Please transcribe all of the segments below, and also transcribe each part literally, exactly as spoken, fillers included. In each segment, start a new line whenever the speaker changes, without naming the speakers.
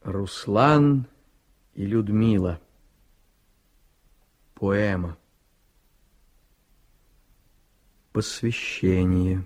Руслан и Людмила. Поэма. Посвящение.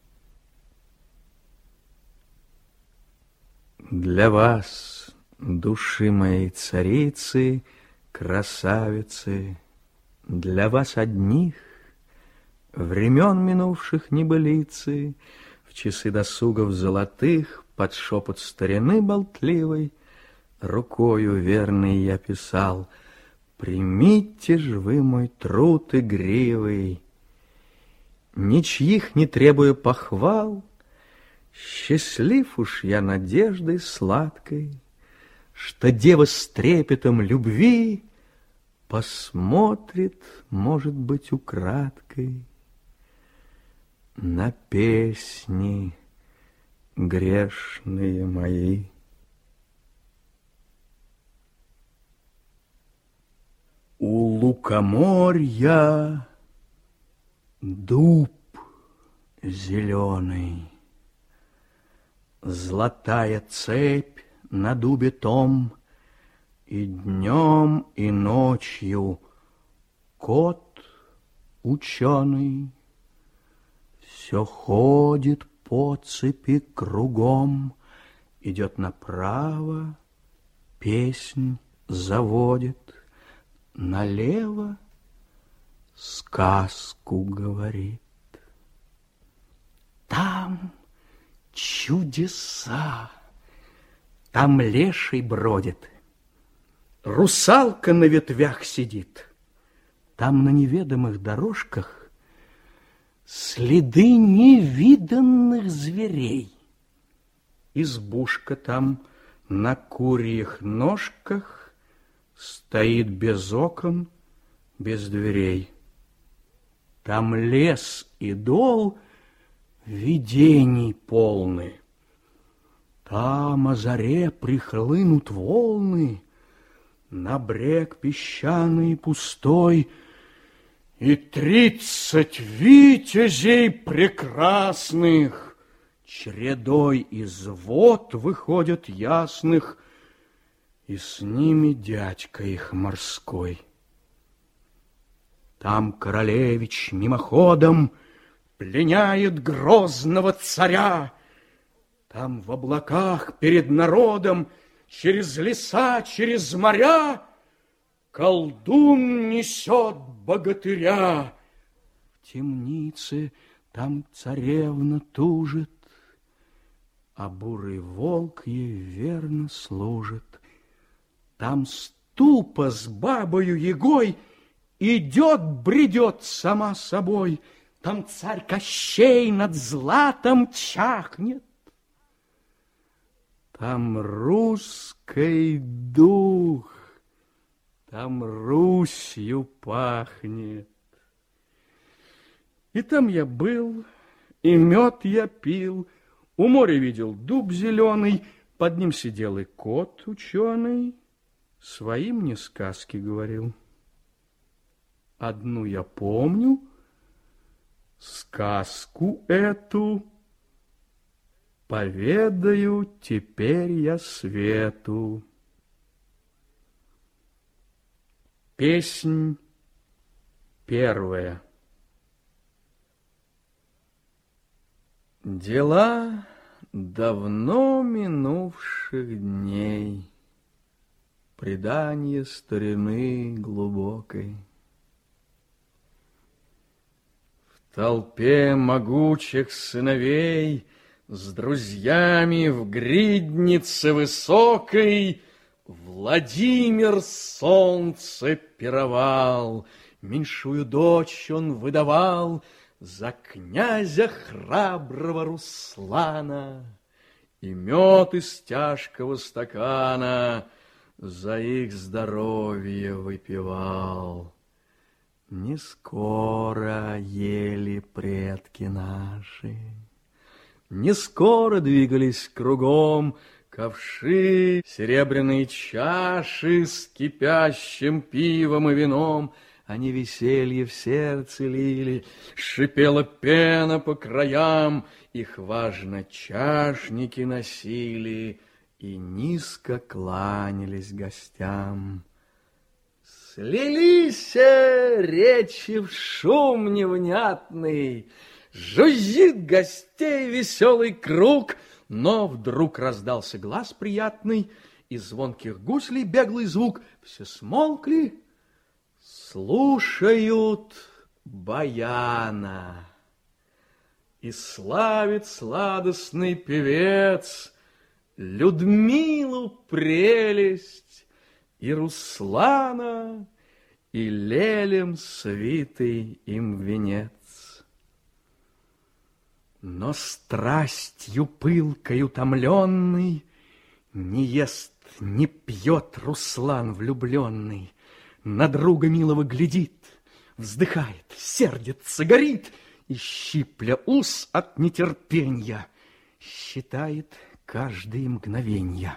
Для вас, души моей царицы, красавицы, для вас одних, времен минувших небылицы, в часы досугов золотых, под шепот старины болтливой, рукою верной я писал: примите ж вы мой труд игривый, ничьих не требуя похвал. Счастлив уж я надеждой сладкой, что дева с трепетом любви посмотрит, может быть, украдкой на песни грешные мои. У лукоморья дуб зеленый, золотая цепь на дубе том, и днем, и ночью кот ученый все ходит по цепи кругом, идет направо, песнь заводит, налево сказку говорит. Там чудеса, там леший бродит, русалка на ветвях сидит, там на неведомых дорожках следы невиданных зверей. Избушка там на курьих ножках стоит без окон, без дверей. Там лес и дол видений полны, там о заре прихлынут волны на брег песчаный пустой, и тридцать витязей прекрасных чередой из вод выходят ясных, и с ними дядька их морской. Там королевич мимоходом пленяет грозного царя, там в облаках перед народом через леса, через моря колдун несет богатыря. В темнице там царевна тужит, а бурый волк ей верно служит. Там ступа с бабою Ягой идет, бредет сама собой. Там царь Кощей над златом чахнет. Там русский дух, там Русью пахнет. И там я был, и мед я пил, у моря видел дуб зеленый, под ним сидел и кот ученый, своим мне сказки говорил. Одну я помню, сказку эту поведаю теперь я свету. Песнь первая. Дела давно минувших дней, предание старины глубокой. В толпе могучих сыновей с друзьями в гриднице высокой Владимир солнце пировал, меньшую дочь он выдавал за князя храброго Руслана, и мед из тяжкого стакана за их здоровье выпивал. Не скоро ели предки наши, не скоро двигались кругом ковши, серебряные чаши с кипящим пивом и вином. Они веселье в сердце лили, шипела пена по краям, их важно чашники носили и низко кланялись гостям. Слились речи в шум невнятный, жужжит гостей веселый круг, но вдруг раздался глаз приятный, и звонких гуслей беглый звук. Все смолкли, слушают баяна. И славит сладостный певец Людмилу прелесть, и Руслана, и лелем свитый им венец. Но страстью пылкой утомленный не ест, не пьет Руслан влюбленный, на друга милого глядит, вздыхает, сердится, горит, и, щипля ус от нетерпенья, считает каждое мгновенье.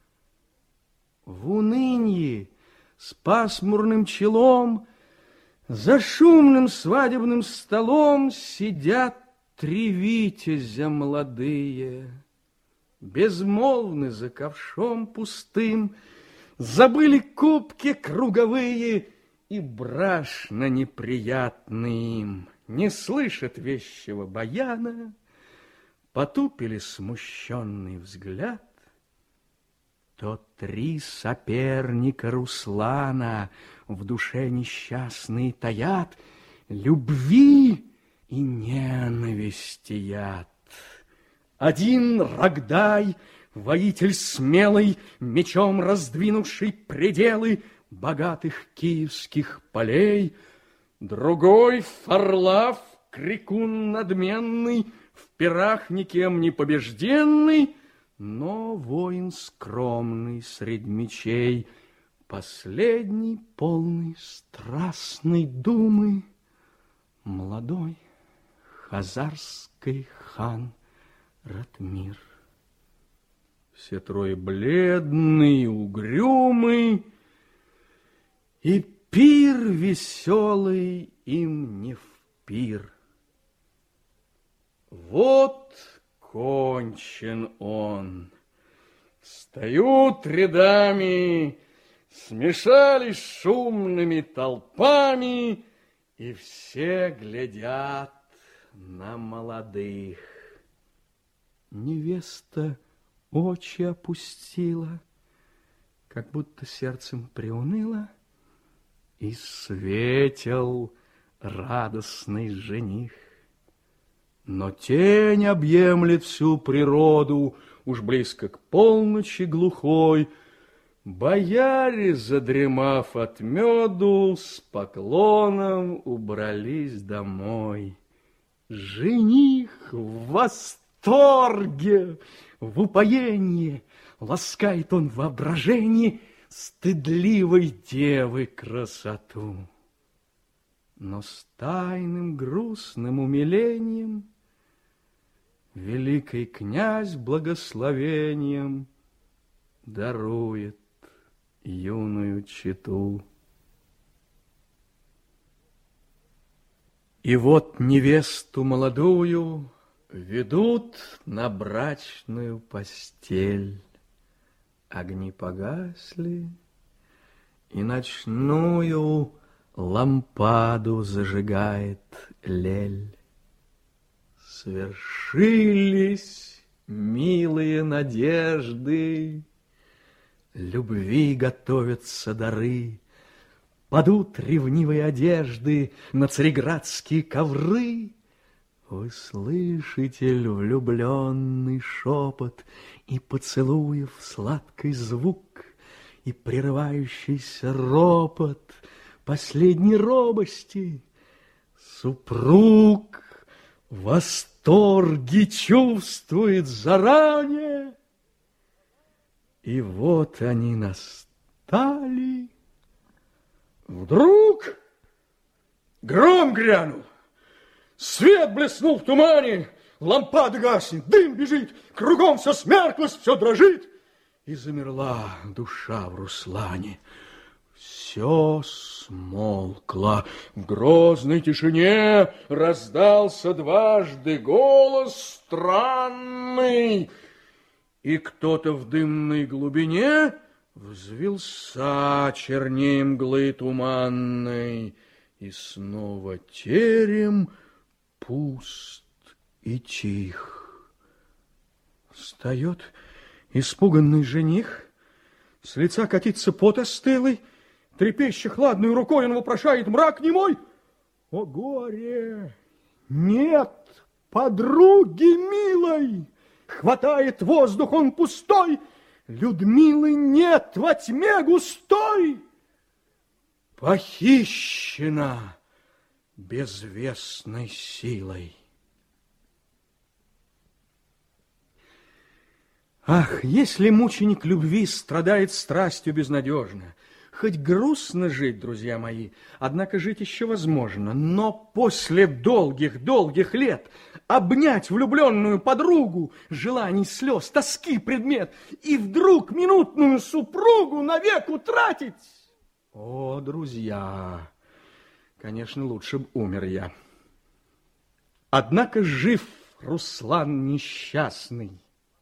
В унынье с пасмурным челом за шумным свадебным столом сидят три витязя молодые, безмолвны за ковшом пустым, забыли кубки круговые, и брашно неприятны им, не слышат вещего баяна, потупили смущенный взгляд. То три соперника Руслана в душе несчастные таят, любви и ненависти яд. Один Рогдай, воитель смелый, мечом раздвинувший пределы богатых киевских полей, другой Фарлав, крикун надменный, в пирах никем не побежденный, но воин скромный средь мечей, последний полный страстной думы, молодой хазарский хан Ратмир. Все трое бледный, угрюмый, и пир веселый им не в пир. Вот кончен он. Встают рядами, смешались шумными толпами, и все глядят на молодых. Невеста очи опустила, как будто сердцем приуныла, и светил радостный жених. Но тень объемлет всю природу, уж близко к полночи глухой. Бояре, задремав от меду, с поклоном убрались домой. Жених в восторге, в упоении, ласкает он воображение стыдливой девы красоту. Но с тайным грустным умилением великий князь благословением дарует юную чету. И вот невесту молодую ведут на брачную постель. Огни погасли, и ночную лампаду зажигает лель. Свершились милые надежды, любви готовятся дары, падут ревнивые одежды на цареградские ковры. Вы слышите ль влюбленный шепот и поцелуев сладкий звук, и прерывающийся ропот последней робости? Супруг восторги чувствует заранее, и вот они настали. Вдруг гром грянул, свет блеснул в тумане, лампада гаснет, дым бежит, кругом все смерклось, все дрожит, и замерла душа в Руслане. Все смолкло. В грозной тишине раздался дважды голос странный, И кто-то в дымной глубине взвился черней мглы туманной, и снова терем пуст и тих. Встает испуганный жених, с лица катится пот остылый, трепеща хладной рукой, он вопрошает: мрак немой! О горе! Нет подруги милой! Хватает воздух он пустой, Людмилы нет во тьме густой. Похищена безвестной силой. Ах, если мученик любви страдает страстью безнадежно, хоть грустно жить, друзья мои, однако жить еще возможно, но после долгих-долгих лет обнять влюбленную подругу, желаний, слез, тоски предмет, и вдруг минутную супругу навек утратить. О, друзья, конечно, лучше б умер я. Однако жив Руслан несчастный.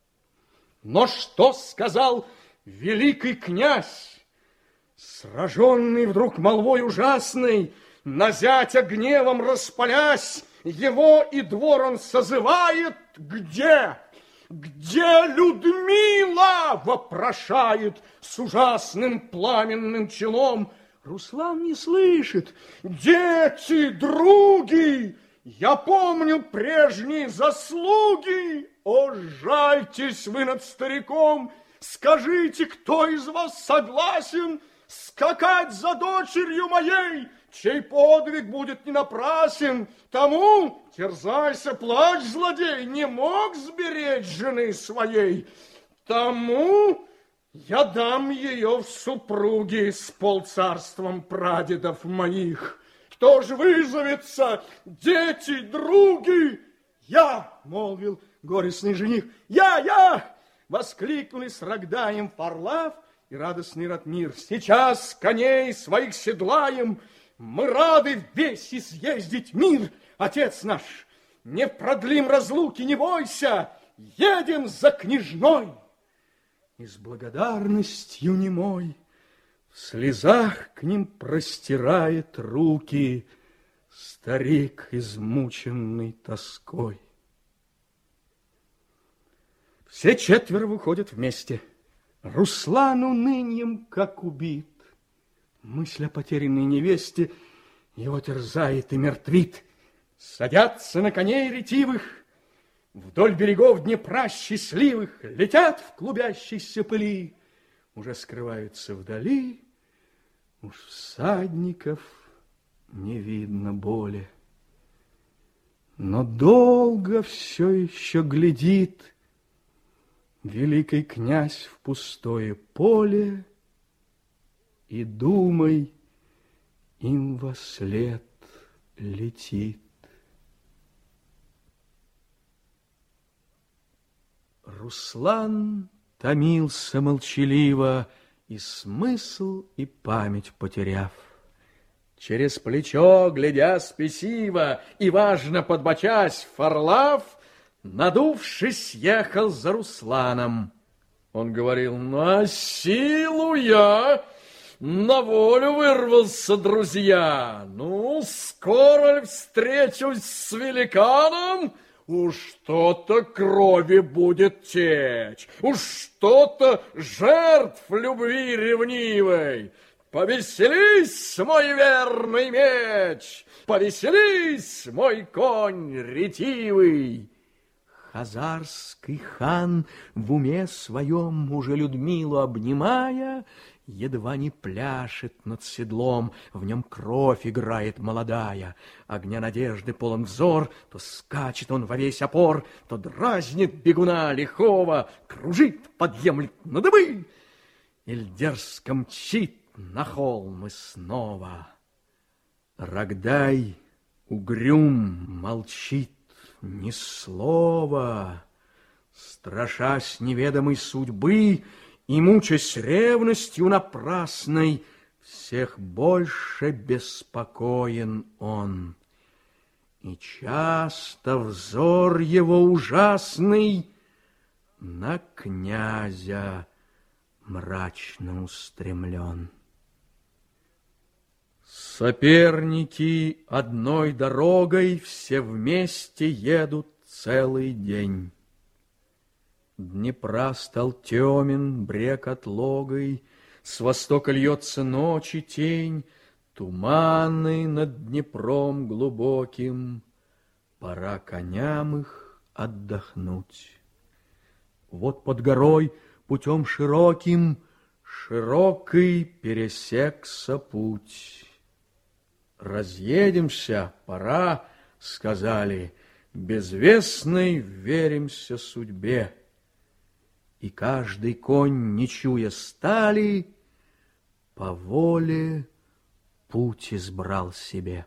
Но что сказал великий князь? Сраженный вдруг молвой ужасной, на зятя гневом распалясь, его и двор он созывает. Где? Где Людмила? Вопрошает с ужасным пламенным челом. Руслан не слышит. Дети, други, я помню прежние заслуги. О, жальтесь вы над стариком, скажите, кто из вас согласен скакать за дочерью моей, чей подвиг будет не напрасен? Тому, терзайся, плачь, злодей, не мог сберечь жены своей. Тому я дам ее в супруги с полцарством прадедов моих. Кто ж вызовется, дети, други? Я, молвил горестный жених, я, я! Воскликнули с Рогдаем Фарлав и радостный Ратмир. Сейчас коней своих седлаем, мы рады весь изъездить мир. Отец наш, не продлим разлуки, не бойся, едем за княжной. И с благодарностью немой в слезах к ним простирает руки старик, измученный тоской. Все четверо выходят вместе. Руслан унынием как убит. Мысль о потерянной невесте его терзает и мертвит. Садятся на коней ретивых, вдоль берегов Днепра счастливых, летят в клубящейся пыли, уже скрываются вдали, уж всадников не видно боли. Но долго все еще глядит великий князь в пустое поле, и думай, им вослед летит. Руслан томился молчаливо, и смысл, и память потеряв. Через плечо, глядя спесиво и важно подбочась, Фарлав, надувшись, ехал за Русланом. Он говорил: на силу я на волю вырвался, друзья. Ну, скоро ли встречусь с великаном? Уж что-то крови будет течь, уж что-то жертв любви ревнивой. Повеселись, мой верный меч, повеселись, мой конь ретивый. Хазарский хан, в уме своем уже Людмилу обнимая, едва не пляшет над седлом, в нем кровь играет молодая. Огня надежды полон взор, то скачет он во весь опор, то дразнит бегуна лихого, кружит, подъемлет на дыбы, иль дерзко мчит на холм и снова. Рогдай угрюм молчит ни слова, страшась неведомой судьбы и мучаясь ревностью напрасной, всех больше беспокоен он. И часто взор его ужасный на князя мрачно устремлен. Соперники одной дорогой все вместе едут целый день. Днепра стал темен брег отлогой, с востока льется ночи тень, туманы над Днепром глубоким, пора коням их отдохнуть. Вот под горой путем широким, широкий пересекся путь. Разъедемся, пора, сказали, безвестной веримся судьбе. И каждый конь, не чуя стали, по воле путь избрал себе.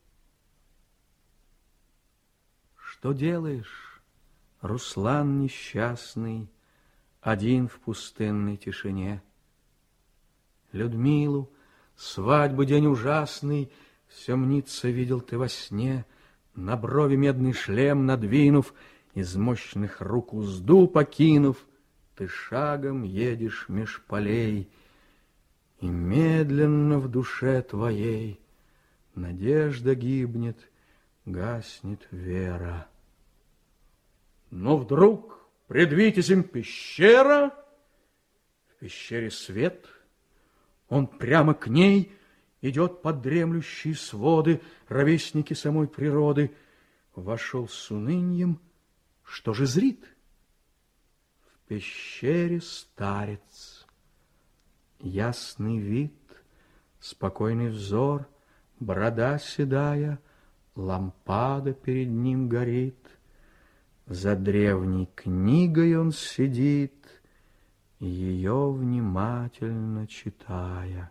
Что делаешь, Руслан несчастный, один в пустынной тишине? Людмилу, свадьбы день ужасный, все мнится видел ты во сне, на брови медный шлем надвинув, из мощных рук узду покинув, ты шагом едешь меж полей, и медленно в душе твоей надежда гибнет, гаснет вера. Но вдруг пред Витязем пещера, в пещере свет, он прямо к ней идет под дремлющие своды, ровесники самой природы. Вошел с уныньем, что же зрит? В пещере старец, ясный вид, спокойный взор, борода седая, лампада перед ним горит. За древней книгой он сидит, ее внимательно читая.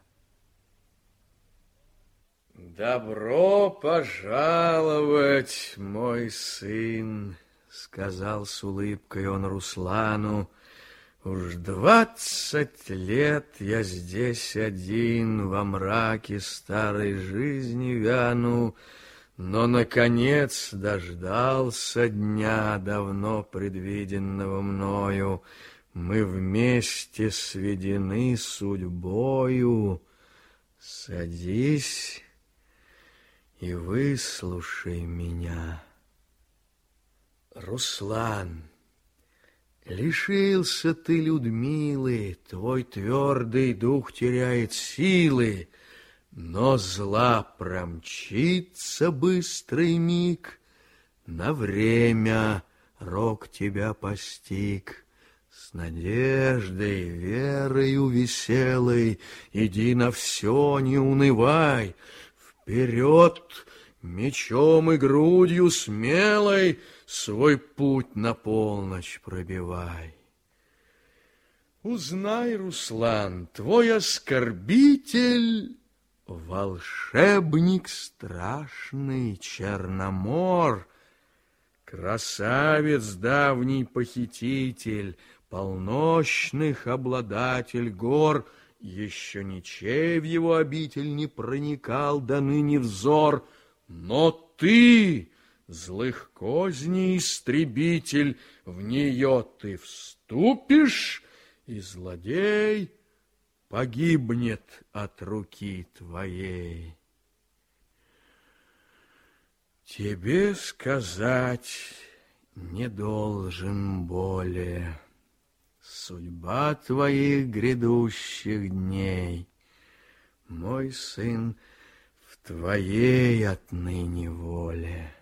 «Добро пожаловать, мой сын!» — сказал с улыбкой он Руслану. «Уж двадцать лет я здесь один, во мраке старой жизни вяну, но, наконец, дождался дня, давно предвиденного мною. Мы вместе сведены судьбою. Садись и выслушай меня. Руслан, лишился ты Людмилы, твой твердый дух теряет силы, но зла промчится быстрый миг, на время рок тебя постиг. С надеждой, верою веселой иди на все, не унывай. Вперед, мечом и грудью смелой свой путь на полночь пробивай. Узнай, Руслан, твой оскорбитель — волшебник страшный Черномор, красавец давний похититель, полночных обладатель гор. Еще ничей в его обитель не проникал до ныне взор, но ты, злых козней истребитель, в нее ты вступишь, и злодей погибнет от руки твоей. Тебе сказать не должен более судьба твоих грядущих дней, мой сын, в твоей отныне воле.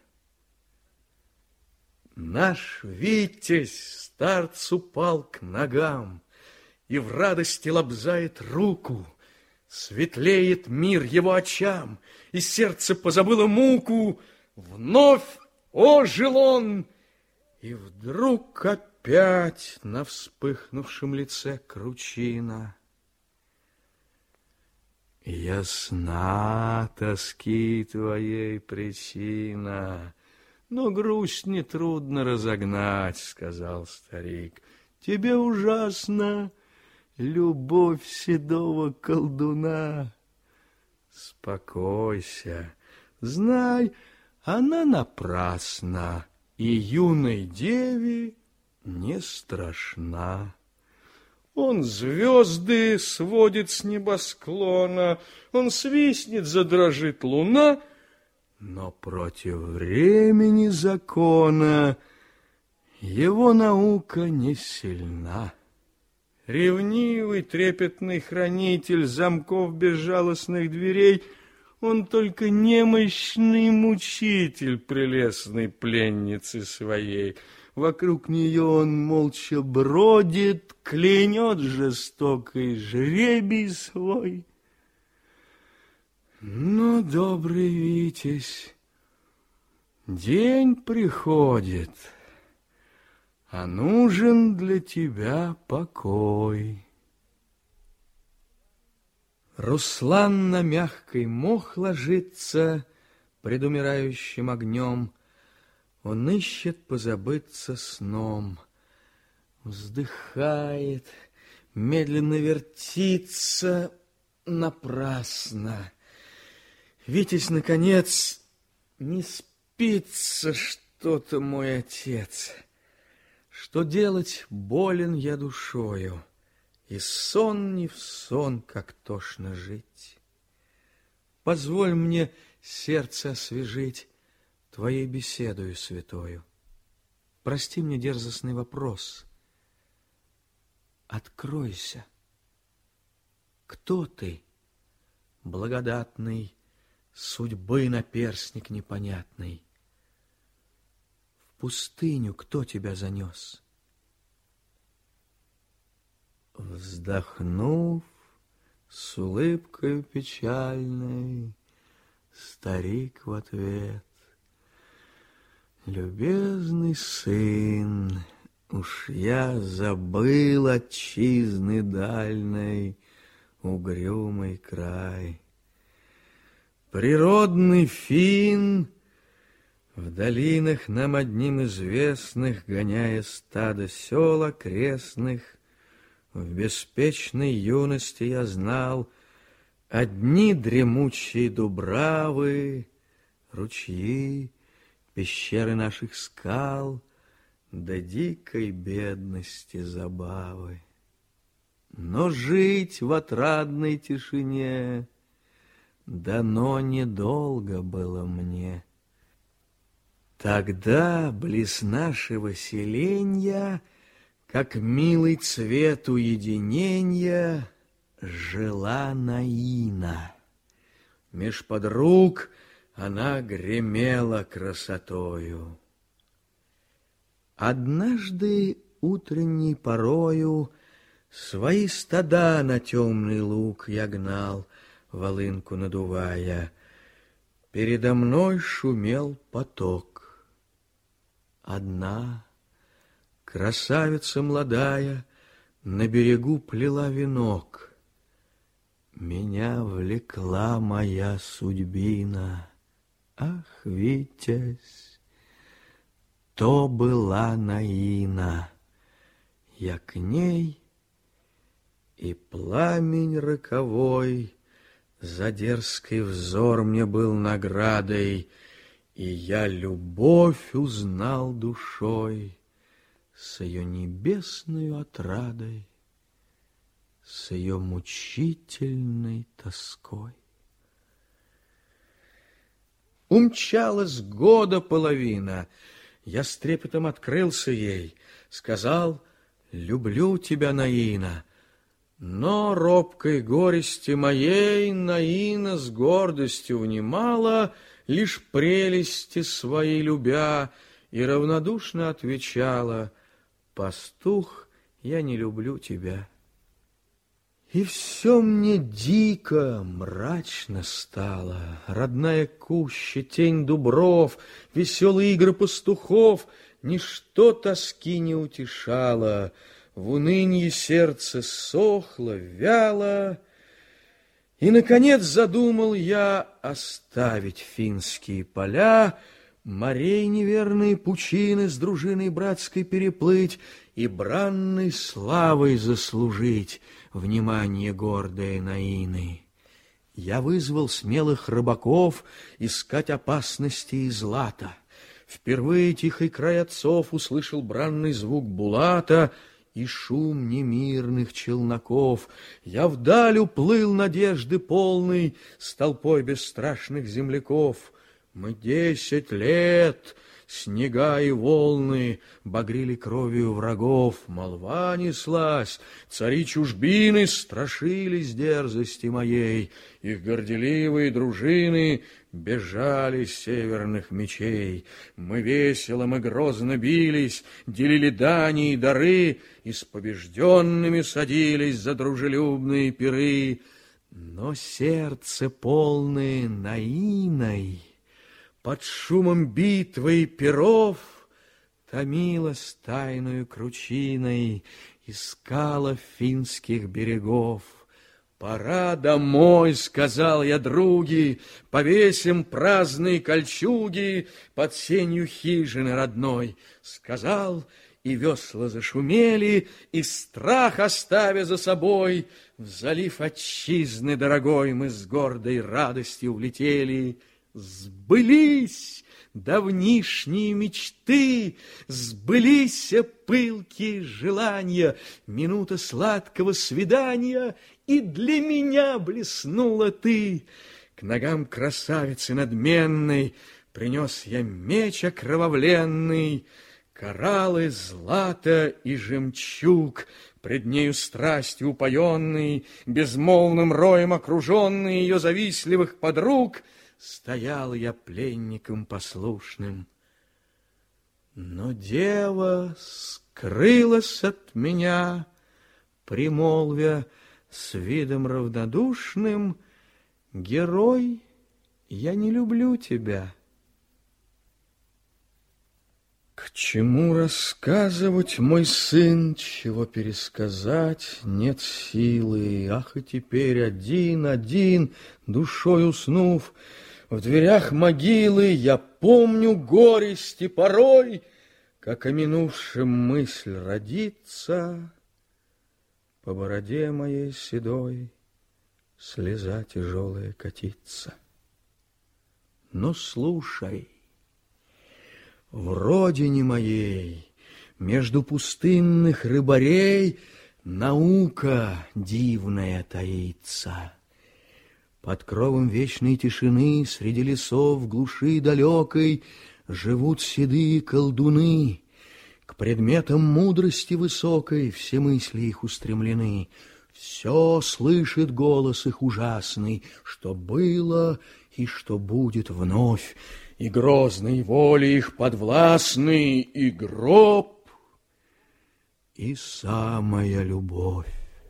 Наш Витязь старц упал к ногам и в радости лобзает руку. Светлеет мир его очам, и сердце позабыло муку. Вновь ожил он, и вдруг опять на вспыхнувшем лице кручина. Ясна тоски твоей причина, но грусть нетрудно разогнать, сказал старик. Тебе ужасна любовь седого колдуна. Спокойся, знай, она напрасна, и юной деве не страшна. Он звезды сводит с небосклона, он свистнет, задрожит луна, но против времени закона его наука не сильна. Ревнивый, трепетный хранитель замков безжалостных дверей, он только немощный мучитель прелестной пленницы своей. Вокруг нее он молча бродит, клянет жестокий жребий свой. Но, добрый Витязь, день приходит, а нужен для тебя покой. Руслан на мягкий мох ложится пред умирающим огнем. Он ищет позабыться сном, вздыхает, медленно вертится напрасно. Витязь, наконец, не спится что-то, мой отец. Что делать, болен я душою, и сон не в сон, как тошно жить. Позволь мне сердце освежить твоей беседою святою. Прости мне дерзостный вопрос. Откройся. Кто ты, благодатный, судьбы наперстник непонятный? В пустыню кто тебя занес? Вздохнув с улыбкой печальной, старик в ответ: любезный сын, уж я забыл отчизны дальной угрюмый край. Природный фин, в долинах нам одним известных, гоняя стадо сел окрестных, в беспечной юности я знал одни дремучие дубравы, ручьи, пещеры наших скал, да дикой бедности забавы. Но жить в отрадной тишине дано недолго было мне. Тогда близ нашего селенья, как милый цвет уединенья, жила Наина. Меж подруг она гремела красотою. Однажды утренней порою свои стада на темный луг я гнал, волынку надувая. Передо мной шумел поток. Одна красавица молодая на берегу плела венок. Меня влекла моя судьбина. Ах, Витязь, то была Наина. Я к ней, и пламень роковой за дерзкий взор мне был наградой, и я любовь узнал душой с ее небесною отрадой, с ее мучительной тоской. Умчалась года половина, я с трепетом открылся ей, сказал: люблю тебя, Наина. Но робкой горести моей Наина с гордостью внимала, лишь прелести своей любя, и равнодушно отвечала: пастух, я не люблю тебя. И все мне дико, мрачно стало. Родная куща, тень дубров, веселые игры пастухов, ничто тоски не утешало. В унынье сердце сохло, вяло, и, наконец, задумал я оставить финские поля, морей неверные пучины с дружиной братской переплыть и бранной славой заслужить внимание гордой Наины. Я вызвал смелых рыбаков искать опасности и злата. Впервые тихий край отцов услышал бранный звук Булата и шум немирных челноков. Я вдаль уплыл надежды полный с толпой бесстрашных земляков. Мы десять лет, снега и волны багрили кровью врагов. Молва неслась, цари чужбины страшились дерзости моей. Их горделивые дружины бежали с северных мечей. Мы весело, мы грозно бились, делили дани и дары, и с побежденными садились за дружелюбные пиры. Но сердце полное наиной под шумом битвы и перов томилось тайною кручиной, искала финских берегов. «Пора домой», — сказал я други, «повесим праздные кольчуги под сенью хижины родной». Сказал, и весла зашумели, и страх оставя за собой, в залив отчизны дорогой мы с гордой радостью улетели. Сбылись давнишние мечты, сбылись пылкие желания, минута сладкого свидания, и для меня блеснула ты. К ногам красавицы надменной принес я меч окровавленный, кораллы, злато и жемчуг, пред нею страстью упоенный, безмолвным роем окруженный ее завистливых подруг, стоял я пленником послушным. Но дева скрылась от меня, примолвя с видом равнодушным: «Герой, я не люблю тебя». К чему рассказывать, мой сын, чего пересказать нет силы? Ах, и теперь один-один, душой уснув, в дверях могилы я помню горести порой, как о минувшем мысль родится, по бороде моей седой слеза тяжелая катится. Но слушай, в родине моей, между пустынных рыбарей, наука дивная таится. Под кровом вечной тишины, среди лесов, в глуши далекой, живут седые колдуны. К предметам мудрости высокой все мысли их устремлены. Все слышит голос их ужасный, что было и что будет вновь. И грозной воли их подвластный, и гроб, и самая любовь.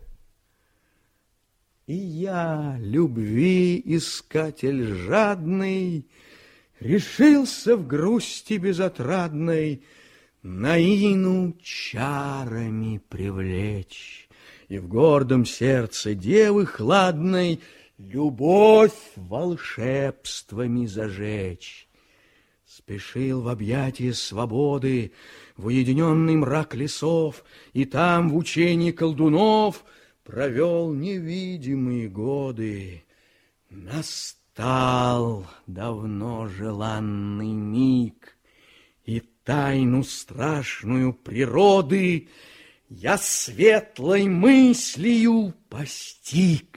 И я, любви искатель жадный, решился в грусти безотрадной Наину чарами привлечь и в гордом сердце девы хладной любовь волшебствами зажечь. Спешил в объятия свободы, в уединенный мрак лесов, и там в учении колдунов провел невидимые годы. Настал давно желанный миг, и тайну страшную природы я светлой мыслью постиг.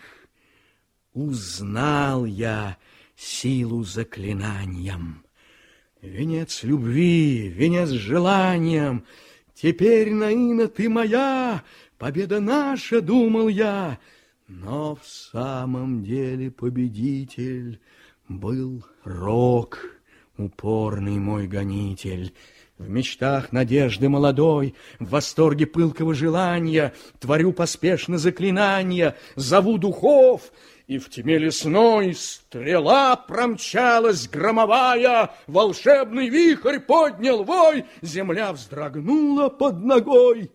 Узнал я силу заклинанием. Венец любви, венец желанием, теперь, Наина, ты моя, победа наша, думал я. Но в самом деле победитель был Рок, упорный мой гонитель. В мечтах надежды молодой, в восторге пылкого желания творю поспешно заклинания, зову духов, и в тьме лесной стрела промчалась громовая, волшебный вихрь поднял вой, земля вздрогнула под ногой.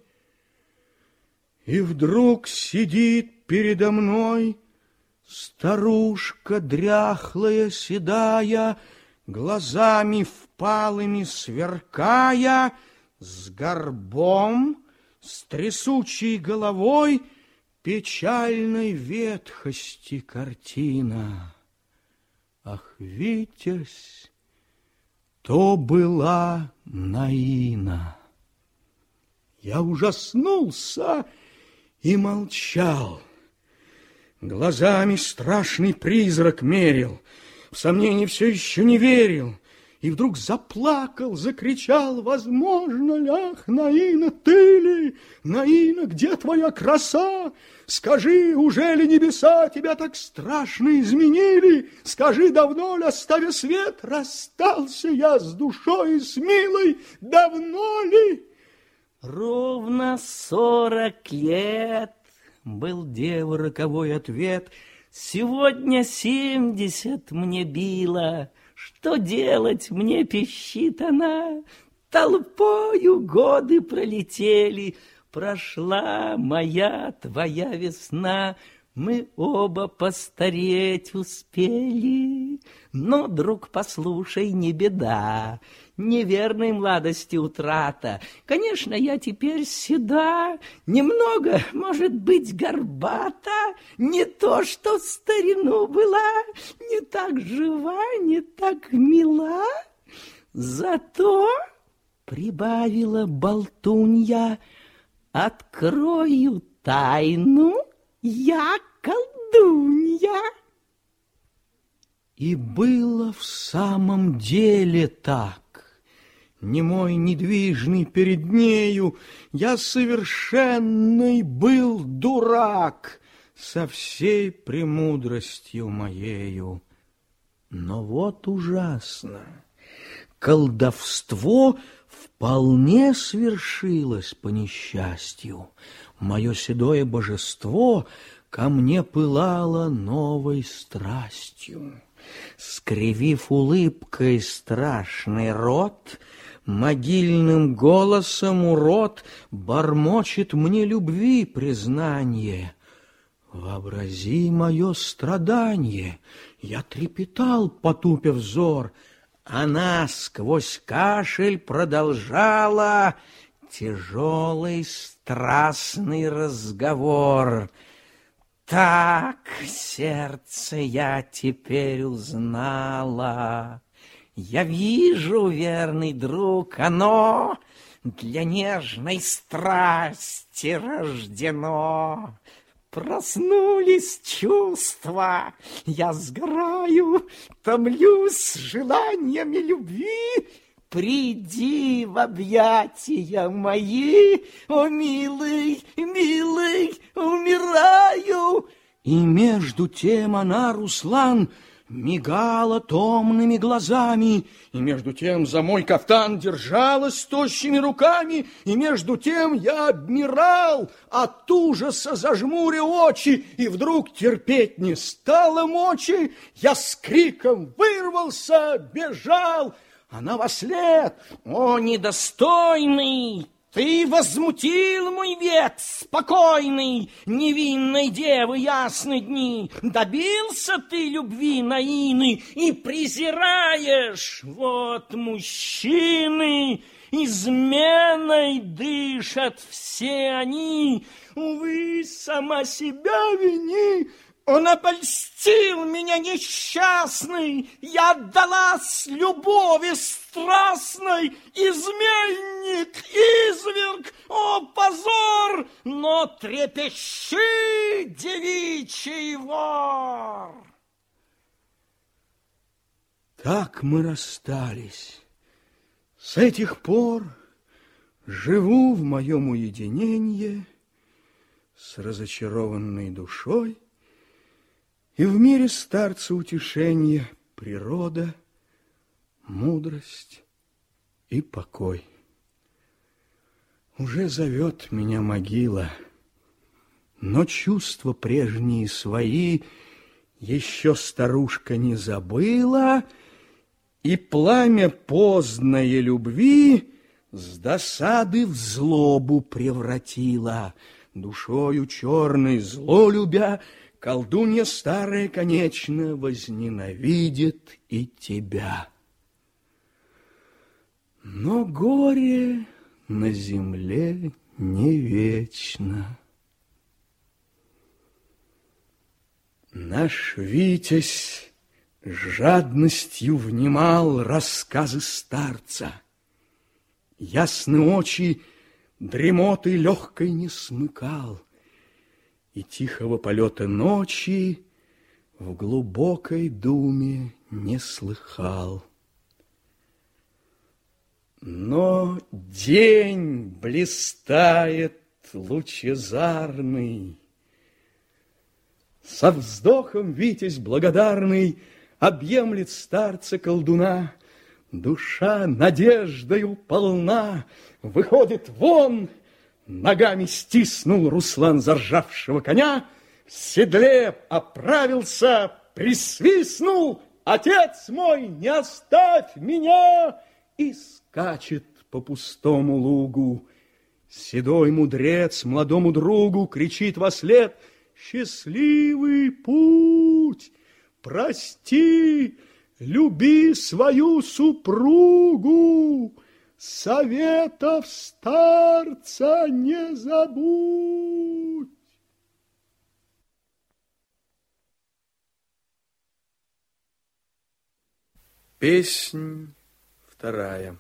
И вдруг сидит передо мной старушка дряхлая, седая, глазами впалыми сверкая, с горбом, с трясучей головой, печальной ветхости картина. Ах, Витязь, То была Наина. Я ужаснулся и молчал. Глазами страшный призрак мерил, в сомнении все еще не верил. И вдруг заплакал, закричал: возможно ли, ах, Наина, ты ли? Наина, где твоя краса? Скажи, уже ли небеса тебя так страшно изменили? Скажи, давно ли, оставя свет, расстался я с душой и с милой? Давно ли?
Ровно сорок лет, был девы роковой ответ. Сегодня семьдесят мне било. Что делать мне, пищит она? Толпою годы пролетели, прошла моя твоя весна. Мы оба постареть успели. Но, друг, послушай, не беда, неверной младости утрата. Конечно, я теперь седа, немного, может быть, горбата, не то, что в старину была, не так жива, не так мила. Зато, прибавила болтунья, открою тайну, я колдунья.
И было в самом деле так. Немой, недвижный перед нею, я совершенный был дурак со всей премудростью моею. Но вот ужасно, колдовство вполне свершилось по несчастью. Мое седое божество ко мне пылало новой страстью. Скривив улыбкой страшный рот, могильным голосом урод бормочет мне любви признание. Вообрази мое страдание, я трепетал, потупив взор. Она сквозь кашель продолжала тяжелый страстный разговор. Так, сердце, я теперь узнала. Я вижу, верный друг, оно для нежной страсти рождено. Проснулись чувства, я сгораю, томлюсь желаниями любви. Приди в объятия мои, о, милый, милый, умираю. И между тем она, Руслан, мигала томными глазами, и между тем за мой кафтан держалась тощими руками, и между тем я обмирал от ужаса, зажмуря очи, и вдруг терпеть не стало мочи. Я с криком вырвался, бежал. Она вослед: о, недостойный, ты возмутил мой век спокойный, невинной девы ясны дни. Добился ты любви Наины и презираешь, вот мужчины, изменой дышат все они. Увы, сама себя вини. Он обольстил меня несчастный, я отдалась любови страстной. Изменник, изверг, о, позор, но трепещи, девичий вор. Так мы расстались. С этих пор живу в моем уединении с разочарованной душой. И в мире старца утешение, природа, мудрость и покой. Уже зовет меня могила, но чувства прежние свои еще старушка не забыла, и пламя поздной любви с досады в злобу превратила. Душою черной зло любя, колдунья старая, конечно, возненавидит и тебя. Но горе на земле не вечно. Наш Витязь жадностью внимал рассказы старца. Ясны очи дремоты легкой не смыкал, и тихого полета ночи в глубокой думе не слыхал. Но день блистает лучезарный, со вздохом витязь благодарный объемлет старца-колдуна. Душа надеждою полна, выходит вон, ногами стиснул Руслан заржавшего коня, в седле оправился, присвистнул: «Отец мой, не оставь меня!» И скачет по пустому лугу. Седой мудрец молодому другу кричит вослед: «Счастливый путь! Прости, люби свою супругу, советов старца не забудь!» Песнь вторая.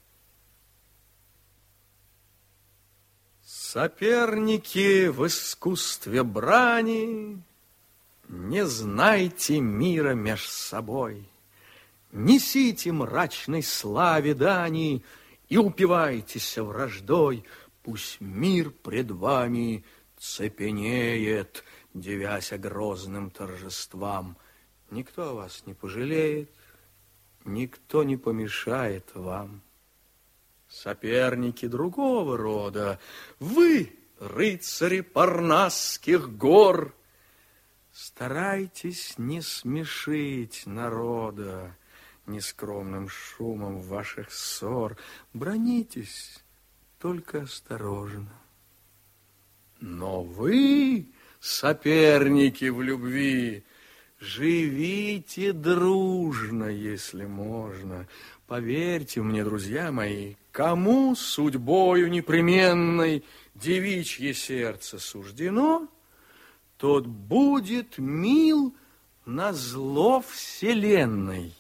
Соперники в искусстве брани, не знайте мира меж собой, несите мрачной славе дани и упивайтесь враждой. Пусть мир пред вами цепенеет, дивяся грозным торжествам. Никто вас не пожалеет, никто не помешает вам. Соперники другого рода, вы, рыцари парнасских гор, старайтесь не смешить народа нескромным шумом ваших ссор. Бранитесь только осторожно. Но вы, соперники в любви, живите дружно, если можно. Поверьте мне, друзья мои, кому судьбою непременной девичье сердце суждено, тот будет мил назло вселенной.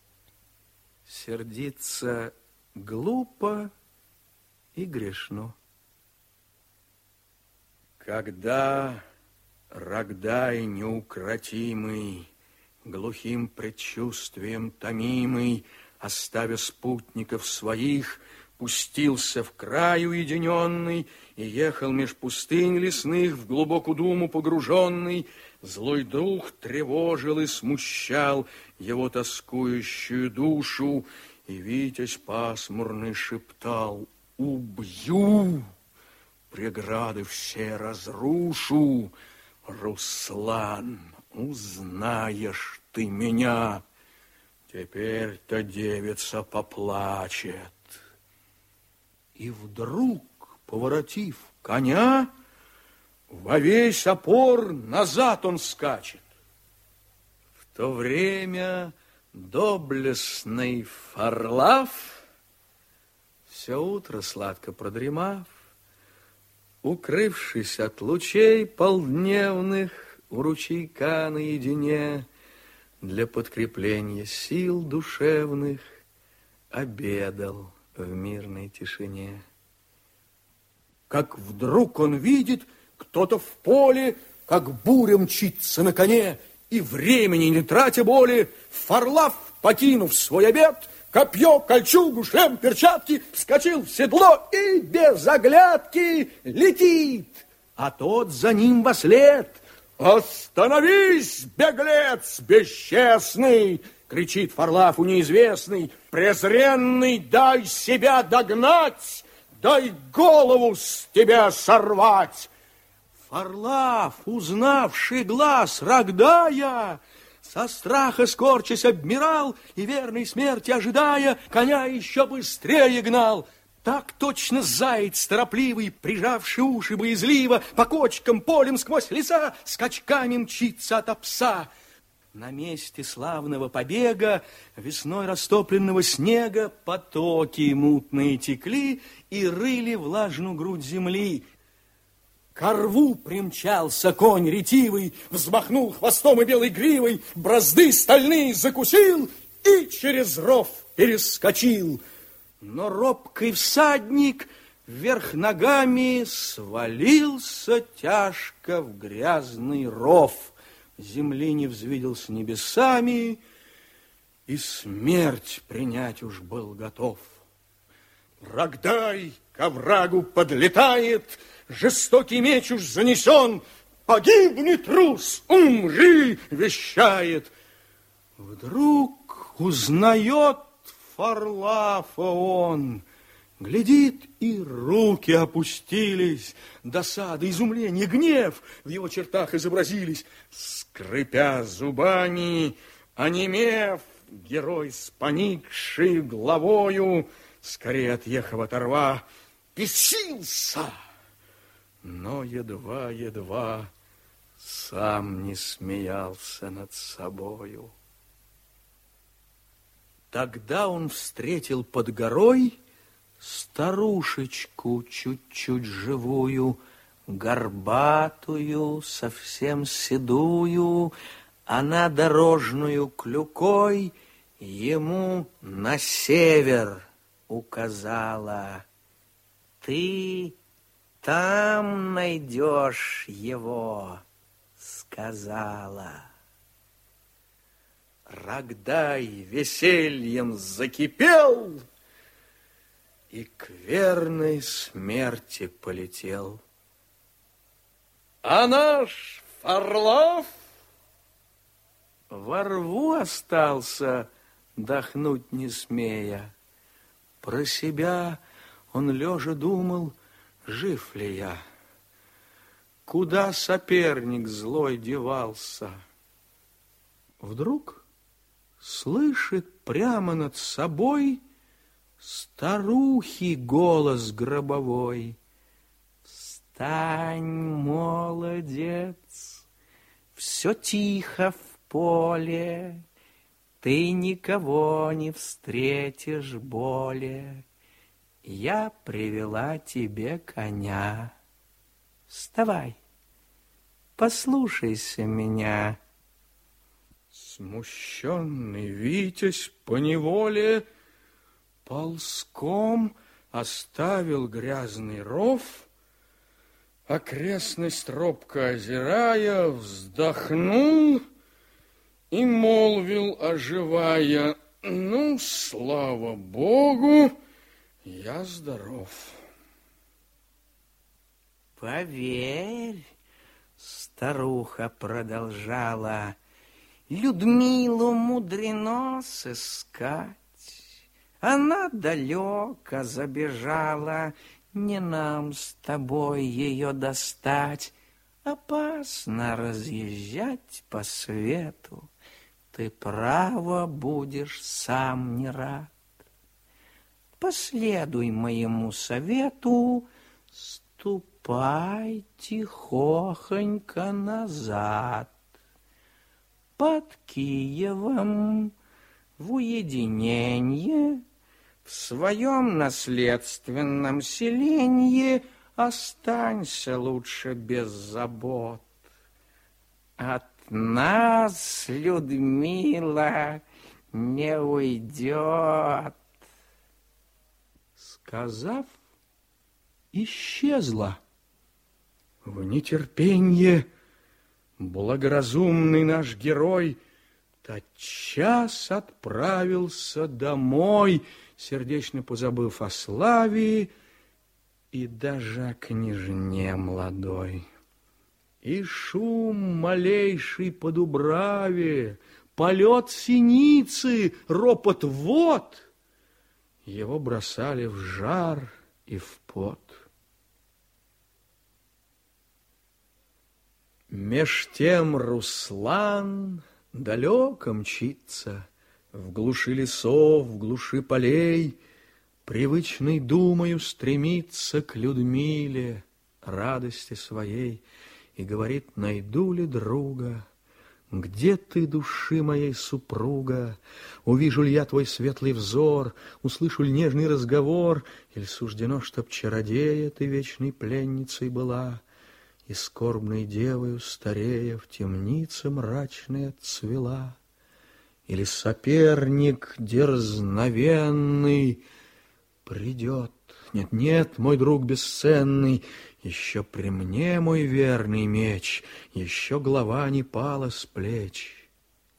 Сердиться глупо и грешно. Когда Рогдай неукротимый, глухим предчувствием томимый, оставя спутников своих, пустился в край уединенный и ехал меж пустынь лесных, в глубокую думу погруженный. Злой дух тревожил и смущал его тоскующую душу, и Витязь пасмурный шептал: «Убью, преграды все разрушу. Руслан, узнаешь ты меня, теперь-то девица поплачет». И вдруг, поворотив коня, во весь опор назад он скачет. В то время доблестный Фарлав, все утро сладко продремав, укрывшись от лучей полдневных у ручейка наедине, для подкрепления сил душевных обедал в мирной тишине. Как вдруг он видит, кто-то в поле, как буря мчится на коне, и времени не тратя боли, Фарлав, покинув свой обед, копье, кольчугу, шлем, перчатки, вскочил в седло и без оглядки летит, а тот за ним вослед. «Остановись, беглец бесчестный!» — кричит Фарлав у неизвестный. «Презренный, дай себя догнать, дай голову с тебя сорвать!» Фарлав, узнавший глаз Рогдая, со страха скорчась обмирал и, верной смерти ожидая, коня еще быстрее гнал. Так точно заяц торопливый, прижавший уши боязливо, по кочкам полем сквозь леса скачками мчится ото пса. На месте славного побега, весной растопленного снега, потоки мутные текли и рыли влажную грудь земли. Ко рву примчался конь ретивый, взмахнул хвостом и белой гривой, бразды стальные закусил и через ров перескочил. Но робкий всадник вверх ногами свалился тяжко в грязный ров. Земли не взвидел с небесами, и смерть принять уж был готов. Рогдай к оврагу подлетает, жестокий меч уж занесен, погибнет трус, умри, вещает. Вдруг узнает Фарлафа он, глядит, и руки опустились, досада, изумление, гнев в его чертах изобразились. Скрипя зубами, онемев, герой с поникшей головою, скорее отъехав от рва, бесился, но едва-едва сам не смеялся над собою. Тогда он встретил под горой старушечку чуть-чуть живую, горбатую, совсем седую. Она дорожную клюкой ему на север указала. Ты там найдешь его, сказала. Рогдай весельем закипел и к верной смерти полетел. А наш Фарлаф во рву остался, дохнуть не смея. Про себя он лежа думал, жив ли я, куда соперник злой девался. Вдруг слышит прямо над собой старухи голос гробовой. Встань, молодец, все тихо в поле, ты никого не встретишь более. Я привела тебе коня. Вставай, послушайся меня. Смущенный Витязь поневоле ползком оставил грязный ров, окрестность робко озирая, вздохнул и молвил, оживая: ну, слава Богу, я здоров. Поверь, старуха продолжала, Людмилу мудрено сыскать. Она далеко забежала, не нам с тобой ее достать. Опасно разъезжать по свету, ты право будешь сам не рад. Последуй моему совету, ступай тихохонько назад. Под Киевом в уединенье, в своем наследственном селенье останься лучше без забот. От нас Людмила не уйдет. Сказав, исчезла. В нетерпенье благоразумный наш герой тотчас отправился домой, сердечно позабыв о славе и даже о княжне молодой. И шум малейший по дубраве, полет синицы, ропот вод его бросали в жар и в пот. Меж тем Руслан далеко мчится, в глуши лесов, в глуши полей, привычной думою стремится к Людмиле, радости своей, и говорит: найду ли друга? Где ты, души моей супруга? Увижу ли я твой светлый взор, услышу ли нежный разговор, или суждено, чтоб чародея ты вечной пленницей была? и скорбной девою старея в темнице мрачной отцвела. Или соперник дерзновенный придет. Нет, нет, мой друг бесценный, еще при мне мой верный меч, еще голова не пала с плеч.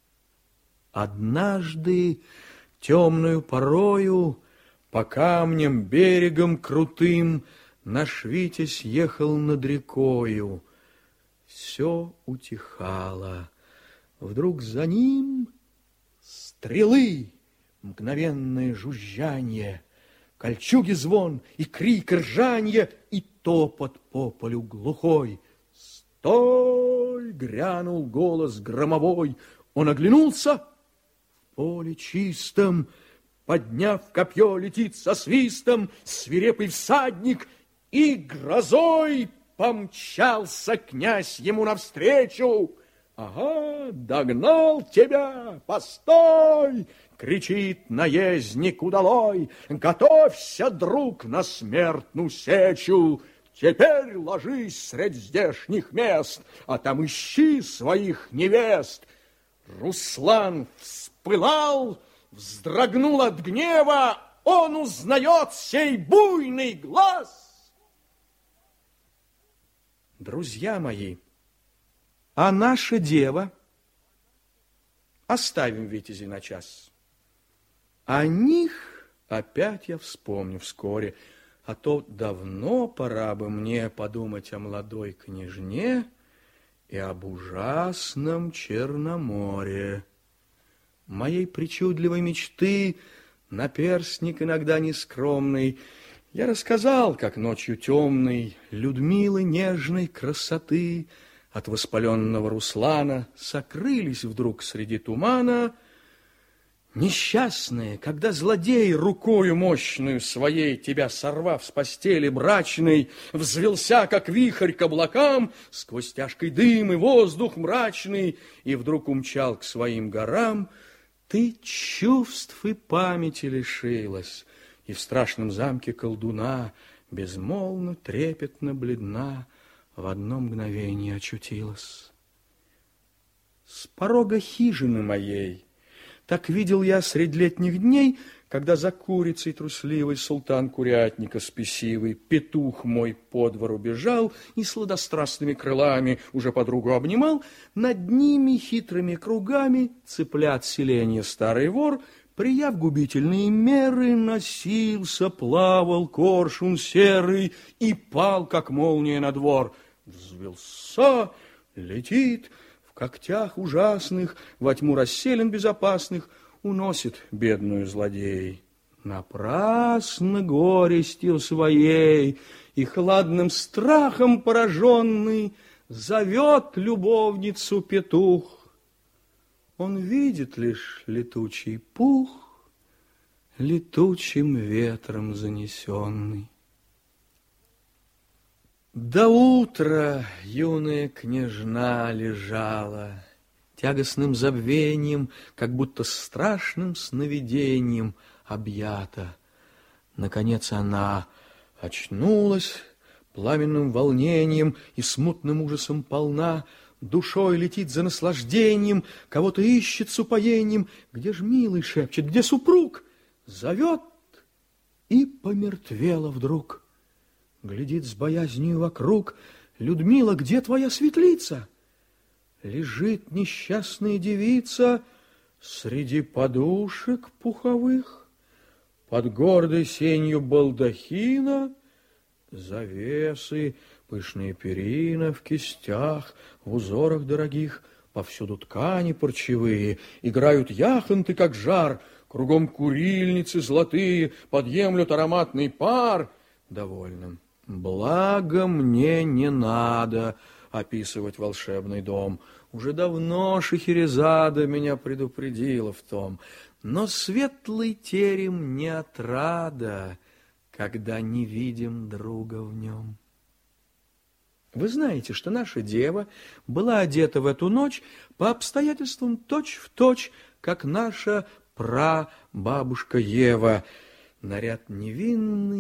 Однажды темную порою по камням берегом крутым наш Витязь ехал над рекою. Все утихало. Вдруг за ним стрелы, мгновенное жужжанье, кольчуги звон и крик ржанье, и топот по полю глухой. «Стой!» — грянул голос громовой. Он оглянулся. В поле чистом, подняв копье, летит со свистом свирепый всадник, и грозой помчался князь ему навстречу. «Ага, догнал тебя! Постой!» — кричит наездник удалой. «Готовься, друг, на смертную сечу! Теперь ложись средь здешних мест, а там ищи своих невест!» Руслан вспылал, вздрогнул от гнева, он узнает сей буйный глаз. Друзья мои, а наша дева, оставим Витязей на час, о них опять я вспомню вскоре, а то давно пора бы мне подумать о молодой княжне и об ужасном Черноморе. Моей причудливой мечты наперстник иногда нескромный я рассказал, как ночью темной Людмилы нежной красоты от воспаленного Руслана сокрылись вдруг среди тумана. Несчастные, когда злодей рукою мощную своей, тебя сорвав с постели брачной, взвелся, как вихрь к облакам, сквозь тяжкий дым и воздух мрачный, и вдруг умчал к своим горам, ты чувств и памяти лишилась, и в страшном замке колдуна безмолвно, трепетно, бледна в одно мгновение очутилась. С порога хижины моей так видел я средь летних дней, когда за курицей трусливой султан курятника спесивый, петух мой по двору бежал и сладострастными крылами уже подругу обнимал, над ними хитрыми кругами цыплят селенья старый вор, прияв губительные меры, носился, плавал коршун серый и пал, как молния на двор. Взвелся, летит, в когтях ужасных, во тьму расселен безопасных, уносит бедную злодей. Напрасно горестью своей и хладным страхом пораженный зовет любовницу петух. Он видит лишь летучий пух, летучим ветром занесенный. До утра юная княжна лежала, тягостным забвением, как будто страшным сновидением объята. Наконец она очнулась, пламенным волнением и смутным ужасом полна, душой летит за наслаждением, кого-то ищет с упоением. Где ж милый шепчет, где супруг? Зовет и помертвела вдруг. Глядит с боязнью вокруг. Людмила, где твоя светлица? Лежит несчастная девица среди подушек пуховых, под гордой сенью балдахина, завесы, пышные перина в кистях, в узорах дорогих, повсюду ткани парчевые, играют яхонты, как жар, кругом курильницы золотые, подъемлют ароматный пар. Довольным. Благо мне не надо описывать волшебный дом. Уже давно Шахерезада меня предупредила в том. Но светлый терем не отрада, когда не видим друга в нем. Вы знаете, что наша дева была одета в эту ночь по обстоятельствам точь-в-точь, как наша прабабушка Ева. Наряд невинный,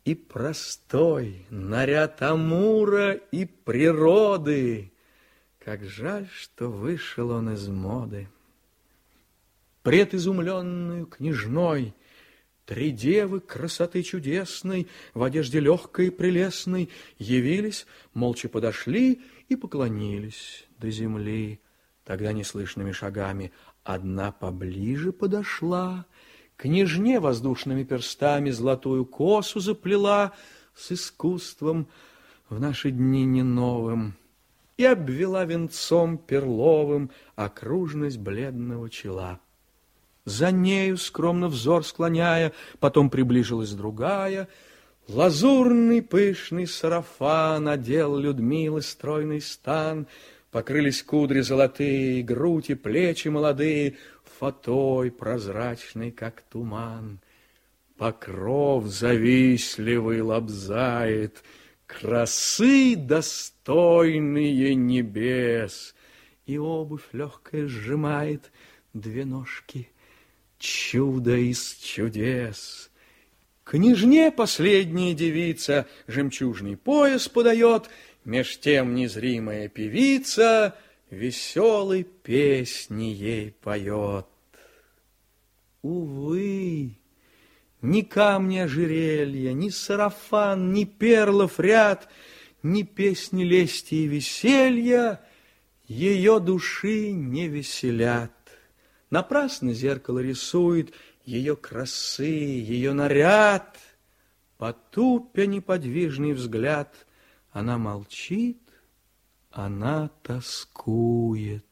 и простой наряд Амура и природы. Как жаль, что вышел он из моды. Пред изумленную княжной три девы красоты чудесной в одежде легкой и прелестной явились, молча подошли и поклонились до земли. Тогда неслышными шагами одна поближе подошла, княжне воздушными перстами золотую косу заплела с искусством в наши дни не новым и обвела венцом перловым окружность бледного чела. За нею, скромно взор склоняя, потом приближилась другая. Лазурный пышный сарафан одел Людмилы стройный стан, покрылись кудри золотые, грудь и плечи молодые фатой прозрачный, как туман. Покров завистливый лобзает красы достойные небес, и обувь легкая сжимает две ножки. Чудо из чудес. Княжне последняя девица жемчужный пояс подает, меж тем незримая певица веселой песни ей поет. Увы, ни камни ожерелья, ни сарафан, ни перлов ряд, ни песни лести и веселья ее души не веселят. Напрасно зеркало рисует ее красы, ее наряд. Потупя неподвижный взгляд, она молчит, она тоскует.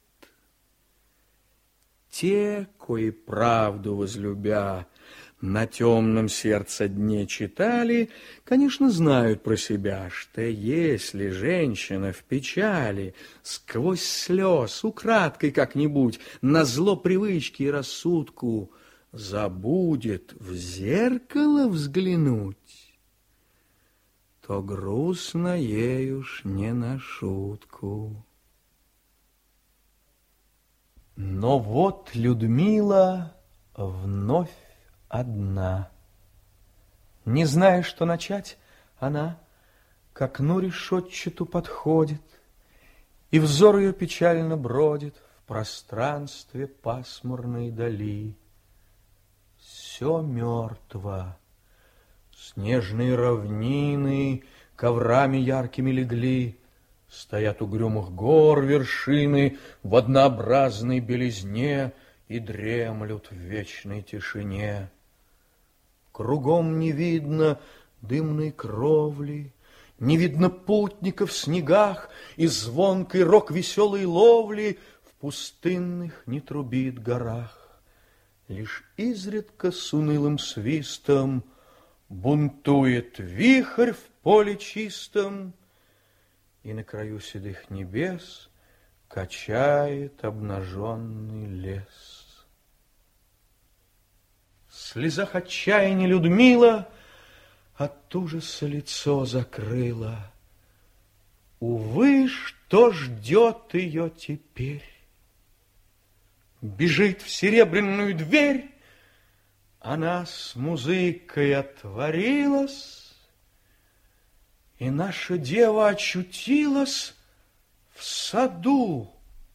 Те, кои правду возлюбя, на темном сердце дне читали, конечно, знают про себя, что если женщина в печали сквозь слез, украдкой как-нибудь, назло привычки и рассудку, забудет в зеркало взглянуть, то грустно ей уж не на шутку. Но вот Людмила вновь одна. Не зная, что начать, она к окну решетчату подходит, и взор ее печально бродит в пространстве пасмурной дали. Все мертво, снежные равнины коврами яркими легли, стоят угрюмых гор вершины в однообразной белизне и дремлют в вечной тишине. Кругом не видно дымной кровли, не видно путников в снегах, и звонкий рок веселой ловли в пустынных не трубит горах. Лишь изредка с унылым свистом бунтует вихрь в поле чистом, и на краю седых небес качает обнаженный лес. В слезах отчаяния Людмила от ужаса лицо закрыла. Увы, что ждет ее теперь? Бежит в серебряную дверь, она с музыкой отворилась, и наша дева очутилась в саду.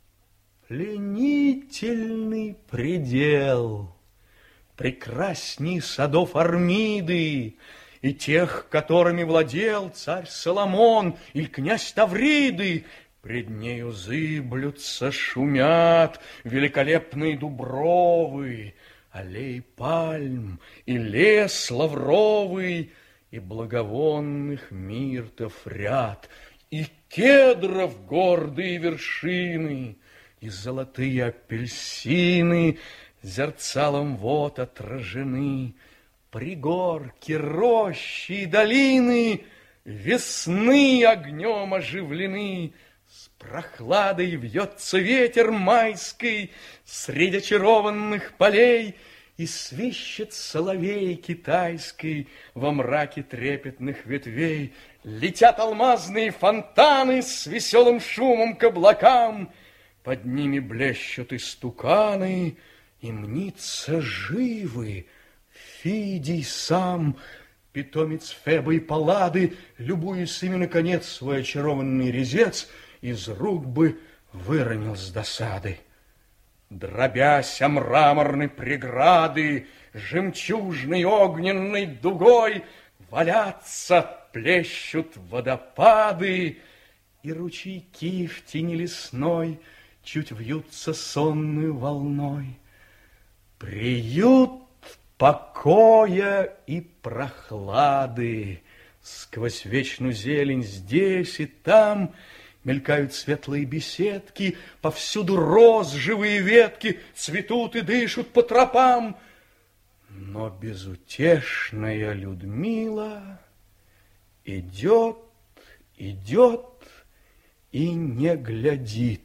Пленительный предел, прекрасней садов Армиды и тех, которыми владел царь Соломон или князь Тавриды. Пред нею зыблются, шумят великолепные дубровы, аллеи пальм и лес лавровый, и благовонных миртов ряд, и кедров гордые вершины, и золотые апельсины зерцалом вод отражены, пригорки, рощи и долины весны огнем оживлены. С прохладой вьется ветер майский среди очарованных полей, и свищет соловей китайский во мраке трепетных ветвей. Летят алмазные фонтаны с веселым шумом к облакам, под ними блещут истуканы, и мнится живы Фидий сам. Питомец Фебы и Паллады, любуясь ими, наконец, свой очарованный резец, из рук бы выронил с досады. Дробясь о мраморной преграды, жемчужной огненной дугой валятся, плещут водопады, и ручейки в тени лесной чуть вьются сонную волной. Приют покоя и прохлады. Сквозь вечную зелень здесь и там мелькают светлые беседки, повсюду роз живые ветки цветут и дышат по тропам. Но безутешная Людмила идет, идет и не глядит.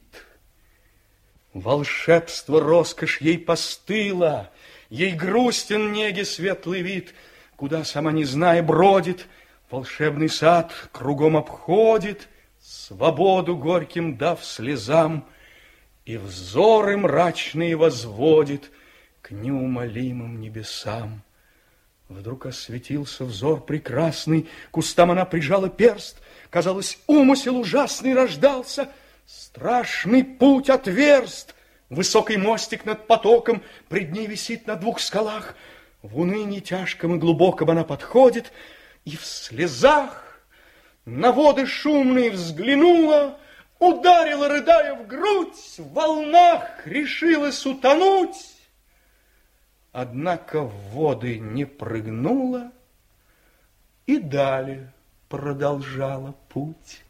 Волшебство, роскошь ей постыла, ей грустен неги светлый вид, куда, сама не зная, бродит, волшебный сад кругом обходит, свободу горьким дав слезам, и взоры мрачные возводит к неумолимым небесам. Вдруг осветился взор прекрасный, к устам она прижала перст, казалось, умысел ужасный рождался, страшный путь отверст. Высокий мостик над потоком пред ней висит на двух скалах. В унынии тяжком и глубоком она подходит и в слезах на воды шумные взглянула, ударила, рыдая, в грудь, в волнах решилась утонуть. Однако в воды не прыгнула и далее продолжала путь.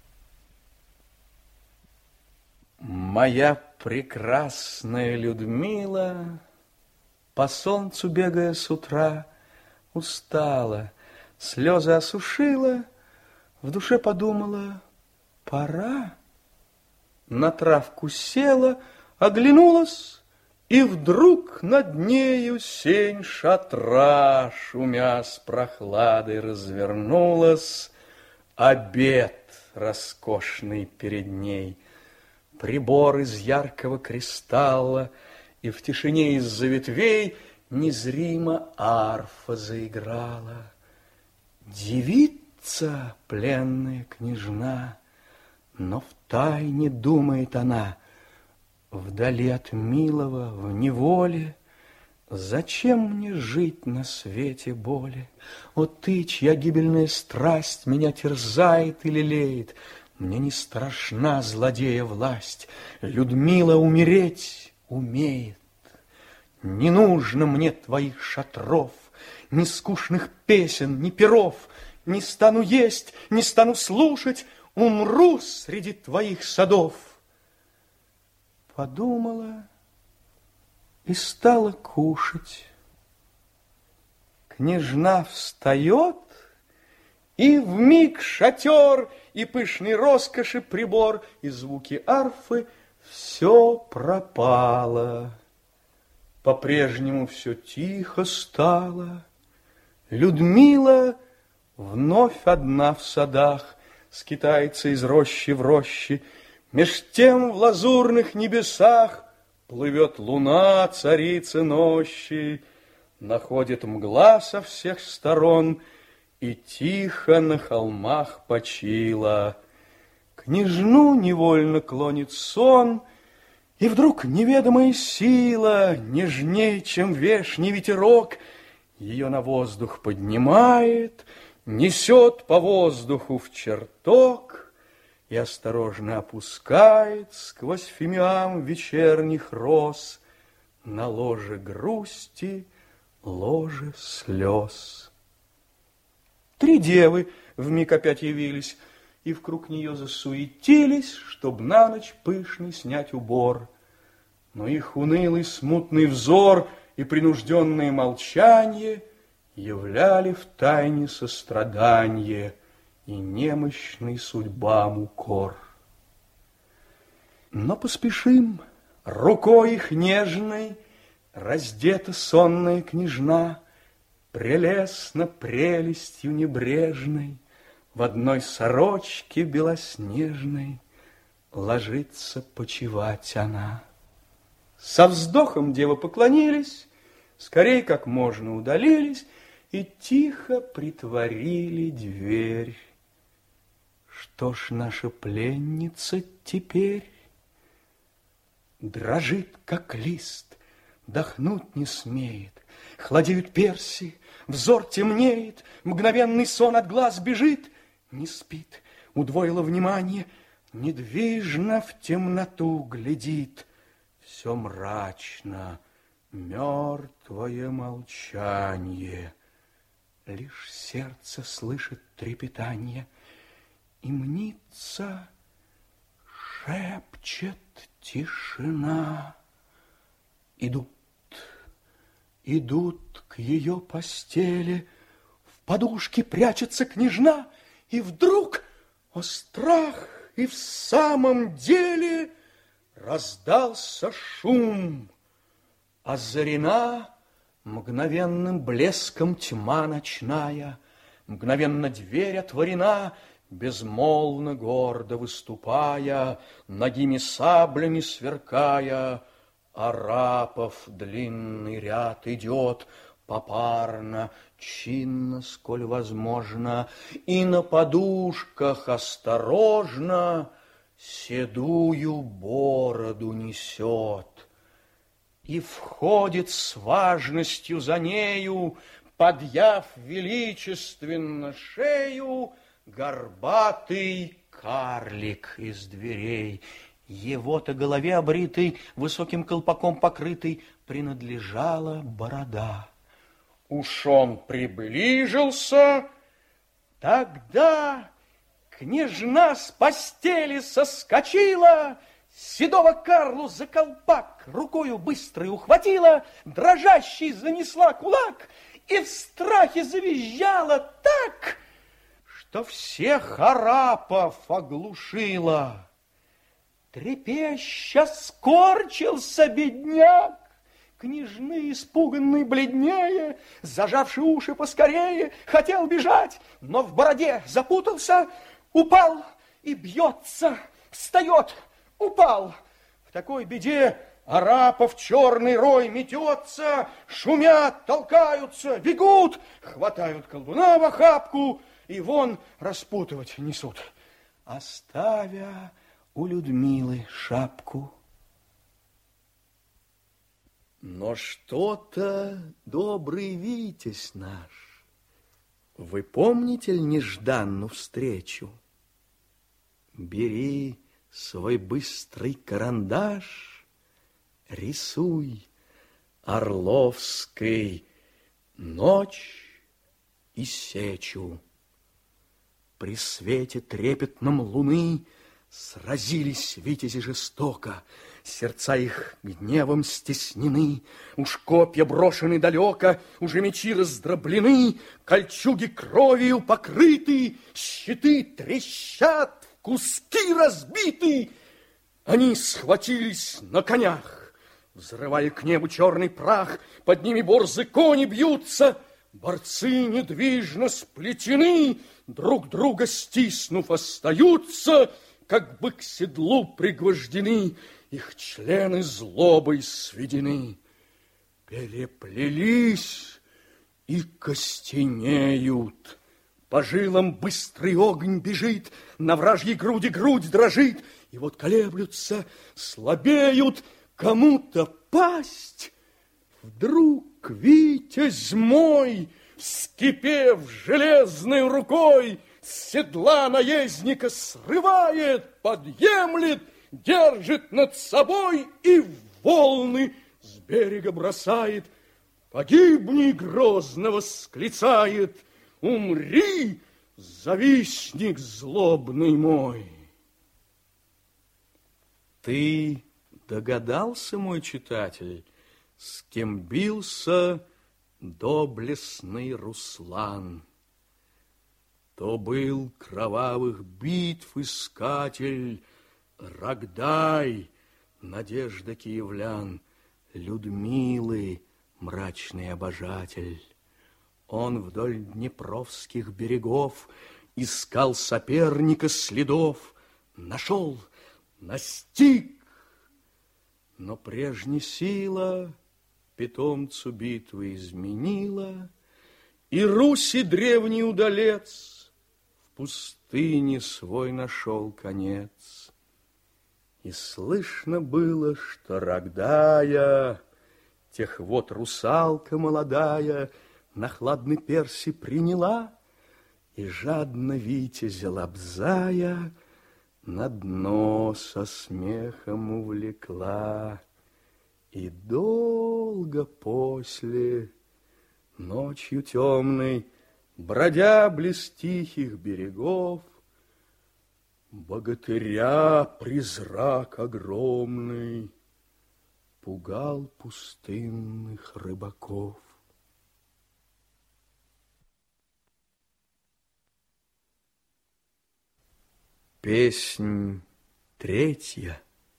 Моя прекрасная Людмила, по солнцу бегая с утра, устала, слезы осушила, в душе подумала: пора. На травку села, оглянулась, и вдруг над нею сень шатра, шумя с прохладой, развернулась. Обед роскошный перед ней, прибор из яркого кристалла, и в тишине из-за ветвей незримо арфа заиграла. Девица, пленная княжна, но втайне думает она: вдали от милого, в неволе, зачем мне жить на свете боли? О ты, чья гибельная страсть меня терзает и лелеет, мне не страшна злодея власть, Людмила умереть умеет. Не нужно мне твоих шатров, ни скучных песен, ни перов, не стану есть, не стану слушать, умру среди твоих садов. Подумала и стала кушать. Княжна встает, и вмиг шатер, и пышной роскоши прибор, и звуки арфы — все пропало. По-прежнему все тихо стало. Людмила вновь одна в садах, скитается из рощи в рощи. Меж тем в лазурных небесах плывет луна, царица ночи, находит мгла со всех сторон и тихо на холмах почила. Княжну невольно клонит сон, и вдруг неведомая сила, нежней, чем вешний ветерок, ее на воздух поднимает, несет по воздуху в чертог и осторожно опускает сквозь фимиам вечерних роз на ложе грусти, ложе слез. Три девы вмиг опять явились и вкруг нее засуетились, чтоб на ночь пышный снять убор. Но их унылый смутный взор и принужденное молчанье являли в тайне сострадание и немощный судьбам укор. Но поспешим, рукой их нежной раздета сонная княжна, прелестно прелестью небрежной в одной сорочке белоснежной ложится почивать она. Со вздохом девы поклонились, скорей как можно удалились
и тихо притворили дверь. Что ж наша пленница теперь? Дрожит, как лист, дохнуть не смеет, хладеют перси, взор темнеет, мгновенный сон от глаз бежит, не спит, удвоило внимание, недвижно в темноту глядит. Все мрачно, мертвое молчанье, лишь сердце слышит трепетанье, и мнится, шепчет тишина. Идут, идут к ее постели, в подушке прячется княжна, и вдруг, о страх, и в самом деле раздался шум. Озарена мгновенным блеском тьма ночная, мгновенно дверь отворена, безмолвно гордо выступая, ногими саблями сверкая, арапов длинный ряд идет, попарно, чинно, сколь возможно, и на подушках осторожно седую бороду несет. И входит с важностью за нею, подъяв величественно шею, горбатый карлик из дверей. Его-то голове обритой, высоким колпаком покрытой, принадлежала борода. Уж он приближился, тогда княжна с постели соскочила, седого Карлу за колпак рукою быстрой ухватила, дрожащей занесла кулак и в страхе завизжала так, что всех арапов оглушила. Трепеща скорчился бедняк, княжны испуганный бледнее, зажавши уши поскорее, хотел бежать, но в бороде запутался, упал и бьется, встает, упал. В такой беде арапов черный рой метется, шумят, толкаются, бегут, хватают колдуна в охапку и вон распутывать несут, оставя у Людмилы шапку. Но что-то добрый Витязь наш, вы помните ли нежданную встречу? Бери свой быстрый карандаш, рисуй Орловской ночь и сечу. При свете трепетном луны сразились витязи жестоко, сердца их гневом стеснены, уж копья брошены далеко, уже мечи раздроблены, кольчуги кровью покрыты, щиты трещат, в куски разбиты. Они схватились на конях, взрывая к небу черный прах, под ними борзы кони бьются, борцы недвижно сплетены, друг друга стиснув остаются, как бы к седлу пригвождены, их члены злобой сведены. Переплелись и костенеют. По жилам быстрый огонь бежит, на вражьей груди грудь дрожит, и вот колеблются, слабеют, кому-то пасть. Вдруг Витязь мой, вскипев железной рукой, с седла наездника срывает, подъемлет, держит над собой и в волны с берега бросает. Погибни, грозно восклицает, умри, завистник злобный мой. Ты догадался, мой читатель, с кем бился доблестный Руслан? То был кровавых битв искатель Рогдай, надежда киевлян, Людмилы мрачный обожатель. Он вдоль днепровских берегов искал соперника следов, нашел, настиг, но прежняя сила питомцу битвы изменила, И Руси древний удалец в пустыне свой нашел конец. И слышно было, что, рогдая, тех вот русалка молодая на хладный перси приняла и, жадно витязя лобзая, на дно со смехом увлекла. И долго после, ночью темной, бродя близ тихих берегов, богатыря призрак огромный пугал пустынных рыбаков. Песнь третья.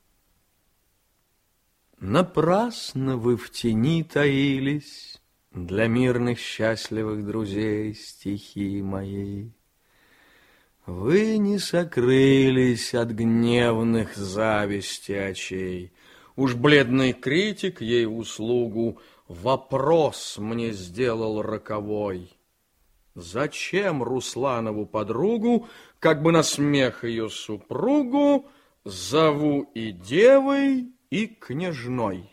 Напрасно вы в тени таились для мирных счастливых друзей стихи моей. Вы не сокрылись от гневных зависти очей. Уж бледный критик ей в услугу вопрос мне сделал роковой. Зачем Русланову подругу, как бы на смех ее супругу, зову и девой, и княжной?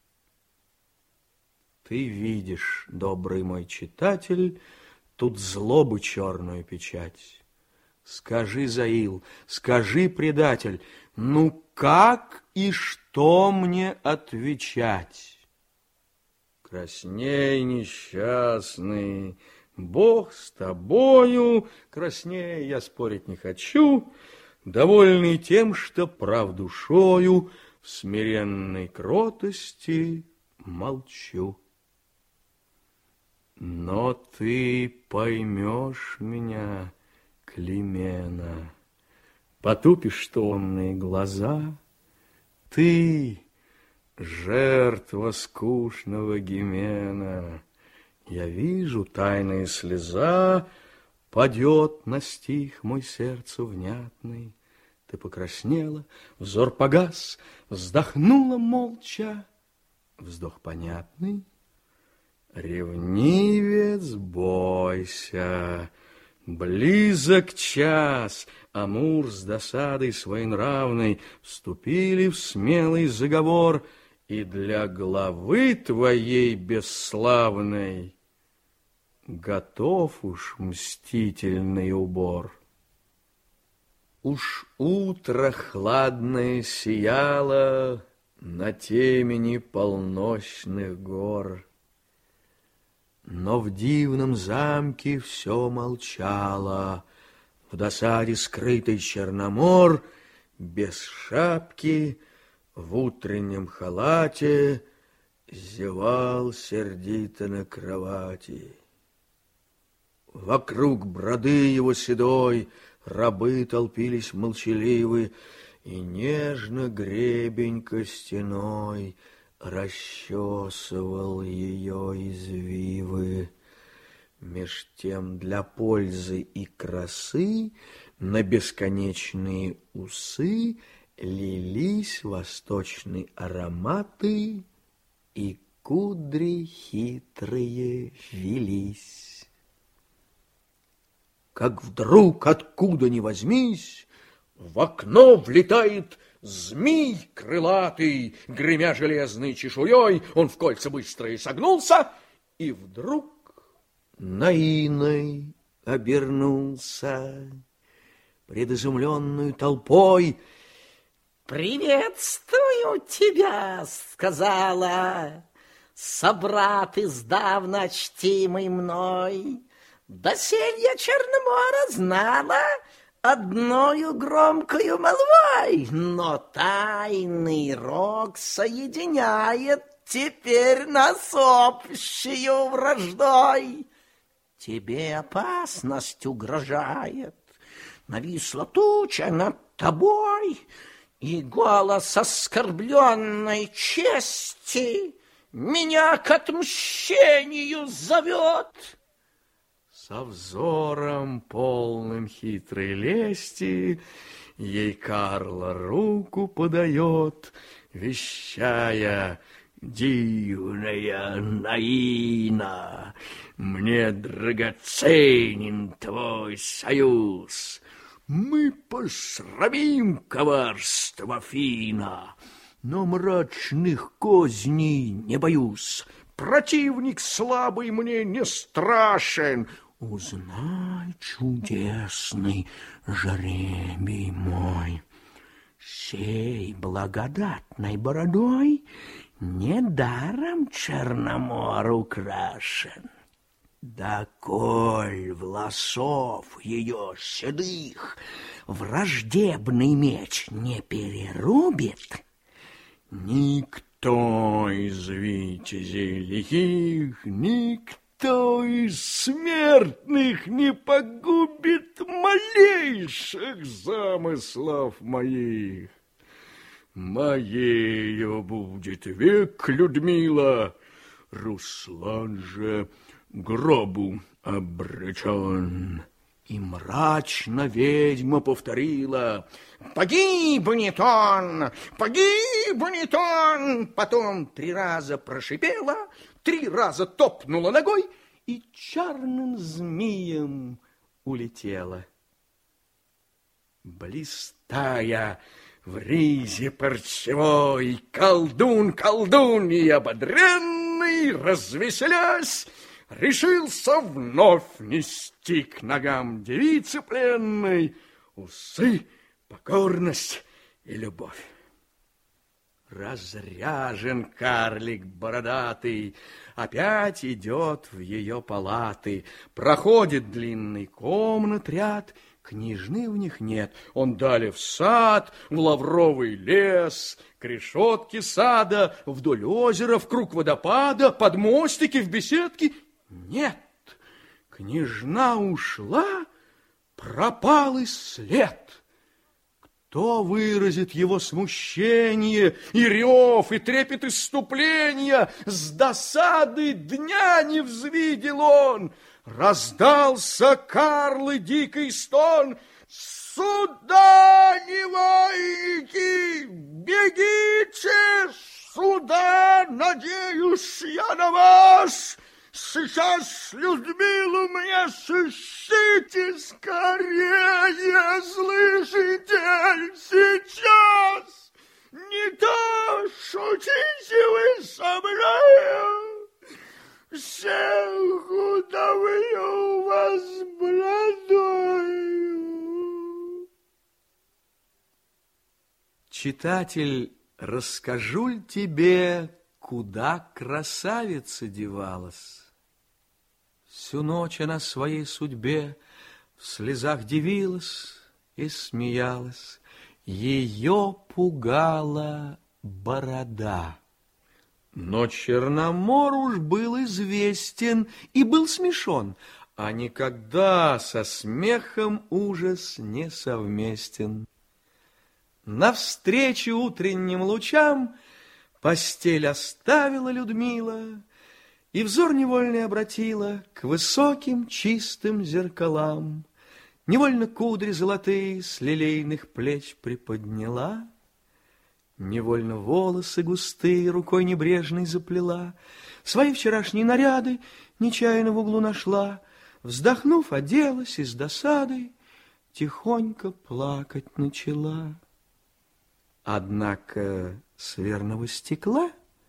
Ты видишь, добрый мой читатель, тут злобу черную печать. Скажи, Заил, скажи, предатель, ну как и что мне отвечать? Красней, несчастный, Бог с тобою, красней я спорить не хочу, довольный тем, что прав душою в смиренной кротости молчу. Но ты поймешь меня, Климена, потупишь томные глаза. Ты, жертва скучного гимена, я вижу, тайная слеза падет на стих мой сердцу внятный. Ты покраснела, взор погас, вздохнула молча, вздох понятный. Ревнивец, бойся, близок час. Амур с досадой своенравной вступили в смелый заговор, и для главы твоей бесславной готов уж мстительный убор. Уж утро хладное сияло на темени полночных гор, но в дивном замке все молчало. В досаде скрытый Черномор без шапки в утреннем халате зевал сердито на кровати. Вокруг броды его седой рабы толпились молчаливы, и нежно гребень костяной расчесывал ее извивы. Меж тем для пользы и красы на бесконечные усы лились восточные ароматы, и кудри хитрые вились. Как вдруг, откуда ни возьмись, в окно влетает змей крылатый, гремя железной чешуей, он в кольца быстрые согнулся, и вдруг наиной обернулся пред изумленную толпой. «Приветствую тебя», — сказала, «собрат издавна чтимый мной. Досель я Черномора знала одною громкою молвой, но тайный рок соединяет теперь нас общею враждой. Тебе опасность угрожает, нависла туча над тобой, и голос оскорбленной чести меня к отмщению зовет». Со взором полным хитрой лести ей Карла руку подает, вещая: Дивная Наина, мне драгоценен твой союз. Мы посрамим коварство Фина, но мрачных козней не боюсь. Противник слабый мне не страшен. Узнай, чудесный жребий мой, сей благодатной бородой недаром Черномор украшен. Да коль волосов ее седых враждебный меч не перерубит, никто из витязей лихих, никто из смертных не погубит малейших замыслов моих. Моею будет век Людмила, Руслан же гробу обречен. И мрачно ведьма повторила: погибнет он, погибнет он. Потом три раза прошипела, три раза топнула ногой и чарным змеем улетела. Блистая в ризе парчевой, колдун колдуньи ободренный, развеселясь, решился вновь нести к ногам девицы пленной усы, покорность и любовь. Разряжен карлик бородатый, опять идет в ее палаты, проходит длинный комнат ряд, княжны в них нет. Он далее в сад, в лавровый лес, к решетке сада, вдоль озера, в круг водопада, под мостики, в беседки. Нет, княжна ушла, пропал и след. Кто выразит его смущение, и рев, и трепет исступления? С досады дня не взвидел он. Раздался Карлы дикий стон: сюда, невольники, бегите сюда, надеюсь я на вас. Сейчас Людмилу мне сыщите скорее, слышите, сейчас. Не то шутите вы со мною, всех удавлю вас бородою. Читатель, расскажу ль тебе, куда красавица девалась? Всю ночь она своей судьбе в слезах дивилась и смеялась. Ее пугала борода. Но Черномор уж был известен и был смешон, а никогда со смехом ужас не совместен. Навстречу утренним лучам постель оставила Людмила и взор невольный обратила к высоким чистым зеркалам. Невольно кудри золотые с лилейных плеч приподняла, невольно волосы густые рукой небрежной заплела, свои вчерашние наряды нечаянно в углу нашла, вздохнув, оделась и с досадой тихонько плакать начала. Однако с верного стекла,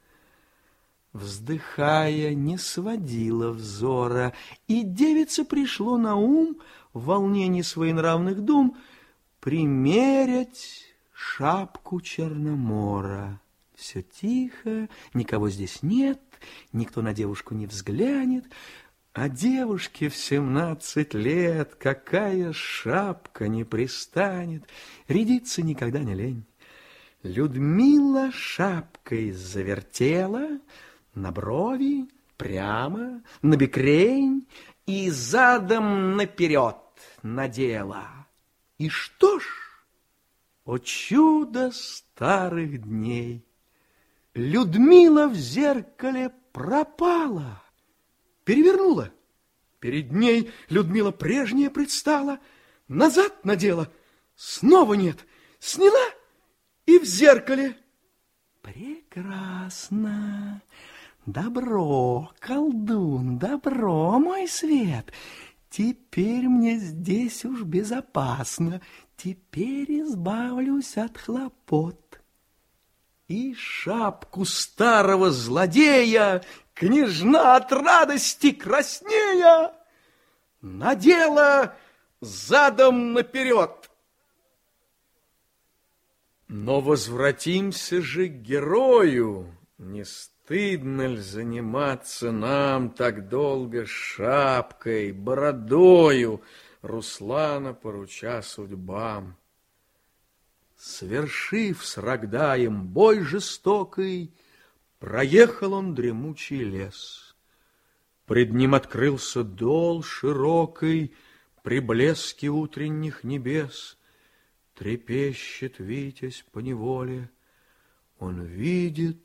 вздыхая, не сводила взора, и девице пришло на ум в волнении своенравных дум примерять шапку Черномора. Все тихо, никого здесь нет, никто на девушку не взглянет, а девушке в семнадцать лет какая шапка не пристанет, рядиться никогда не лень. Людмила шапкой завертела на брови, прямо, на бекрень и задом наперед надела. И что ж, о чудо старых дней! Людмила в зеркале пропала, перевернула. Перед ней Людмила прежняя предстала, назад надела, снова нет, сняла и в зеркале
Прекрасно. Добро, колдун, добро, мой свет. Теперь мне здесь уж безопасно. Теперь избавлюсь от хлопот.
И шапку старого злодея княжна от радости краснея надела задом наперед. Но возвратимся же к герою. Не стыдно ли заниматься нам так долго шапкой, бородою, Руслана поруча судьбам? Свершив с Рогдаем бой жестокий, проехал он дремучий лес. Пред ним открылся дол широкий, при блеске утренних небес. Трепещет Витязь поневоле, он видит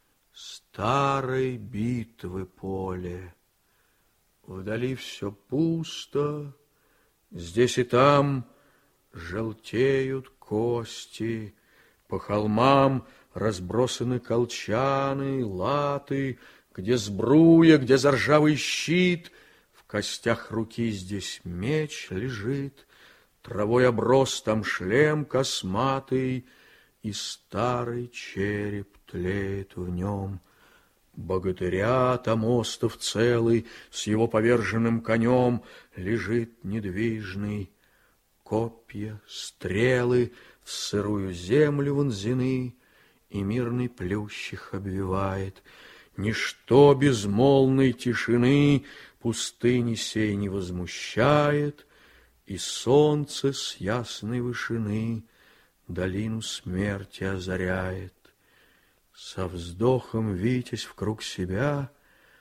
старой битвы поле. Вдали все пусто, здесь и там желтеют кости, по холмам разбросаны колчаны, латы, где сбруя, где заржавый щит, в костях руки здесь меч лежит, травой оброс там шлем косматый, и старый череп тлеет в нем. Богатыря там остов целый с его поверженным конем лежит недвижный. Копья, стрелы в сырую землю вонзены, и мирный плющ их обвивает. Ничто безмолвной тишины пустыни сей не возмущает, и солнце с ясной вышины долину смерти озаряет. Со вздохом Витязь вкруг себя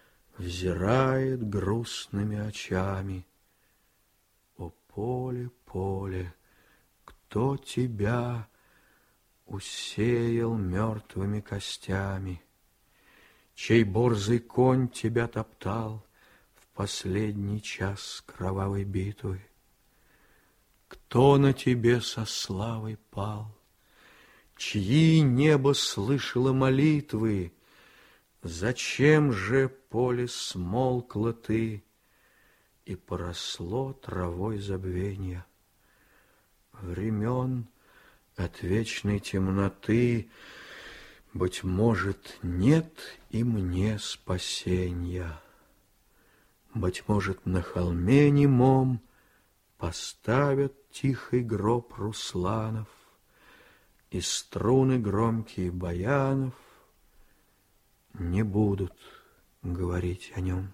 взирает грустными очами. О, поле, поле, кто тебя усеял мертвыми костями? Чей борзый конь тебя топтал в последний час кровавой битвы? Кто на тебе со славой пал? Чьи небо слышало молитвы? Зачем же, поле, смолкла ты и поросло травой забвенья? Времен от вечной темноты, быть может, нет и мне спасенья. Быть может, на холме немом поставят тихий гроб Русланов, и струны громкие баянов не будут говорить о нем.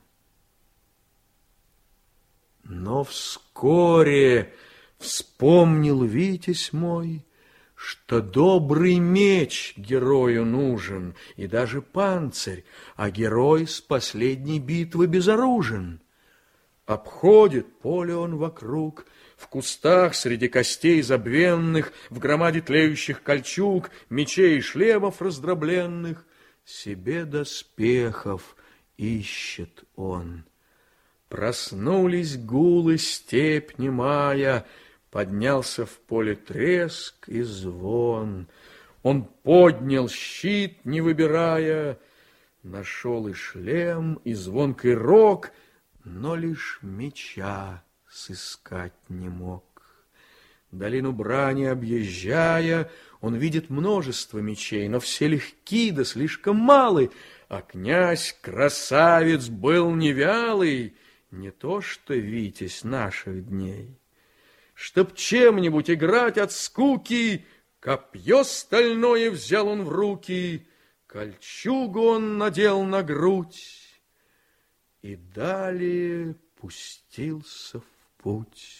Но вскоре вспомнил Витязь мой, что добрый меч герою нужен, и даже панцирь, а герой с последней битвы безоружен. Обходит поле он вокруг, в кустах среди костей забвенных, в громаде тлеющих кольчуг, мечей и шлемов раздробленных, себе доспехов ищет он. Проснулись гулы, степь немая, поднялся в поле треск и звон. Он поднял щит, не выбирая, нашел и шлем, и звонкий рог, но лишь меча сыскать не мог. Долину брани объезжая, он видит множество мечей, но все легки да слишком малы, а князь красавец был невялый, не то что Витязь наших дней. Чтоб чем-нибудь играть от скуки, копье стальное взял он в руки, кольчугу он надел на грудь и далее пустился в путь.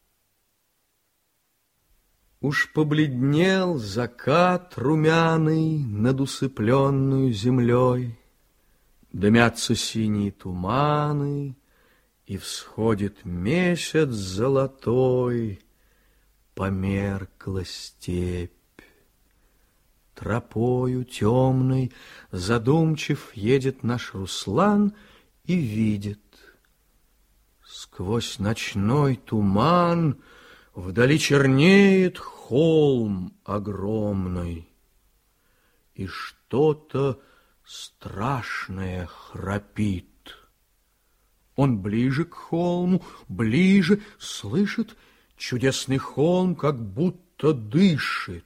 Уж побледнел закат румяный над усыпленную землей, дымятся синие туманы, и всходит месяц золотой, померкла степь. Тропою темной задумчив едет наш Руслан и видит. Сквозь ночной туман вдали чернеет холм огромный. И что
что-то страшное храпит. Он ближе к холму, ближе, слышит, чудесный холм как будто дышит.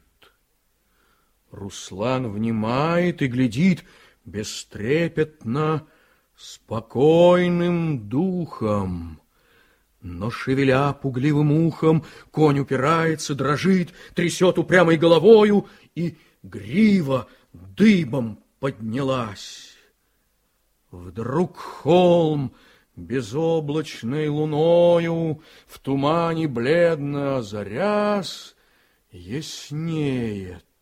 Руслан внимает и глядит бестрепетно, спокойным духом. Но, шевеля пугливым ухом, конь упирается, дрожит, трясет упрямой головою, и грива дыбом поднялась. Вдруг холм безоблачной луною в тумане бледно озарясь яснеет.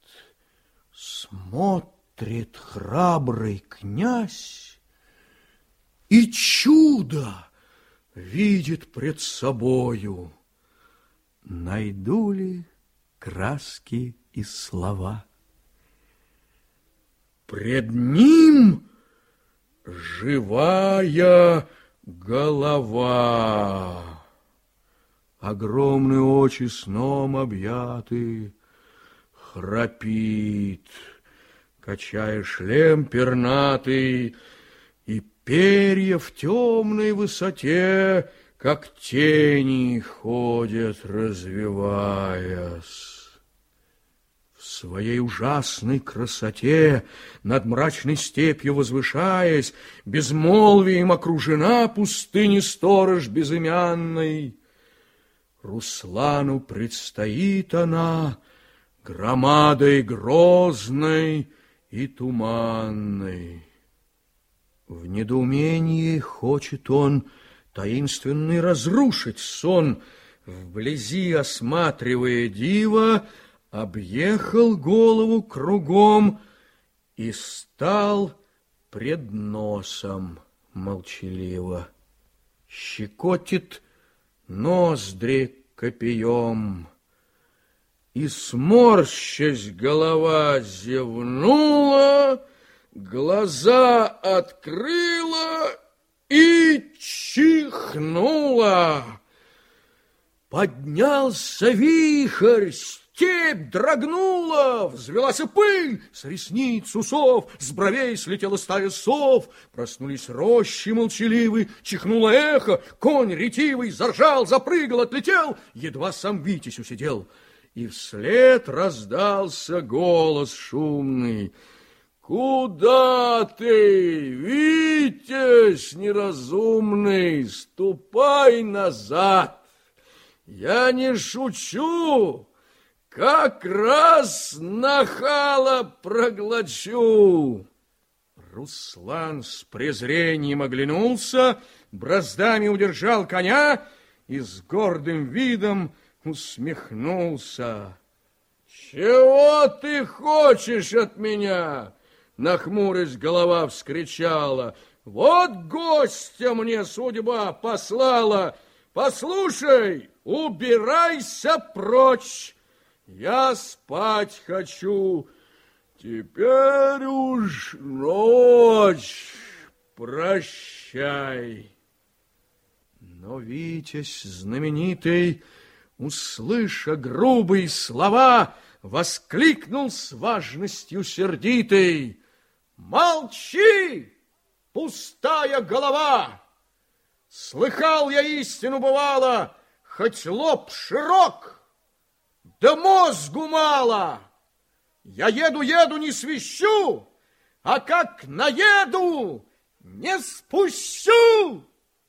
Смотрит храбрый князь и чудо видит пред собою. Найду ли краски и слова? Пред ним живая голова. Огромные очи сном объяты, храпит, качая шлем пернатый, и перья в темной высоте, как тени, ходят, развиваясь. В своей ужасной красоте, над мрачной степью возвышаясь, безмолвием окружена пустыни сторож безымянной. Руслану предстоит она громадой грозной и туманной. В недоумении хочет он таинственный разрушить сон, вблизи осматривая диво, объехал голову кругом и стал пред носом молчаливо. Щекотит ноздри копьем, и, сморщась, голова зевнула, глаза открыла и чихнула. Поднялся вихрь, степь дрогнула, взвелась пыль, с ресниц, усов, с бровей слетела стая сов, проснулись рощи молчаливы, чихнуло эхо, конь ретивый заржал, запрыгал, отлетел, едва сам Витязь усидел. И вслед раздался голос шумный: «Куда ты, Витязь неразумный, ступай назад! Я не шучу, как раз нахала проглочу!» Руслан с презрением оглянулся, браздами удержал коня и с гордым видом усмехнулся. «Чего ты хочешь от меня?» Нахмурясь, голова вскричала: «Вот гостя мне судьба послала! Послушай, убирайся прочь! Я спать хочу, теперь уж ночь, прощай!» Но Витязь знаменитый, услыша грубые слова, воскликнул с важностью сердитой: «Молчи, пустая голова! Слыхал я истину бывало, хоть лоб широк, да мозгу мало. Я еду-еду не свищу, а как наеду, не спущу!»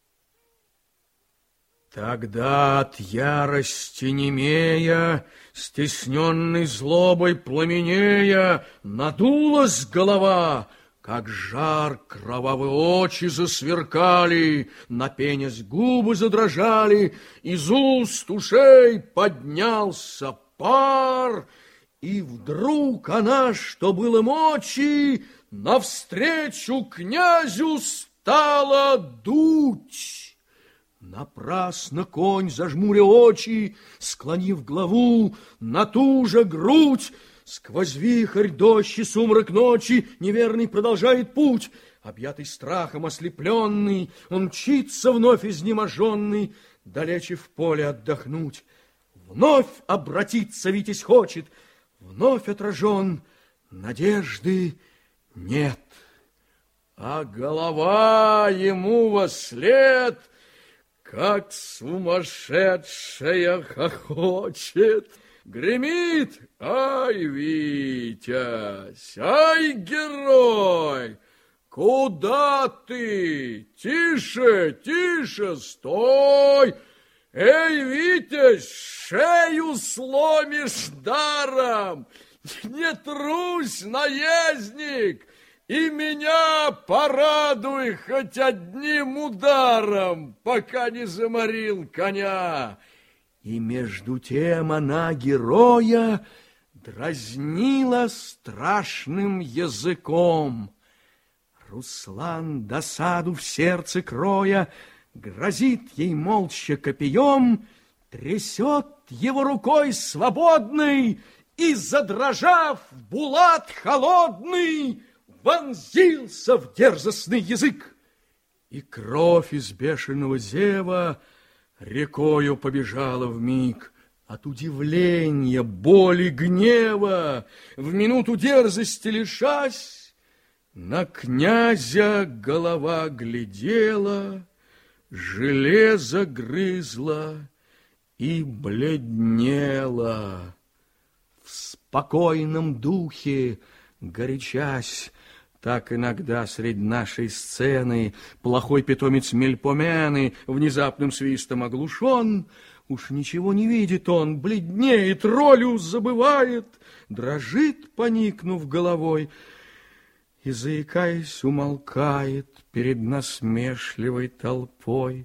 Тогда от ярости немея, стесненной злобой пламенея, надулась голова, как жар кровавые очи засверкали, напенясь губы задрожали, из уст ушей поднялся пар, и вдруг она, что было мочи, навстречу князю стала дуть. Напрасно конь, зажмуря очи, склонив главу, натужа грудь, сквозь вихрь, дождь и сумрак ночи неверный продолжает путь. Объятый страхом, ослепленный, он мчится вновь изнеможенный, далече в поле отдохнуть. Вновь обратиться Витязь хочет, вновь отражен надежды Нет, а голова ему вослед, как сумасшедшая хохочет. Гремит: ай, Витязь, ай, герой, куда ты? Тише, тише, стой! Эй, Витязь, шею сломишь даром! Не трусь, наездник, и меня порадуй хоть одним ударом, пока не заморил коня.
И между тем она героя дразнила страшным языком. Руслан, досаду в сердце кроя, грозит ей молча копьем, трясет его рукой свободной и, задрожав, булат холодный вонзился в дерзостный язык. И кровь из бешеного зева рекою побежала вмиг. От удивления, боли, гнева, в минуту дерзости лишась, на князя голова глядела, железо грызла и бледнела. В спокойном духе, горячась, так иногда средь нашей сцены плохой питомец Мельпомены внезапным свистом оглушен. Уж ничего не видит он, бледнеет, ролю забывает, дрожит, поникнув головой, и, заикаясь, умолкает перед насмешливой толпой.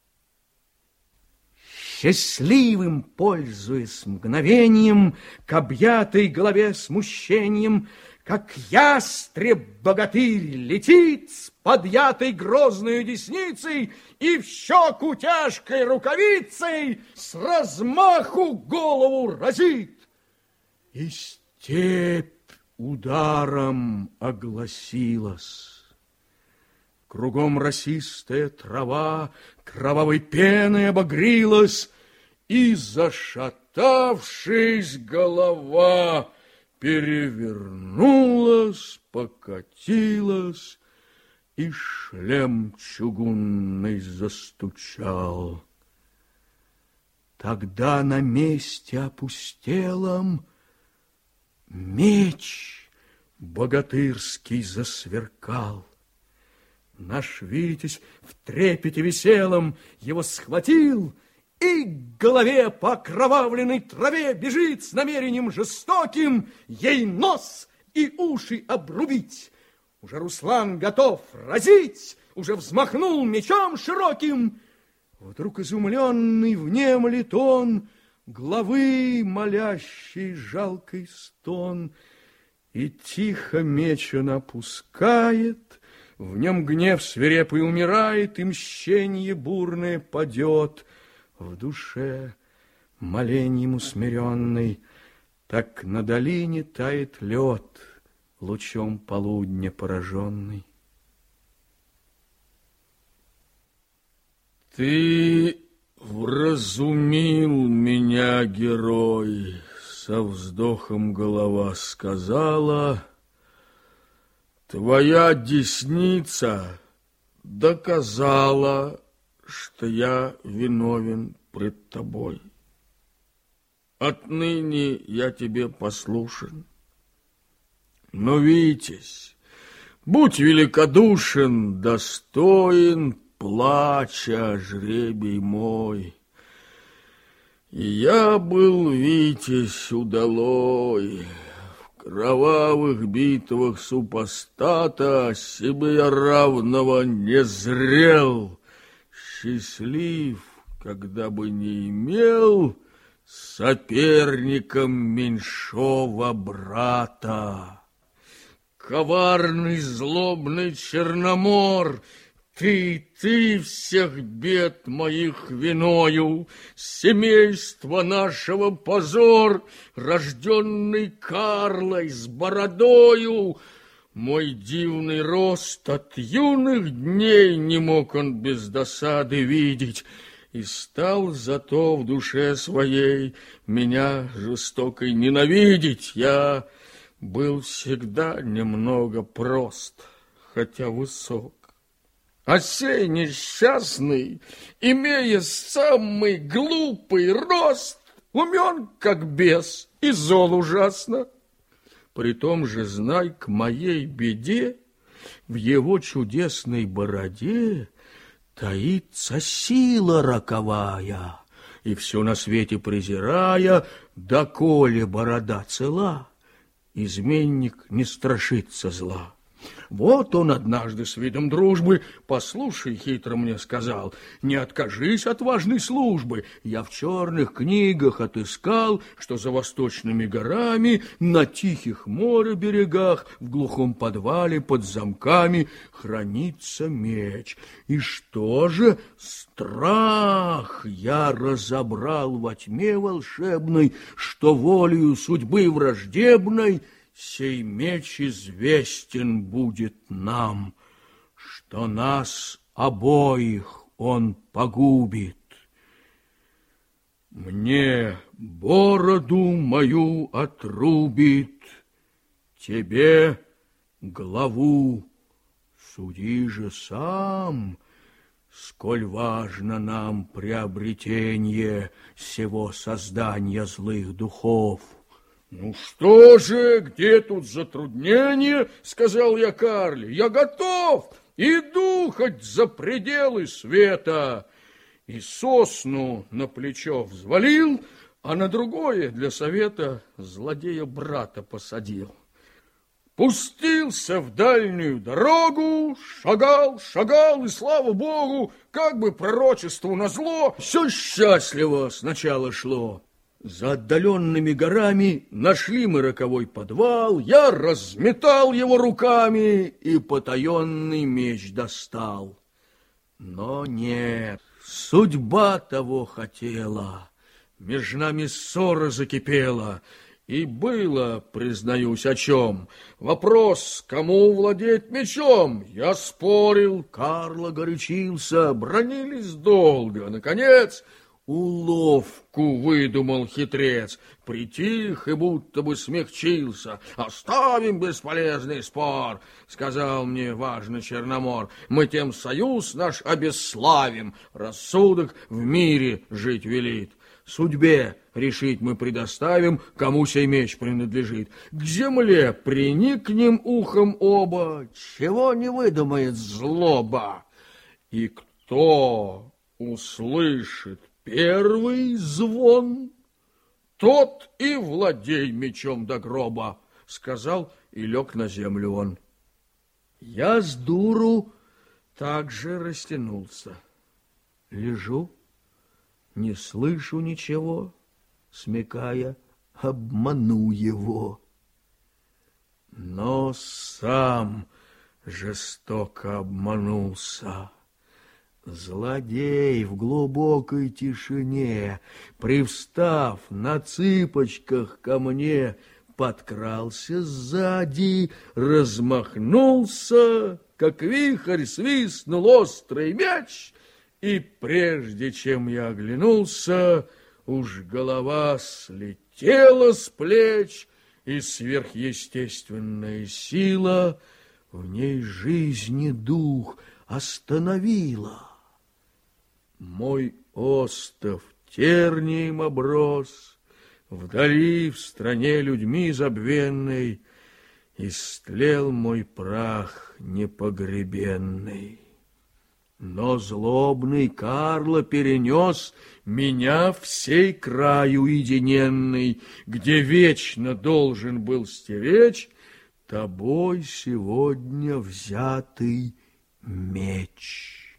Счастливым, пользуясь мгновением, к объятой голове смущением, как ястреб-богатырь летит с подъятой грозною десницей и в щеку тяжкой рукавицей с размаху голову разит. И степь ударом огласилась. Кругом росистая трава кровавой пеной обогрилась, и, зашатавшись, голова перевернулась, покатилась, и шлем чугунный застучал. Тогда на месте опустелом меч богатырский засверкал. Наш Витязь в трепете веселом его схватил и к голове по окровавленной траве бежит с намерением жестоким ей нос и уши обрубить. Уже Руслан готов разить, уже взмахнул мечом широким. Вдруг изумленный внемлет он главы молящий жалкий стон, и тихо меч он опускает, в нем гнев свирепый умирает, и мщенье бурное падет. В душе моленьем усмиренный, так на долине тает лед, лучом полудня пораженный.
Ты вразумил меня, герой, со вздохом голова сказала. Твоя десница доказала, что я виновен пред тобой. Отныне я тебе послушен. Но, Витязь, будь великодушен, достоин плача жребий мой. И я был, Витязь, удалой, в кровавых битвах супостата себе я равного не зрел. Счастлив, когда бы не имел соперником меньшого брата. Коварный, злобный Черномор, ты, ты всех бед моих виною, семейства нашего позор, рожденный Карлой с бородою. Мой дивный рост от юных дней не мог он без досады видеть, и стал зато в душе своей меня жестокой ненавидеть. Я
был всегда немного прост, хотя высок. А сей несчастный, имея самый глупый рост, умен, как бес, и зол ужасно. При том же, знай, к моей беде, в его чудесной бороде таится сила роковая, и все на свете презирая, доколе борода цела, изменник не страшится зла. Вот он однажды с видом дружбы: послушай, хитро мне сказал, не откажись от важной службы. Я в черных книгах отыскал, что за восточными горами, на тихих море берегах, в глухом подвале под замками хранится меч. И что же? Страх я разобрал во тьме волшебной, что волею судьбы враждебной сей меч известен будет нам, что нас обоих он погубит. Мне бороду мою отрубит, тебе главу. Суди же сам, сколь важно нам приобретение сего создания злых духов.
Ну что же, где тут затруднение, сказал я Карле. Я готов, иду хоть за пределы света. И сосну на плечо взвалил, а на другое для совета злодея брата посадил. Пустился в дальнюю дорогу, шагал, шагал, и, слава богу, как бы пророчеству назло, все счастливо сначала шло. За отдаленными горами нашли мы роковой подвал, я разметал его руками и потаенный меч достал. Но нет, судьба того хотела, между нами ссора закипела, и было, признаюсь, о чем. Вопрос, кому владеть мечом? Я спорил, Карло горячился, бранились долго. Наконец, уловку выдумал хитрец, притих и будто бы смягчился. «Оставим бесполезный спор», — сказал мне важно Черномор. «Мы тем союз наш обесславим, рассудок в мире жить велит. Судьбе решить мы предоставим, кому сей меч принадлежит. К земле приникнем ухом оба, чего не выдумает злоба. И кто услышит первый звон, тот и владей мечом до гроба», — сказал, и лег на землю он. Я с дуру также растянулся. Лежу, не слышу ничего, смекая, обману его. Но сам жестоко обманулся. Злодей в глубокой тишине, привстав на цыпочках ко мне, подкрался сзади, размахнулся, как вихрь свистнул острый мяч, и прежде чем я оглянулся, уж голова слетела с плеч, и сверхъестественная сила в ней жизни дух остановила. Мой остов тернием оброс, вдали, в стране людьми забвенной, истлел мой прах непогребенный. Но злобный Карло перенес меня в сей край уединенный, где вечно должен был стеречь тобой сегодня взятый меч.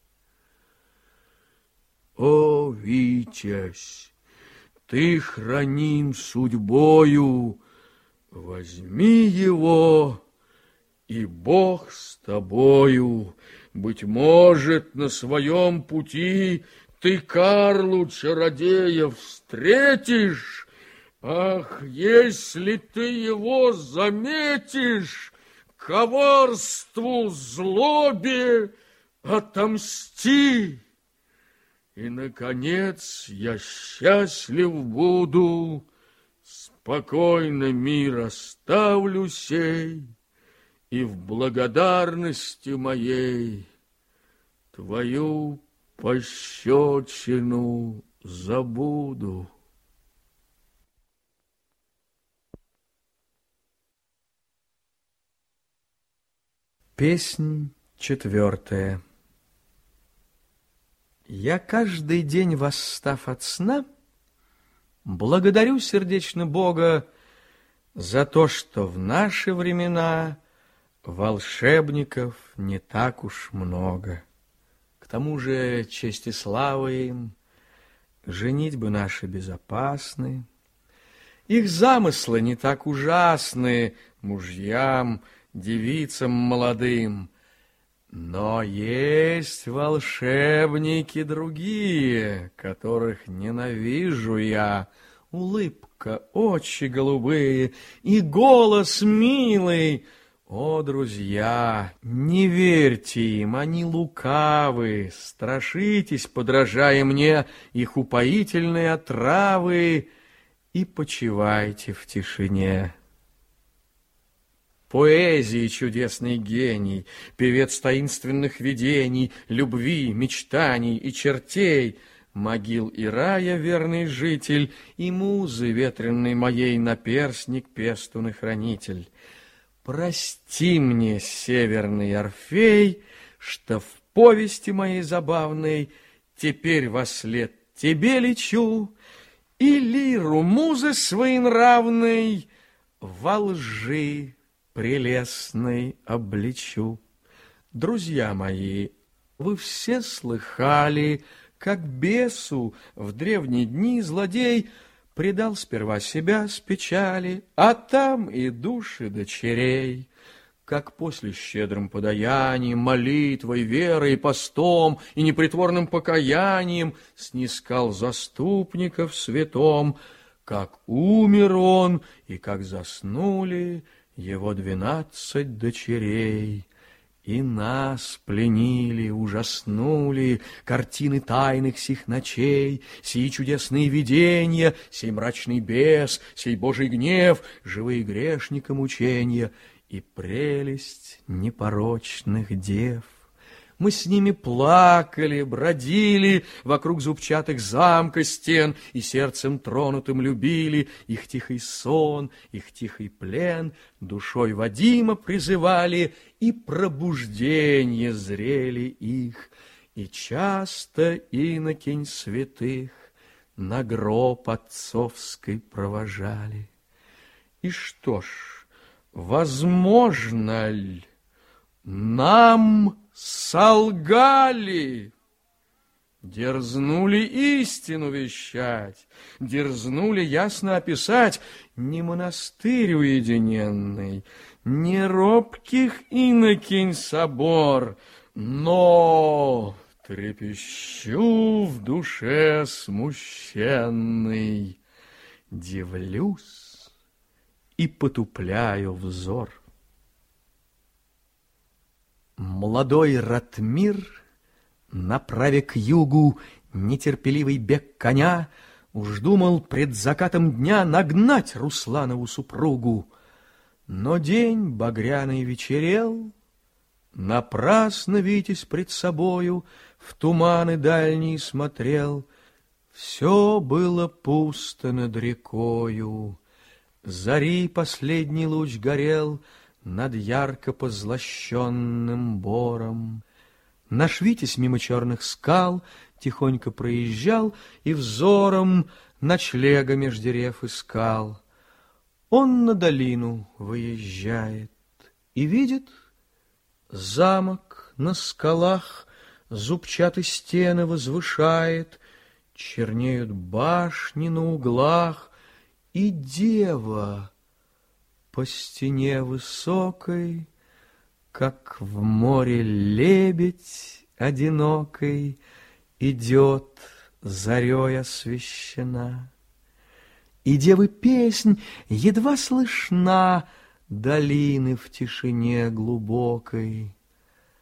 О, Витязь, ты храним судьбою, возьми его, и Бог с тобою. Быть может, на своем пути ты Карлу чародея встретишь. Ах, если ты его заметишь, коварству, злобе отомсти. И, наконец, я счастлив буду с
покойно мир оставлю сей, и в благодарности моей твою пощечину забуду.
Песнь четвертая. Я каждый день, восстав от сна, благодарю сердечно Бога за то, что в наши времена волшебников не так уж много. К тому же честь и слава им, женитьбы наши безопасны, их замыслы не так ужасны мужьям, девицам молодым. Но есть волшебники другие, которых ненавижу я. Улыбка, очи голубые и голос милый. О, друзья, не верьте им, они лукавы. Страшитесь, подражая мне, их упоительные отравы, и почивайте в тишине. Поэзии чудесный гений, певец таинственных видений, любви, мечтаний и чертей, могил и рая верный житель, и музы ветреной моей наперстник, пестун и хранитель. Прости мне, северный Орфей, что в повести моей забавной теперь вослед тебе лечу, и лиру музы своенравной во лжи прелестной обличу. Друзья мои, вы все слыхали, как бесу в древние дни злодей предал сперва себя с печали, а там и души дочерей. Как после щедрым подаянием, молитвой, верой, постом и непритворным покаянием снискал заступников святом, как умер он и как заснули его двенадцать дочерей. И нас пленили, ужаснули картины тайных сих ночей, сии чудесные видения, сей мрачный бес, сей Божий гнев, живые грешника мучения и прелесть непорочных дев. Мы с ними плакали, бродили вокруг зубчатых замка стен и сердцем тронутым любили их тихий сон, их тихий плен, душой Вадима призывали, и пробуждение зрели их, и часто инокинь святых на гроб отцовской провожали. И что ж, возможно ли нам солгали? Дерзнули истину вещать, дерзнули ясно описать не монастырь уединенный, не робких инокинь собор, но трепещу в душе смущенный, дивлюсь и потупляю взор. Молодой Ратмир, направя к югу нетерпеливый бег коня, уж думал пред закатом дня нагнать Русланову супругу. Но день багряный вечерел, напрасно Витязь пред собою в туманы дальние смотрел. Все было пусто над рекою, зари последний луч горел над ярко позлощенным бором. Наш Витязь мимо черных скал тихонько проезжал и взором ночлега меж дерев искал. Он на долину выезжает и видит замок на скалах, зубчатые стены возвышает, чернеют башни на углах, и дева по стене высокой, как в море лебедь одинокой, идет зарей освещена. И девы песнь едва слышна долины в тишине глубокой.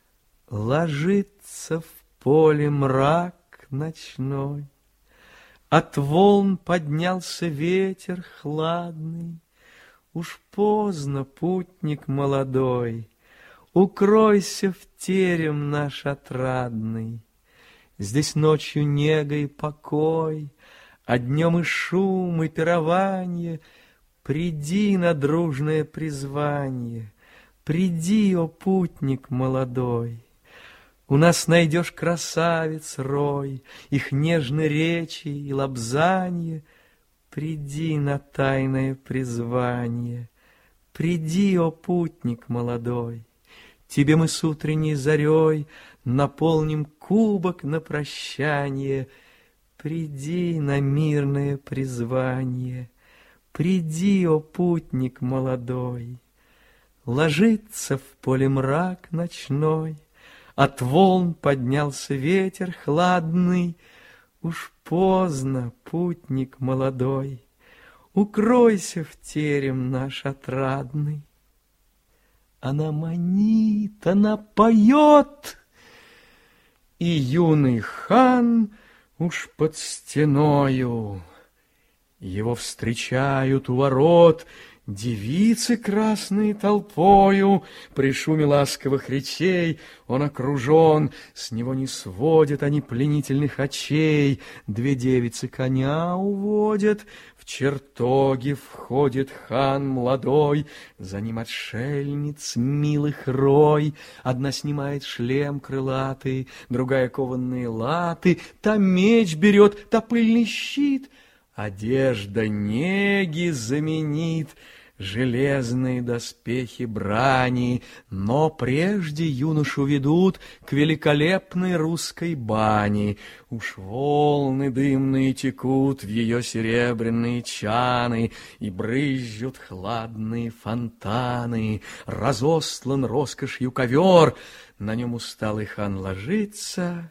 Ложится в поле мрак ночной,
От волн поднялся ветер хладный. Уж поздно, путник молодой, укройся в терем наш отрадный. Здесь ночью нега и покой, а днем и шум, и пирование. Приди на дружное призвание, приди, о путник молодой. У нас найдешь красавиц рой, их нежные речи и лобзанье. Приди на тайное призвание, приди, о путник молодой. Тебе мы с утренней зарей наполним кубок на прощание. Приди на мирное призвание, приди, о путник молодой. Ложится в поле мрак ночной, от волн поднялся ветер хладный. Уж поздно, путник молодой, укройся в терем наш отрадный. Она манит, она поет, и юный хан уж под стеною. Его встречают у ворот девицы красной толпою. При шуме ласковых речей он окружен, с него не сводят они пленительных очей. Две девицы коня уводят, в чертоги входит хан молодой. За ним отшельниц милых рой. Одна снимает шлем крылатый, другая кованные латы, та меч берет, та пыльный щит. Одежда неги заменит железные доспехи брани, но прежде юношу ведут к великолепной русской бане. Уж волны дымные текут в ее серебряные чаны, и брызжут хладные фонтаны. Разостлан роскошью ковер, на нем усталый хан ложится,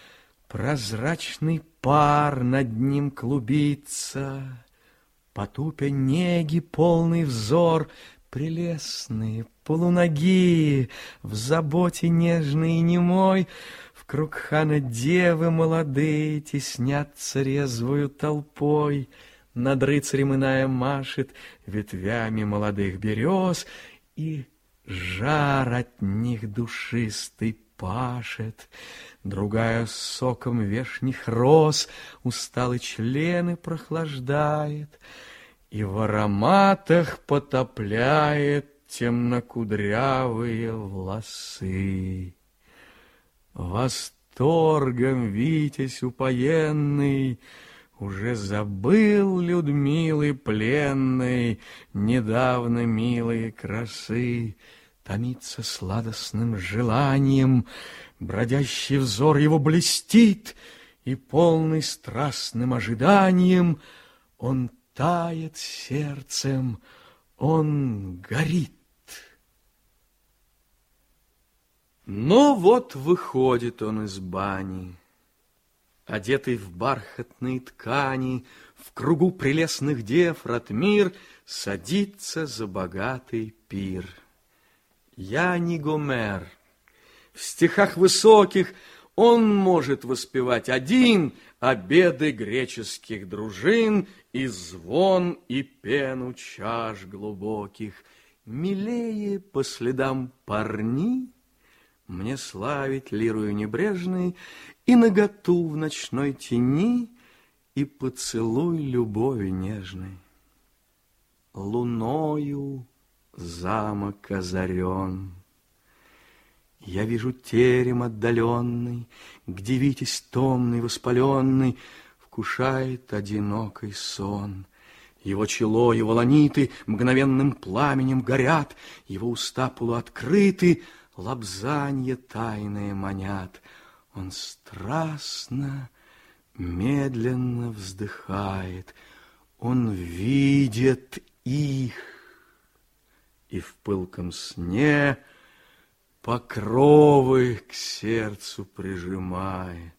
прозрачный пар над ним клубится. Потупя неги полный взор, прелестные, полуногие, в заботе нежной и немой, вкруг хана девы молодые теснятся резвую толпой. Над рыцарем иная машет ветвями молодых берез, и жар от них душистый пашет. Другая с соком вешних роз усталые члены прохлаждает и в ароматах потопляет темнокудрявые волосы. Восторгом витязь упоенный уже забыл Людмилы пленной недавно милые красы. Томится сладостным желанием, бродящий взор его блестит, и полный страстным ожиданием он тает сердцем, он горит. Но вот выходит он из бани, одетый в бархатные ткани, в кругу прелестных дев Ратмир садится за богатый пир. Я не Гомер. В стихах высоких он может воспевать один обеды греческих дружин и звон и пену чаш глубоких. Милее по следам парни мне славить лирую небрежной и наготу в ночной тени и поцелуй любови нежной. Луною замок озарен. Я вижу терем отдаленный, где витязь томный, воспаленный вкушает одинокий сон. Его чело, его ланиты мгновенным пламенем горят, его уста полуоткрыты, лобзанье тайное манят. Он страстно, медленно вздыхает, он видит их, и в пылком сне покровы к сердцу прижимает.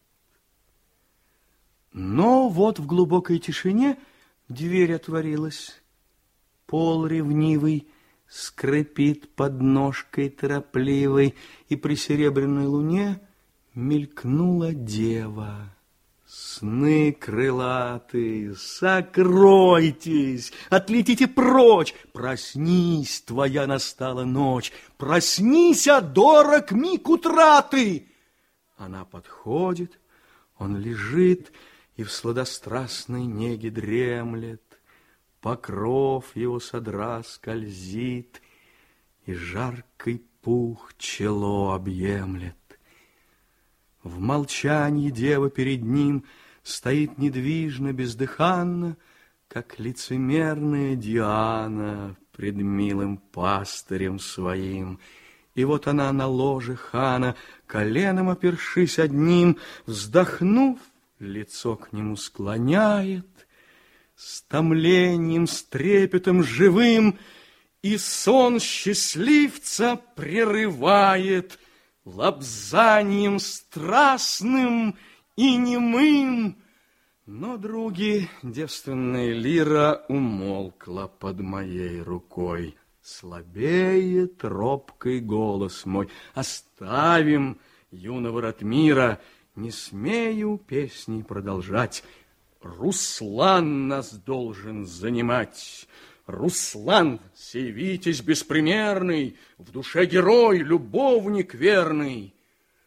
Но вот в глубокой тишине дверь отворилась. Пол ревнивый скрипит под ножкой торопливой, и при серебряной луне мелькнула дева Сны крылатые, сокройтесь, отлетите прочь. Проснись, твоя настала ночь, проснись, а дорог миг утраты. Она подходит, он лежит и в сладострастной неге дремлет. Покров его содра скользит, и жаркий пух чело объемлет. В молчании дева перед ним стоит недвижно, бездыханно, как лицемерная Диана пред милым пастырем своим. И вот она на ложе хана, коленом опершись одним, вздохнув, лицо к нему склоняет, с томлением, с трепетом живым, и сон счастливца прерывает лобзанием страстным и немым. Но, други, девственная лира умолкла под моей рукой. Слабеет робкий голос мой. Оставим юного Ратмира, не смею песней продолжать. Руслан нас должен занимать. Руслан, сей витязь беспримерный, в душе герой, любовник верный.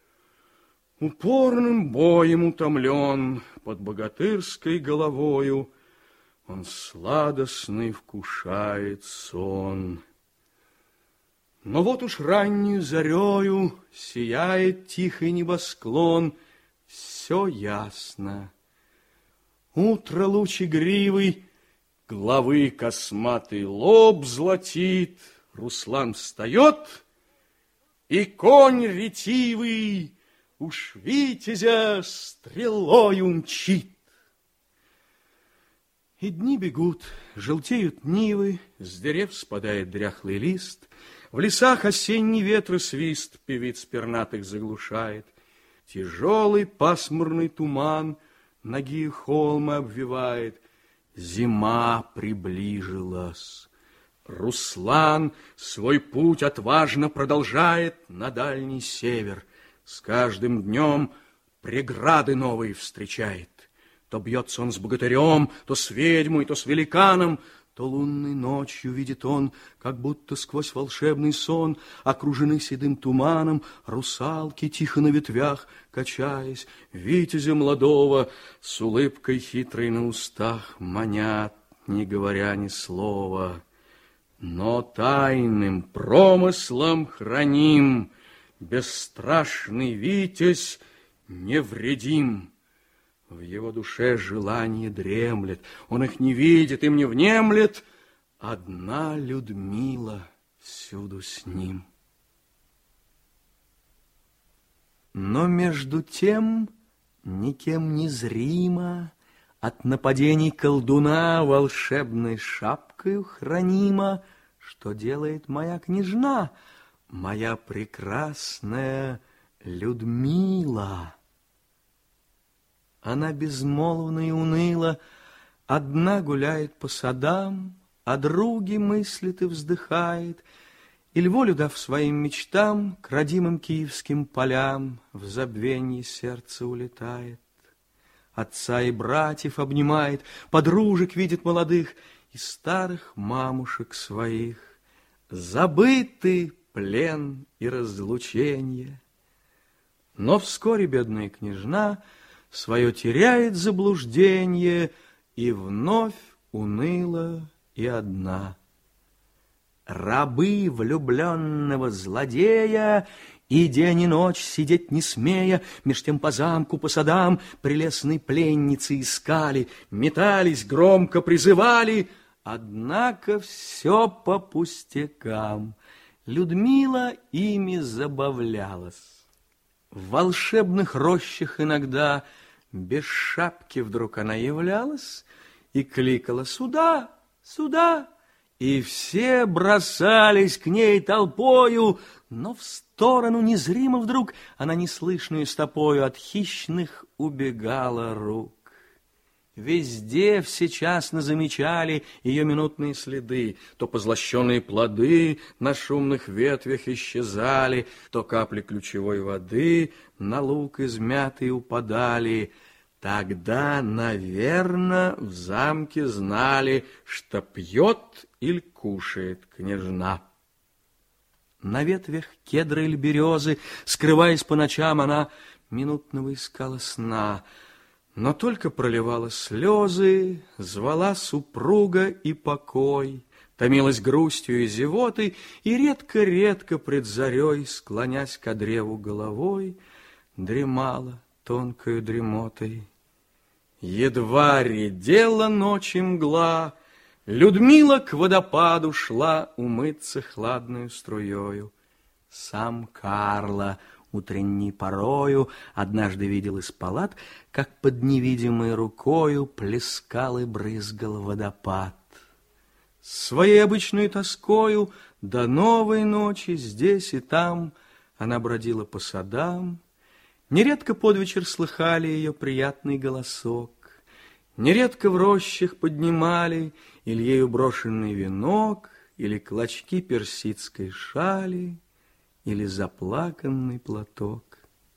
Упорным боем утомлен, под богатырской головою он сладостный вкушает сон. Но вот уж раннюю зарею сияет тихий небосклон, все ясно. Утро луч игривый, главы косматый лоб золотит, Руслан встает, и конь ретивый уж витязя стрелою мчит. И дни бегут, желтеют нивы, с дерев спадает дряхлый лист, в лесах осенний ветры свист певиц пернатых заглушает. Тяжелый пасмурный туман ноги холмы обвивает. Зима приближилась. Руслан свой путь отважно продолжает на дальний север. С каждым днем преграды новые встречает. То бьется он с богатырем, то с ведьмой, то с великаном, то лунной ночью видит он, как будто сквозь волшебный сон, окружены седым туманом, русалки тихо на ветвях, качаясь, витязя молодого, с улыбкой хитрой на устах, манят, не говоря ни слова. Но тайным промыслом храним, бесстрашный витязь невредим. В его душе желание дремлет, он их не видит, им не внемлет. Одна Людмила всюду с ним. Но между тем никем не зримо от нападений колдуна волшебной шапкою хранима, что делает моя княжна, моя прекрасная Людмила. Она безмолвна и уныла, одна гуляет по садам, о друге мыслит и вздыхает, и волю дав своим мечтам, к родимым киевским полям в забвенье сердце улетает. Отца и братьев обнимает, подружек видит молодых и старых мамушек своих. Забыты плен и разлученье. Но вскоре бедная княжна свое теряет заблуждение и вновь уныла и одна. Рабы влюбленного злодея и день и ночь сидеть не смея, меж тем по замку, по садам прелестной пленницы искали, метались, громко призывали, однако все по пустякам. Людмила ими забавлялась. В волшебных рощах иногда без шапки вдруг она являлась и кликала «Сюда! Сюда!» И все бросались к ней толпою, но в сторону незримо вдруг она неслышную стопою от хищных убегала рук. Везде всечасно замечали ее минутные следы. То позлощенные плоды на шумных ветвях исчезали, то капли ключевой воды на луг измятые упадали. Тогда, наверное, в замке знали, что пьет или кушает княжна. На ветвях кедра или березы, скрываясь по ночам, она минутного искала сна, но только проливала слезы, звала супруга и покой, томилась грустью и зевотой, и редко-редко пред зарей, склонясь ко древу головой, дремала тонкою дремотой. Едва редела ночи мгла, Людмила к водопаду шла умыться хладною струёю. Сам Карло утренней порою однажды видел из палат, как под невидимой рукою плескал и брызгал водопад. Своей обычной тоскою до новой ночи здесь и там она бродила по садам. Нередко под вечер слыхали ее приятный голосок, нередко в рощах поднимали или ею брошенный венок, или клочки персидской шали, или заплаканный платок.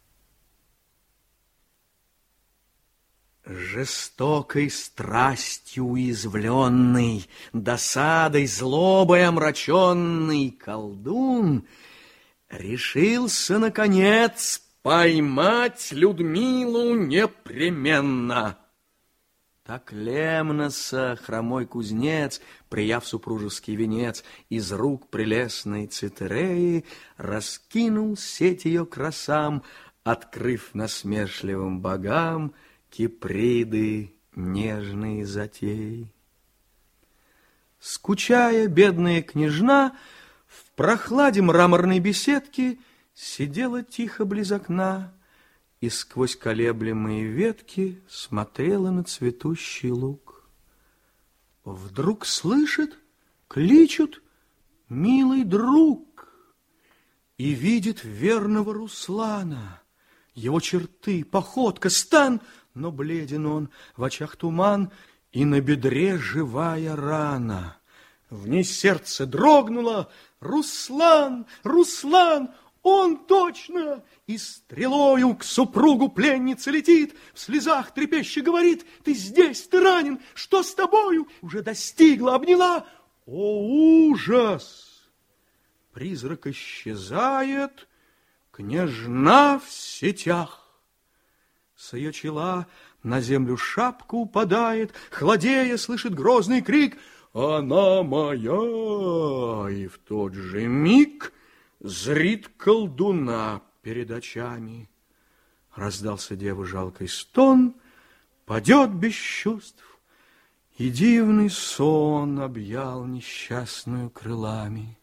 Жестокой страстью уязвленный, досадой, злобой омраченный колдун решился, наконец, поймать Людмилу непременно. Так Лемноса, хромой кузнец, прияв супружеский венец, из рук прелестной Цитереи, раскинул сеть ее красам, открыв насмешливым богам Киприды нежные затеи. Скучая, бедная княжна в прохладе мраморной беседки сидела тихо близ окна и сквозь колеблемые ветки смотрела на цветущий луг. Вдруг слышит, кличут: «Милый друг!» И видит верного Руслана. Его черты, походка, стан, но бледен он, в очах туман, и на бедре живая рана. В ней сердце дрогнуло: «Руслан! Руслан! Он точно!» И стрелою к супругу пленницы летит, в слезах трепеща говорит: «Ты здесь, ты ранен, что с тобою?» Уже достигла, обняла. О, ужас! Призрак исчезает, княжна в сетях. С ее чела на землю шапка упадает, хладея, слышит грозный крик: «Она моя!» И в тот же миг зрит колдуна перед очами. Раздался деву жалкий стон, падет без чувств, и дивный сон объял несчастную крылами.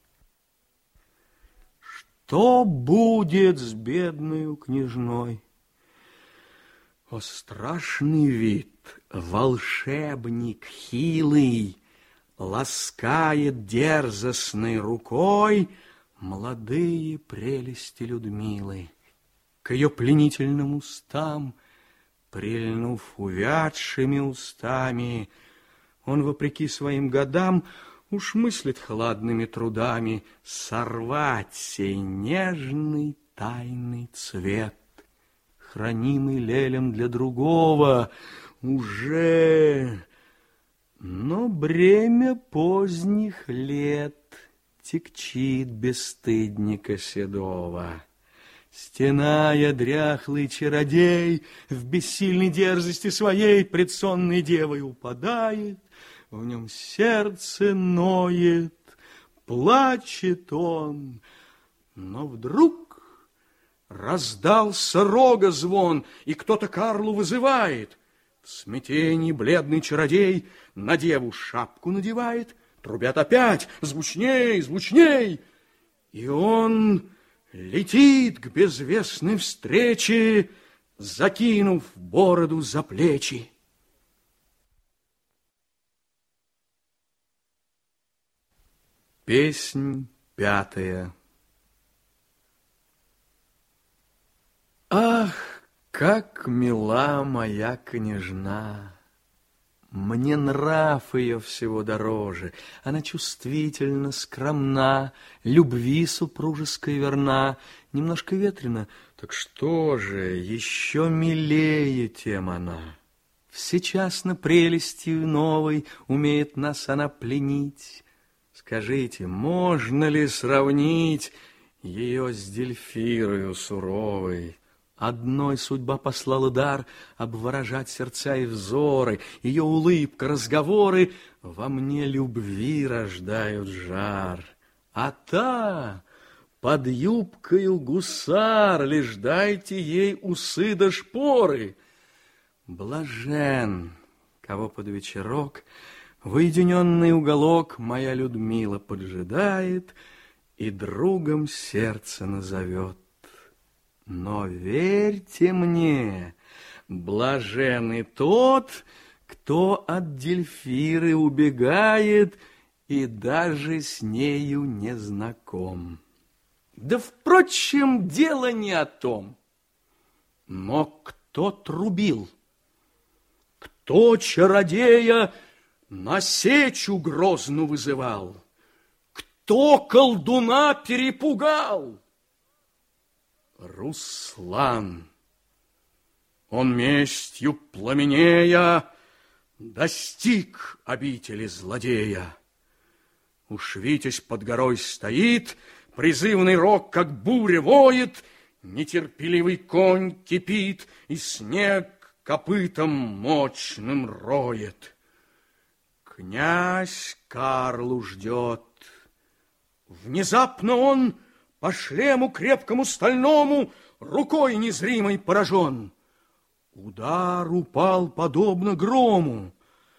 Что будет с бедною княжной? О, страшный вид! Волшебник хилый ласкает дерзостной рукой молодые прелести Людмилы. К ее пленительным устам, прильнув увядшими устами, он, вопреки своим годам, уж мыслит хладными трудами сорвать сей нежный тайный цвет, хранимый лелем для другого уже. Но бремя поздних лет тягчит бесстыдника седого. Стеная, дряхлый чародей в бессильной дерзости своей пред сонной девой упадает, в нем сердце ноет, плачет он. Но вдруг раздался рога звон, и кто-то Карлу вызывает. В смятении бледный чародей на деву шапку надевает. Трубят опять: звучней, звучней. И он летит к безвестной встрече, закинув бороду за плечи. Песнь пятая. Ах, как мила моя княжна!
Мне нрав ее всего дороже, она чувствительна, скромна, любви супружеской верна, немножко ветрена, так что же, еще милее, тем она. Всечасно прелестью новой умеет нас она пленить. Скажите, можно ли сравнить ее с Дельфирою суровой? Одной судьба послала дар обворожать сердца и взоры, ее улыбка, разговоры во мне любви рождают жар. А та под юбкою гусар, лишь дайте ей усы да шпоры. Блажен, кого под вечерок в уединенный уголок моя Людмила поджидает и другом сердце назовет. Но верьте мне, блажен и тот, кто от Дельфиры убегает и даже с нею не знаком. Да, впрочем, дело не о том. Но кто трубил? Кто чародея на сечу грозну вызывал? Кто колдуна перепугал? Руслан. Он местью пламенея достиг обители злодея. Уж Витязь под горой стоит, призывный рог, как буря, воет, нетерпеливый конь кипит, и снег копытом мощным роет. Князь Карлу ждет. Внезапно он по шлему крепкому стальному рукой незримой поражен. Удар упал подобно грому.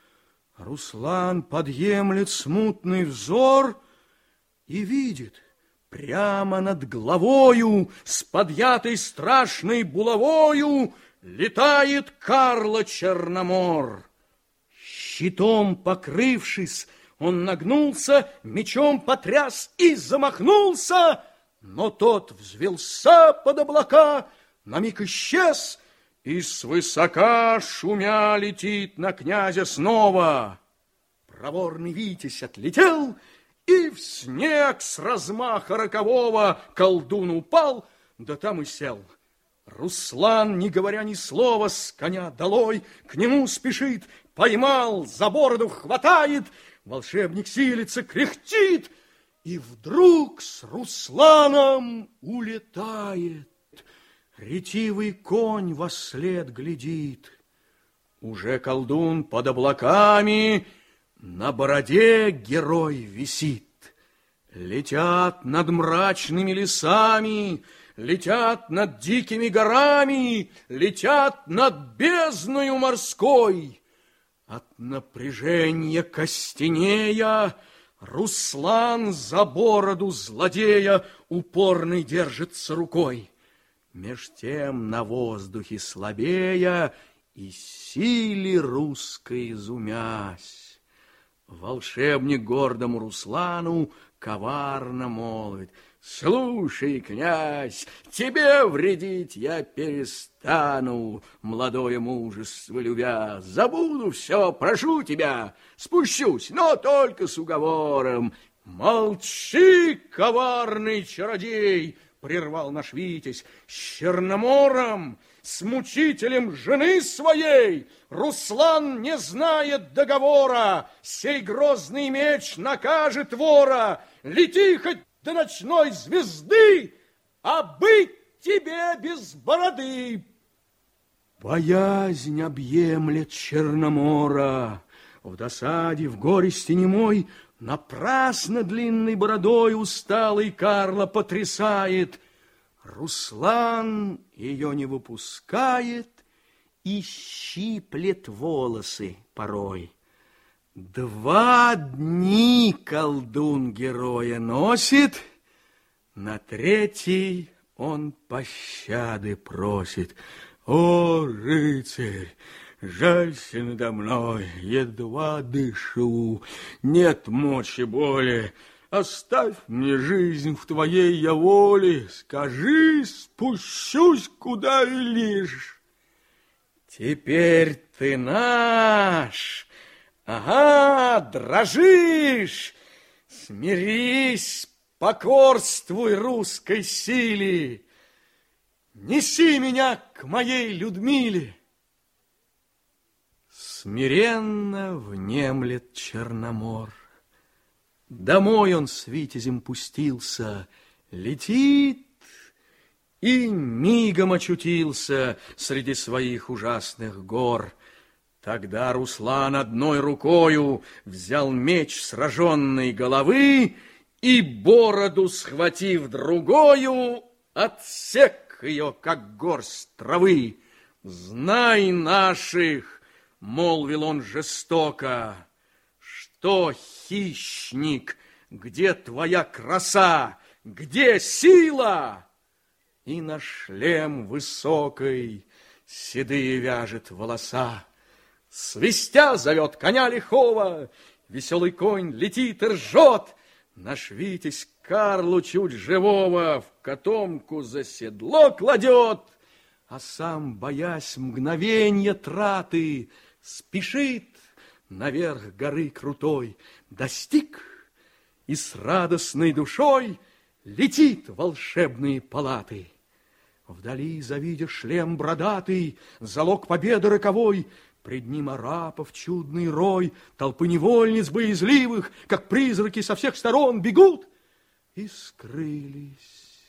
Руслан подъемлет смутный взор и видит прямо над головою с подъятой страшной булавою летает Карло Черномор. Щитом покрывшись, он нагнулся, мечом потряс и замахнулся, но тот взвелся под облака, на миг исчез, и свысока шумя летит на князя снова. Проворный Витязь отлетел, и в снег с размаха рокового колдун упал, да там и сел. Руслан, не говоря ни слова, с коня долой к нему спешит, поймал, за бороду хватает, волшебник силится, кряхтит, и вдруг с Русланом улетает. Ретивый конь вослед глядит. Уже колдун под облаками, на бороде герой висит. Летят над мрачными лесами, летят над дикими горами, летят над бездною морской. От напряжения костенея Руслан за бороду злодея упорный держится рукой. Меж тем на воздухе слабея и силе русской изумясь, волшебник гордому Руслану коварно молвит: слушай, князь, тебе вредить я перестану, молодое мужество любя. Забуду все, прошу тебя, спущусь, но только с уговором. Молчи, коварный чародей, прервал наш Витязь, с Черномором, с мучителем жены своей. Руслан не знает договора, сей грозный меч накажет вора. Лети хоть до ночной звезды, а быть тебе без бороды. Боязнь объемлет Черномора, в досаде, в горести немой, напрасно длинной бородой усталый Карло потрясает. Руслан ее не выпускает и щиплет волосы порой. Два дни колдун героя носит, на третий он пощады просит. О, рыцарь, жалься надо мной, едва дышу, нет мочи боли. Оставь мне жизнь в твоей я воле, скажи, спущусь, куда велишь. Теперь ты наш,
Ага, дрожишь! Смирись, покорствуй русской силе! Неси меня к моей Людмиле!
Смиренно внемлет Черномор. Домой он с витязем пустился, летит и мигом очутился среди своих ужасных гор. Тогда Руслан одной рукою взял меч сраженной головы и, бороду схватив другою, отсек ее, как горсть травы. «Знай наших!» — молвил он жестоко, «что, хищник, где твоя краса, где сила?» И на шлем высокой седые вяжет волоса. Свистя зовет коня лихого, веселый конь летит и ржет. Наш Витязь Карлу чуть живого в котомку за седло кладет, а сам, боясь мгновенья траты, спешит наверх горы крутой, достиг и с радостной душой летит в волшебные палаты. Вдали, завидя шлем бродатый, залог победы роковой, пред ним арапов чудный рой, толпы невольниц боязливых, как призраки со всех сторон бегут и скрылись.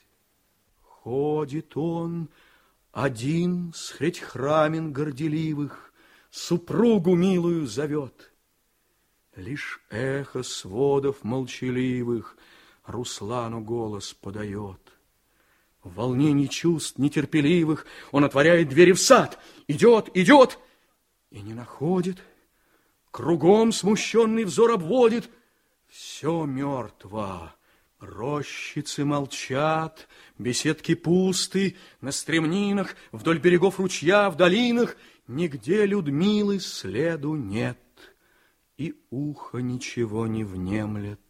Ходит он один средь храмен горделивых, супругу милую зовет. Лишь эхо сводов молчаливых Руслану голос подает. В волнении чувств нетерпеливых он отворяет двери в сад, идет, идет и не находит. Кругом смущенный взор обводит. Все мертво. Рощицы молчат, беседки пусты, на стремнинах, вдоль берегов ручья, в долинах нигде Людмилы следу нет, и ухо ничего не внемлет.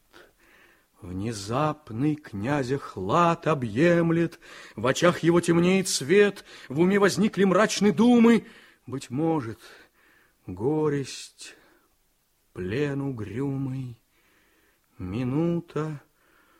Внезапный князя хлад объемлет, в очах его темнеет свет, в уме возникли мрачные думы. Быть может, горесть, плен угрюмый, минута,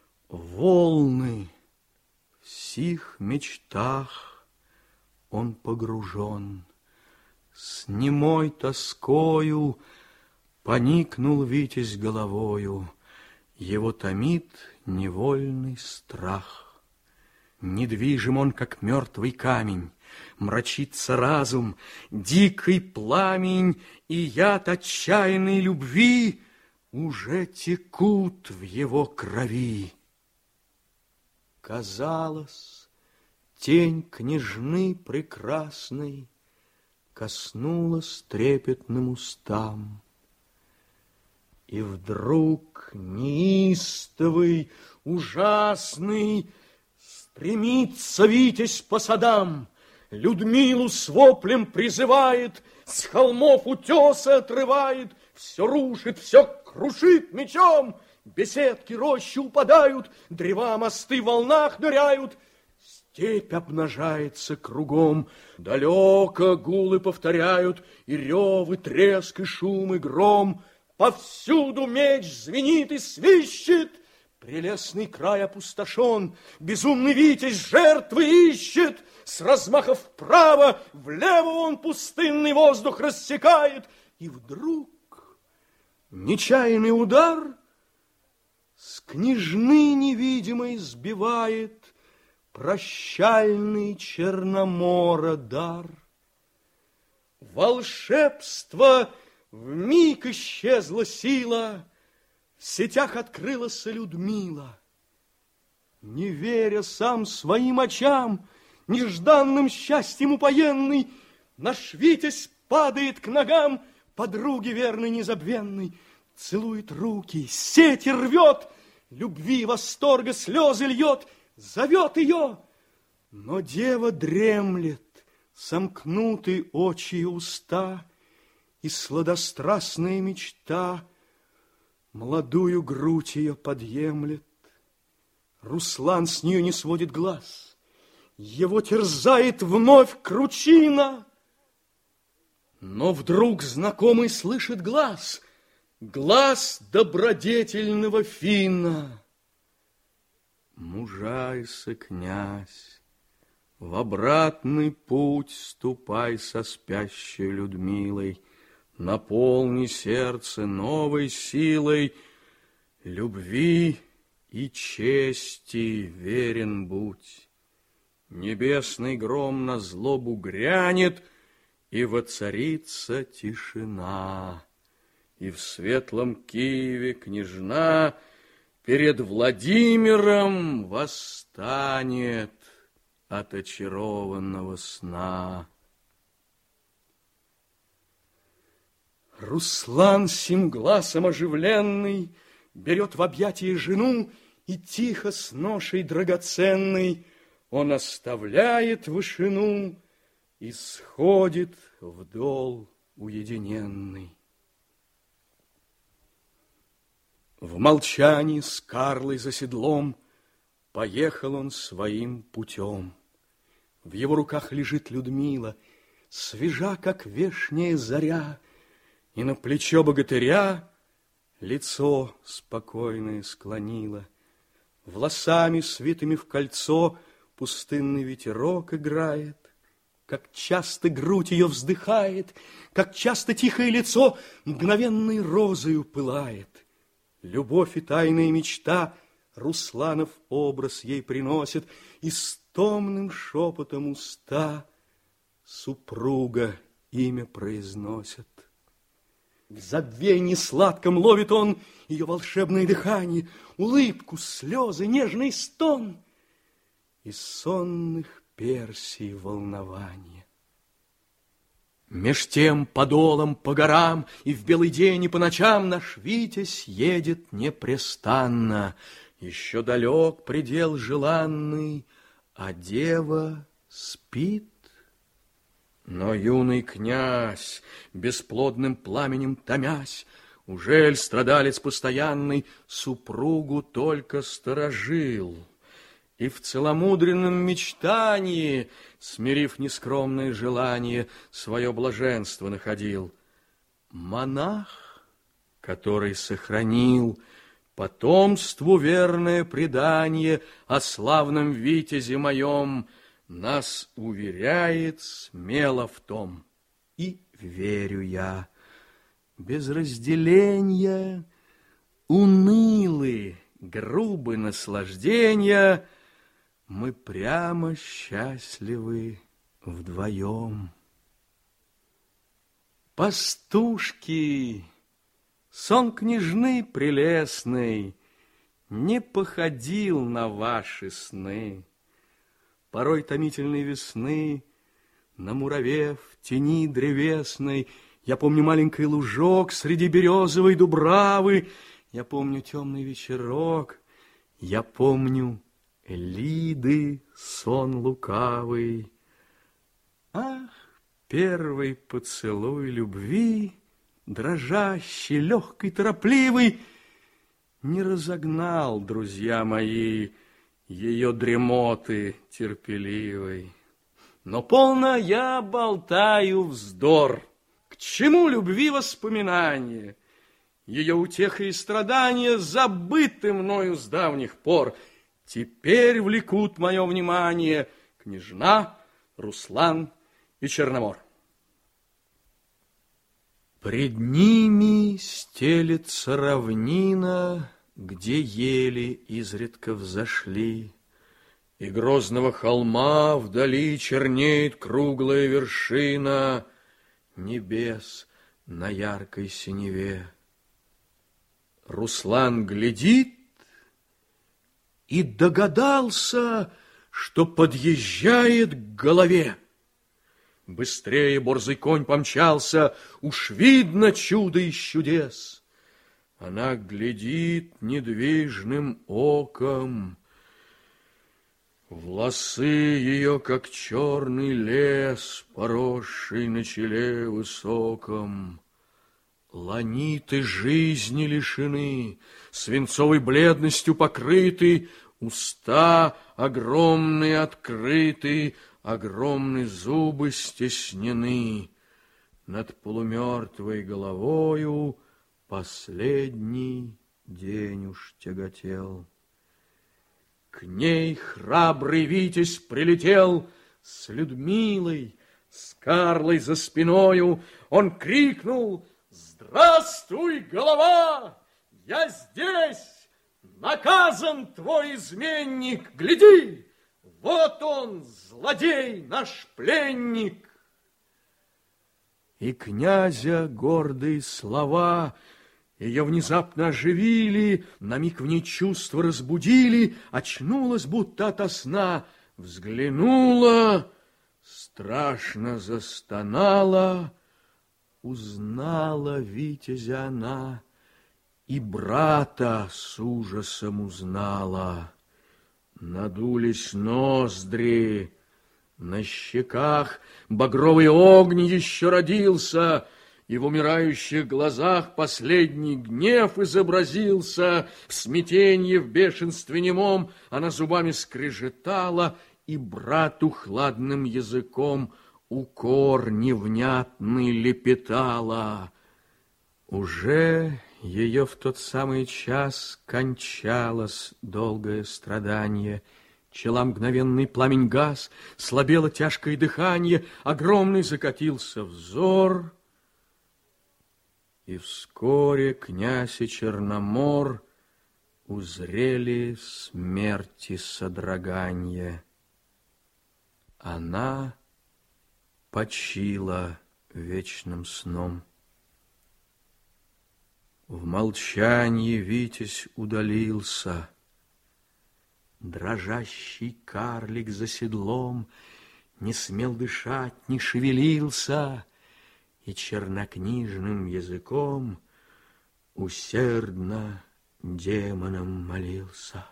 волны. В сих мечтах он погружен. С немой тоскою поникнул Витязь головою. Его томит невольный страх. Недвижим он, как мертвый камень, мрачится разум, дикий пламень и яд отчаянной любви уже текут в его крови. Казалось, тень княжны прекрасной коснулась трепетным устам. И вдруг неистовый, ужасный, стремится Витязь по садам, Людмилу с воплем призывает, с холмов утесы отрывает, все рушит, все крушит мечом, беседки, рощи упадают, древа, мосты в волнах ныряют, степь обнажается кругом, далеко гулы повторяют, и рев, и треск, и шум, и гром. Повсюду меч звенит и свищет, прелестный край опустошен, безумный Витязь жертвы ищет, с размаха вправо, влево он пустынный воздух рассекает, и вдруг нечаянный удар с княжны невидимой сбивает прощальный Черномора дар. Волшебство вмиг исчезла сила, в сетях открылась Людмила. Не веря сам своим очам, нежданным счастьем упоенный, наш Витязь падает к ногам подруги верной незабвенной, целует руки, сети рвет, любви, восторга, слезы льет, зовет ее, но дева дремлет, сомкнуты очи и уста, и сладострастная мечта молодую грудь ее подъемлет. Руслан с нее не сводит глаз, его терзает вновь кручина. Но вдруг знакомый слышит глаз,
глаз добродетельного Финна.
Мужайся, князь, в обратный путь ступай со спящей Людмилой, наполни сердце новой силой, любви и чести верен будь. Небесный гром на злобу грянет, и воцарится тишина, и в светлом Киеве княжна перед Владимиром восстанет от очарованного сна.
Руслан сим гласом оживленный берет в объятия жену, и тихо с ношей драгоценной он оставляет вышину и сходит в дол уединенный. В молчании с Карлой за седлом поехал он своим путем. В его руках лежит Людмила, свежа, как вешняя заря, и на плечо богатыря лицо спокойное склонила. Волосами, свитыми в кольцо, пустынный ветерок играет, как часто грудь ее вздыхает, как часто тихое лицо мгновенной розою пылает. Любовь и тайная мечта Русланов образ ей приносит, и с томным шепотом уста супруга имя произносят. В забвении сладком ловит он ее волшебное дыхание, улыбку, слезы, нежный стон и сонных Персий волнование. Меж тем по долам, по горам и в белый день и по ночам наш Витязь едет непрестанно. Еще далек предел желанный, а дева спит. Но юный князь, бесплодным пламенем томясь, ужель страдалец постоянный супругу только сторожил, и в целомудренном мечтании, смирив нескромное желание, свое блаженство находил. Монах, который сохранил потомству верное предание о славном витязе моем, нас уверяет смело в том, и верю я. Без разделения унылы, грубы наслаждения, мы прямо счастливы вдвоем. Пастушки, сон княжны прелестный не походил на ваши сны. Порой томительной весны на мураве в тени древесной я помню маленький лужок среди березовой дубравы, я помню темный вечерок, я помню Лиды сон лукавый. Ах, первый поцелуй любви, дрожащий, легкий, торопливый, не разогнал, друзья мои, ее дремоты терпеливой. Но полно я болтаю вздор. К чему любви воспоминания? Ее утеха и страдания забыты мною с давних пор. Теперь влекут мое внимание княжна, Руслан и Черномор. Пред ними стелется равнина, где ели изредка взошли, и грозного холма вдали чернеет круглая вершина небес на яркой синеве. Руслан глядит и догадался, что подъезжает к голове. Быстрее борзый конь помчался, уж видно чудо из чудес. Она глядит недвижным оком, волосы ее, как черный лес, поросший на челе высоком. Ланиты жизни лишены, свинцовой бледностью покрыты, уста огромные открыты, огромные зубы стеснены. Над полумертвой головою
Последний день уж тяготел. К ней храбрый Витязь прилетел с Людмилой, с Карлой за спиною. Он крикнул: «Здравствуй, голова! Я здесь! Наказан твой изменник! Гляди! Вот он, злодей, наш пленник!» И князя гордые слова ее внезапно оживили, на миг в ней чувства разбудили, очнулась будто ото сна, взглянула, страшно застонала, узнала Витязя она и брата с ужасом узнала. Надулись ноздри, на щеках багровый огонь еще родился, и в умирающих глазах последний гнев изобразился. В смятенье, в бешенстве немом она зубами скрежетала, и брату хладным языком укор невнятный лепетала. Уже ее в тот самый час кончалось долгое страдание. Чела мгновенный пламень гас, слабело тяжкое дыхание, огромный закатился взор. И вскоре князь и Черномор узрели смерти содроганье. Она почила вечным сном. В молчании Витязь удалился. Дрожащий карлик за седлом не смел дышать, не шевелился, и чернокнижным языком усердно демонам молился.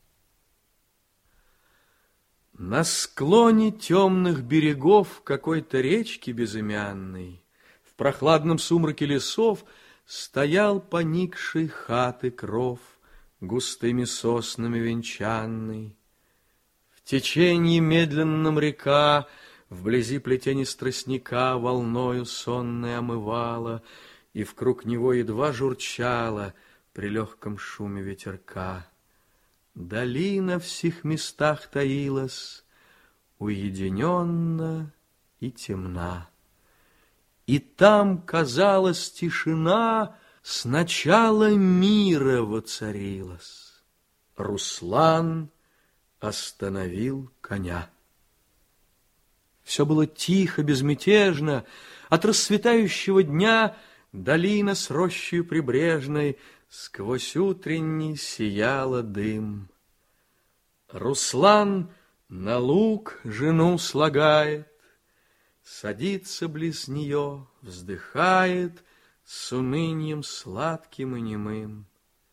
На склоне темных берегов какой-то речки безымянной, в прохладном сумраке лесов, стоял поникший хаты кров, густыми соснами венчанный. В течении медленном река, вблизи плетени тростника, волною сонной омывала, и вкруг него едва журчала при легком шуме ветерка. Долина в сих местах таилась, уединенна и темна. И там, казалось, тишина с начала мира воцарилась. Руслан остановил коня. Все было тихо, безмятежно. От расцветающего дня долина с рощей прибрежной сквозь утренний сияла дым. Руслан на луг жену слагает, садится близ нее, вздыхает с унынием сладким и немым.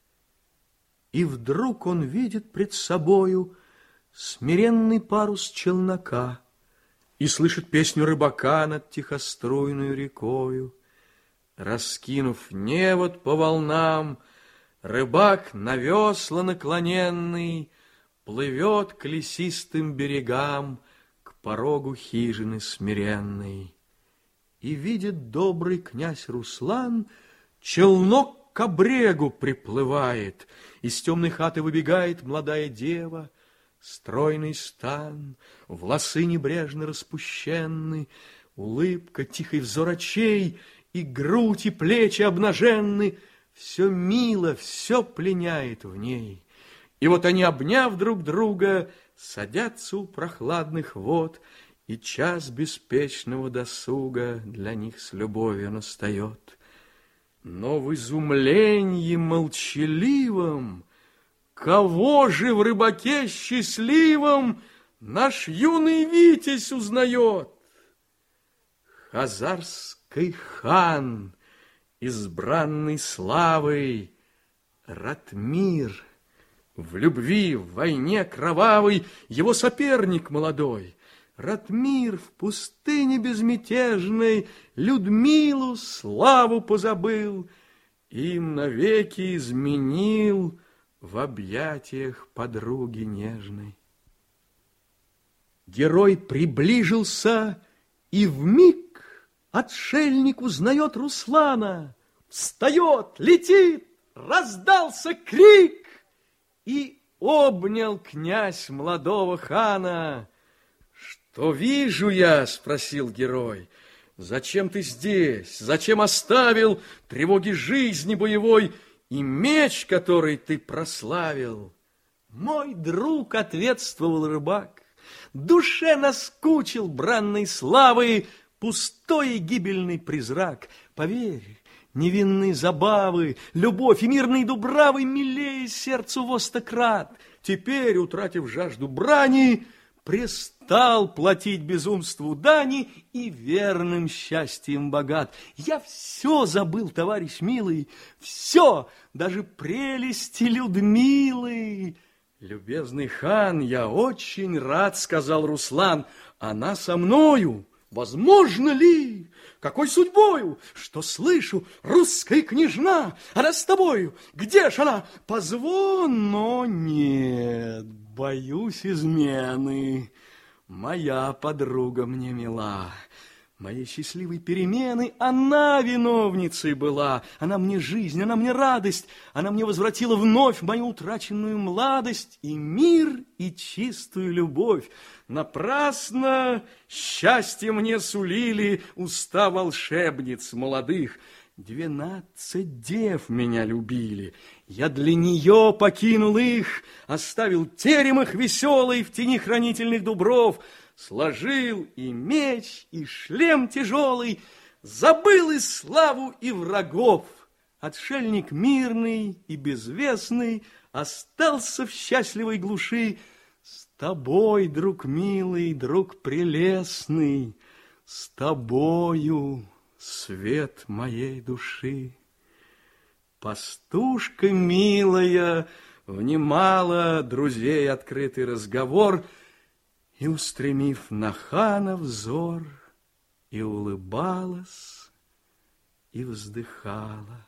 И вдруг он видит пред собою смиренный парус челнока и слышит песню рыбака над тихоструйную рекою. Раскинув невод по волнам, рыбак на весла наклоненный плывет к лесистым берегам, к порогу хижины смиренной. И видит добрый князь Руслан, челнок к обрегу приплывает, из темной хаты выбегает молодая дева, стройный стан, волосы небрежно распущенны, улыбка, тихий взор очей, и грудь, и плечи обнаженны, все мило, все пленяет в ней. И вот они, обняв друг друга, садятся у прохладных вод, и час беспечного досуга для них с любовью настает. Но в изумлении молчаливом кого же в рыбаке счастливом наш юный Витязь узнает? Хазарский хан, избранный славой, Ратмир, в любви, в войне кровавой, его соперник молодой. Ратмир в пустыне безмятежной Людмилу славу позабыл, им навеки изменил в объятиях подруги нежной. Герой приближился, и вмиг отшельник узнает Руслана.
встает, летит, раздался крик, и обнял князь молодого хана.
«Что вижу я?» — спросил герой. «Зачем ты здесь? Зачем оставил тревоги жизни боевой и меч, который ты прославил?»
«Мой друг», — ответствовал рыбак, «душе наскучил бранной славы пустой и гибельный призрак. Поверь, невинные забавы, любовь и мирные дубравы милее сердцу во сто крат. Теперь, утратив жажду брани, престал платить безумству дани и верным счастьем богат. Я все забыл, товарищ милый, все, даже прелести Людмилы».
«Любезный хан, я очень рад, — сказал Руслан, — она со мною. Возможно ли? Какой судьбою? Что слышу, русская княжна, она с тобою. Где ж она? Позвон,
но нет, боюсь измены. Моя подруга мне мила. Моей счастливой перемены она виновницей была. Она мне жизнь, она мне радость. Она мне возвратила вновь мою утраченную младость и мир, и чистую любовь. Напрасно счастье мне сулили уста волшебниц молодых. Двенадцать дев меня любили. Я для нее покинул их, оставил терем их веселый в тени хранительных дубров, сложил и меч, и шлем тяжелый, забыл и славу, и врагов. Отшельник мирный и безвестный остался в счастливой глуши. С тобой, друг милый, друг прелестный, с тобою свет моей души. Пастушка милая внимала друзей открытый разговор и, устремив на хана взор, и улыбалась, и вздыхала.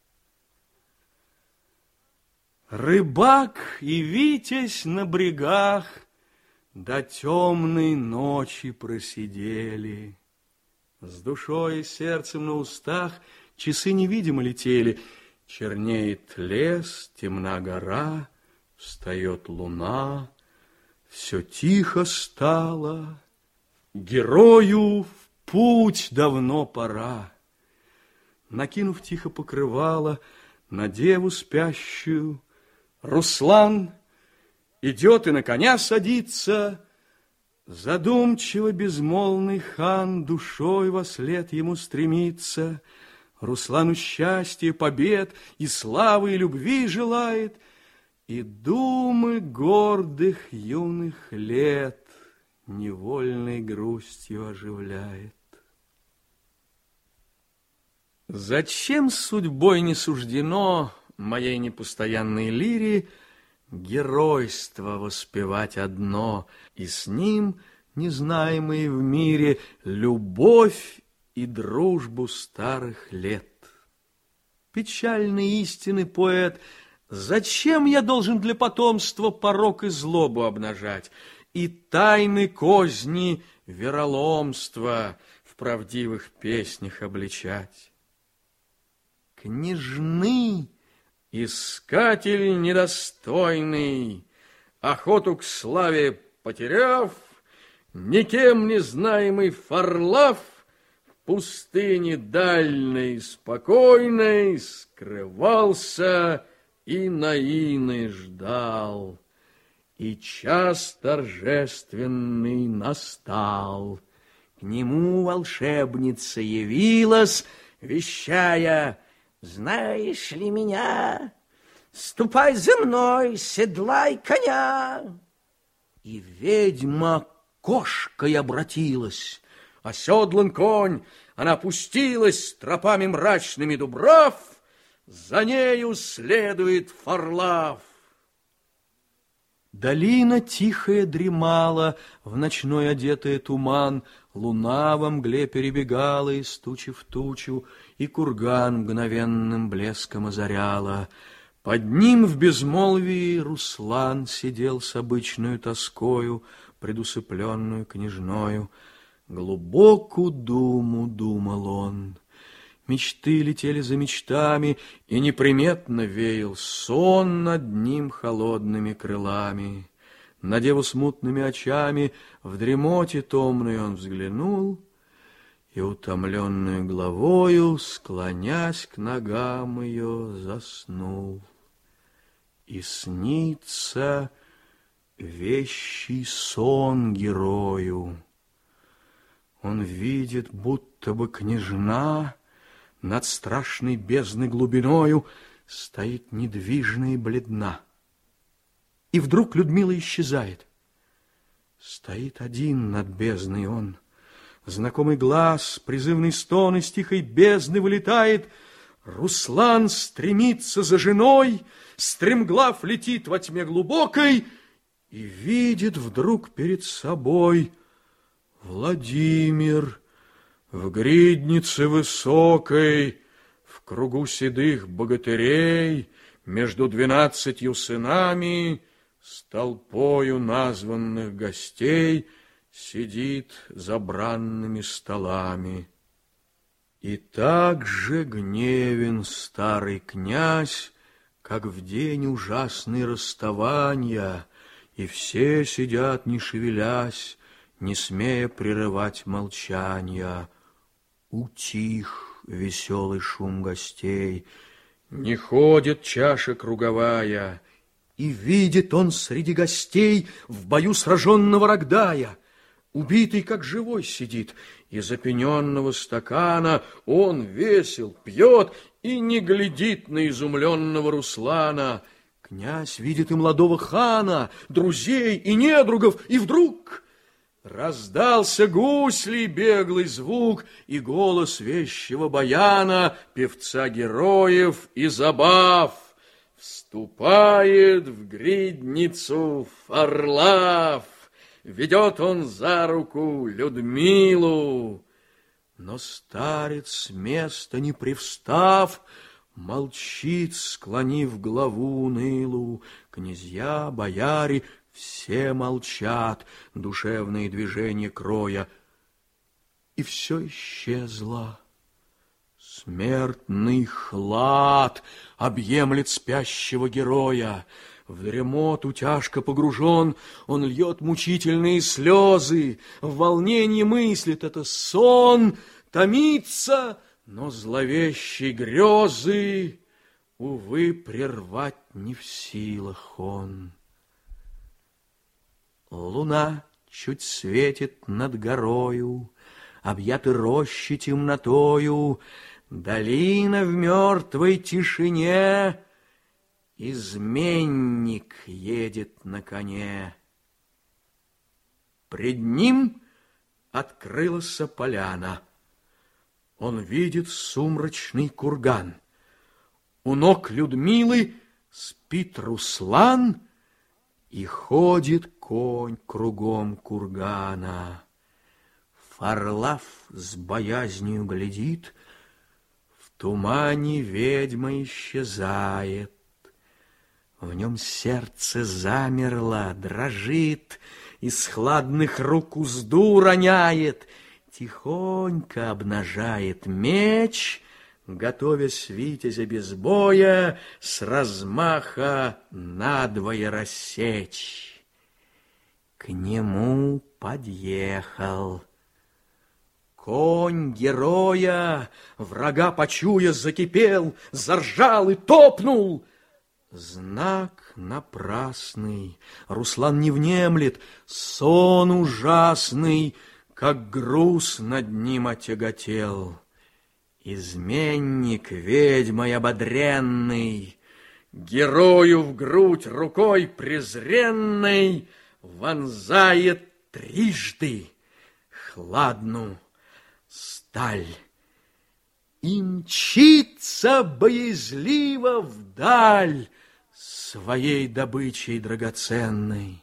Рыбак и витязь на брегах до темной ночи просидели. С душой и сердцем на устах часы невидимо летели. Чернеет лес, темна гора, встает луна. Все тихо стало, герою в путь давно пора. Накинув тихо покрывало на деву спящую, Руслан идет и на коня садится. Задумчиво безмолвный хан душой вослед ему стремится. Руслану счастья, побед и славы, и любви желает, и думы гордых юных лет невольной грустью оживляет. Зачем судьбой не суждено моей непостоянной лире геройство воспевать одно, и с ним, незнаемые в мире, любовь и дружбу старых лет? Печальный истинный поэт, зачем я должен для потомства порок и злобу обнажать, и тайны козни вероломства в правдивых песнях обличать? Княжны, искатель недостойный, охоту к славе потеряв, никем не знаемый Фарлав в пустыне дальней спокойной скрывался и наины ждал. И час торжественный настал. К нему волшебница явилась, вещая: «Знаешь ли меня? Ступай за мной, седлай коня!» И ведьма кошкой обратилась. Оседлан конь, она пустилась тропами мрачными дубрав, за нею следует Фарлав. Долина тихая дремала, в ночной одетая туман, луна во мгле перебегала из тучи в тучу, и курган мгновенным блеском озаряла. Под ним в безмолвии Руслан сидел с обычную тоскою, предусыпленную княжною. Глубокую думу думал он. Мечты летели за мечтами, и неприметно веял сон над ним холодными крылами. На деву смутными очами в дремоте томной он взглянул и, утомленную главою, склонясь к ногам ее, заснул. И снится вещий сон герою. Он видит, будто бы княжна над страшной бездной глубиною стоит недвижна и бледна. И вдруг Людмила исчезает. Стоит один над бездной он. Знакомый глаз, призывный стон из тихой бездны вылетает. Руслан стремится за женой, стремглав летит во тьме глубокой и видит вдруг перед собой Владимир в гриднице высокой, в кругу седых богатырей, между двенадцатью сынами, с толпою названных гостей, сидит за бранными столами. И так же гневен старый князь, как в день ужасный расставания, и все сидят, не шевелясь, не смея прерывать молчания. Утих веселый шум гостей, не ходит чаша круговая, и видит он среди гостей в бою сраженного Рогдая. Убитый, как живой, сидит, из опененного стакана он весел, пьет и не глядит на изумленного Руслана. Князь видит и молодого хана, друзей и недругов, и вдруг раздался гуслей беглый звук и голос вещего баяна, певца героев и забав. Вступает в гридницу Варлав, ведет он за руку Людмилу. Но старец с места не привстав, молчит, склонив главу унылу. Князья, бояре, все молчат, душевные движения кроя. И все исчезло. Смертный хлад объемлет спящего героя. В дремоту тяжко погружен, он льет мучительные слезы. В волнении мыслит это сон, томится, но зловещей грезы, увы, прервать не в силах он. Луна чуть светит над горою, объяты рощи темнотою, долина в мертвой тишине, изменник едет на коне. Пред ним открылась поляна. Он видит сумрачный курган. У ног Людмилы спит Руслан, и ходит конь кругом кургана. Варлав с боязнью глядит, в тумане ведьма исчезает. В нем сердце замерло, дрожит, из хладных рук узду роняет, тихонько обнажает меч, готовясь витязя без боя с размаха надвое рассечь. К нему подъехал конь героя, врага почуя, закипел, заржал и топнул. Знак напрасный, Руслан не внемлет, сон ужасный, как груз над ним отяготел. Изменник ведьмой ободренный, герою в грудь рукой презренной вонзает трижды хладну сталь и мчится боязливо вдаль своей добычей драгоценной.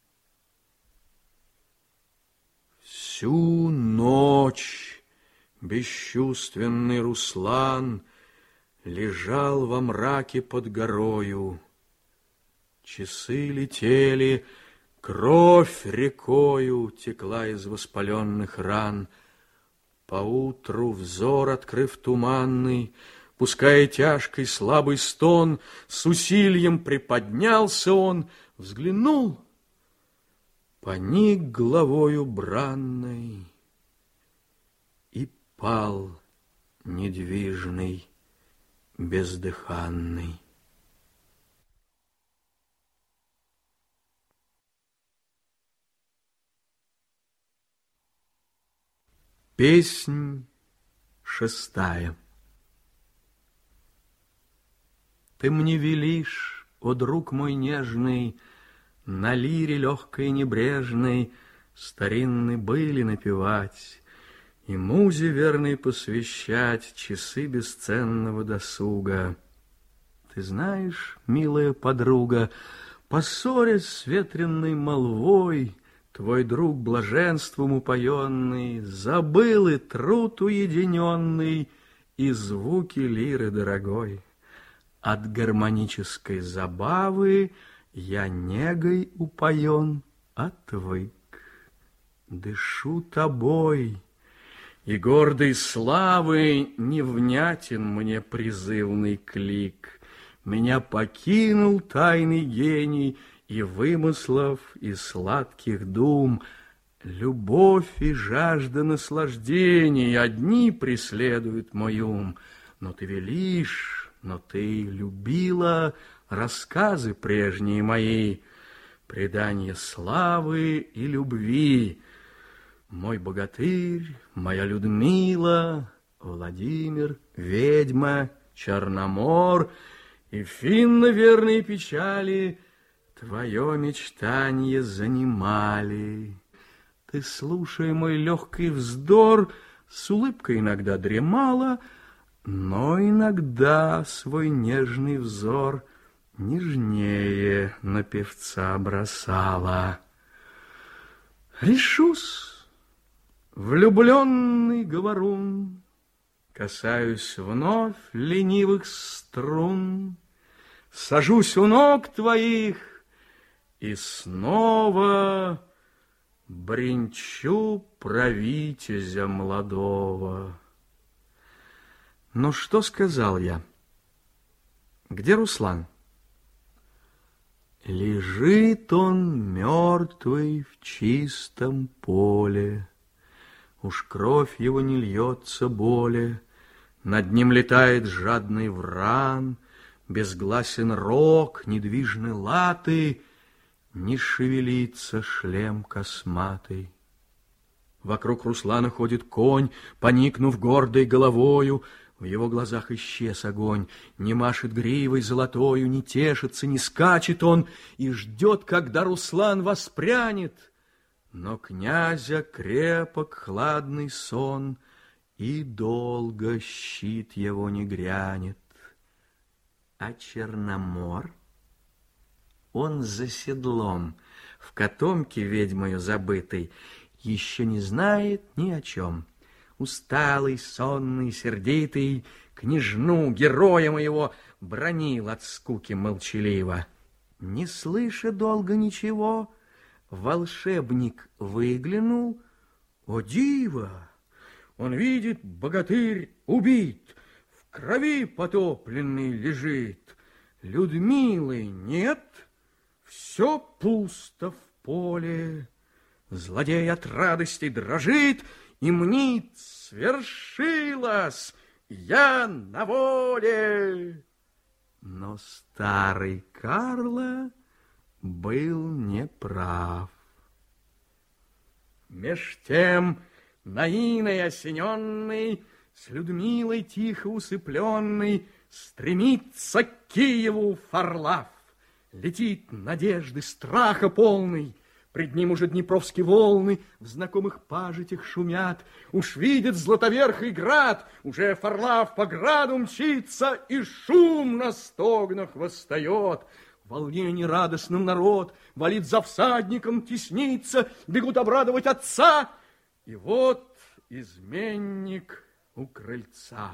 Всю ночь бесчувственный Руслан лежал во мраке под горою. Часы летели, кровь рекою текла из воспаленных ран. Поутру взор, открыв туманный, пуская тяжкий слабый стон, с усилием приподнялся он, взглянул, поник головою бранной и пал недвижный, бездыханный. Песнь шестая. Ты мне велишь, о друг мой нежный, на лире легкой и небрежной старинные были напевать и музе верной посвящать часы бесценного досуга. Ты знаешь, милая подруга, поссорясь с ветренной молвой, твой друг, блаженством упоенный, забыл и труд уединенный, и звуки лиры дорогой. От гармонической забавы я негой упоен, отвык. Дышу тобой, и гордой славы невнятен мне призывный клик. Меня покинул тайный гений, и вымыслов, и сладких дум, любовь и жажда наслаждений одни преследуют мой ум. Но ты велишь, но ты любила рассказы прежние мои, предания славы и любви. Мой богатырь, моя Людмила, Владимир, ведьма, Черномор и финно-верные печали твое мечтанье занимали. Ты, слушай мой легкий вздор, с улыбкой иногда дремала, но иногда свой нежный взор нежнее на певца бросала. Решусь, влюбленный говорун, касаюсь вновь ленивых струн, сажусь у ног твоих и снова бренчу про витязя молодого. Но что сказал я? Где Руслан? Лежит он мертвый в чистом поле, уж кровь его не льется более, над ним летает жадный вран, безгласен рог, недвижны латы, не шевелится шлем косматый. Вокруг Руслана ходит конь, поникнув гордой головою, в его глазах исчез огонь, не машет гривой золотою, не тешится, не скачет он и ждет, когда Руслан воспрянет. Но князя крепок хладный сон, и долго щит его не грянет. А Черномор, он за седлом, в котомке ведьмою забытой, еще не знает ни о чем. Усталый, сонный, сердитый, княжну, героя моего, бранил от скуки молчаливо. Не слыша долго ничего, волшебник выглянул. О, диво! Он видит, богатырь убит, в крови потопленный лежит. Людмилы нет, все пусто в поле. Злодей от радости дрожит и мнит: свершилось, я на воле. Но старый Карло был неправ. Меж тем Наиной осененный, с Людмилой тихо усыпленный, стремится к Киеву Фарлав. Летит надежды страха полный. Пред ним уже днепровские волны в знакомых пажитях шумят. Уж видит Златоверхий град, уже Фарлав по граду мчится, и шум на стогнах восстает. В волнении радостным народ валит за всадником, теснится, бегут обрадовать отца. И вот изменник у крыльца.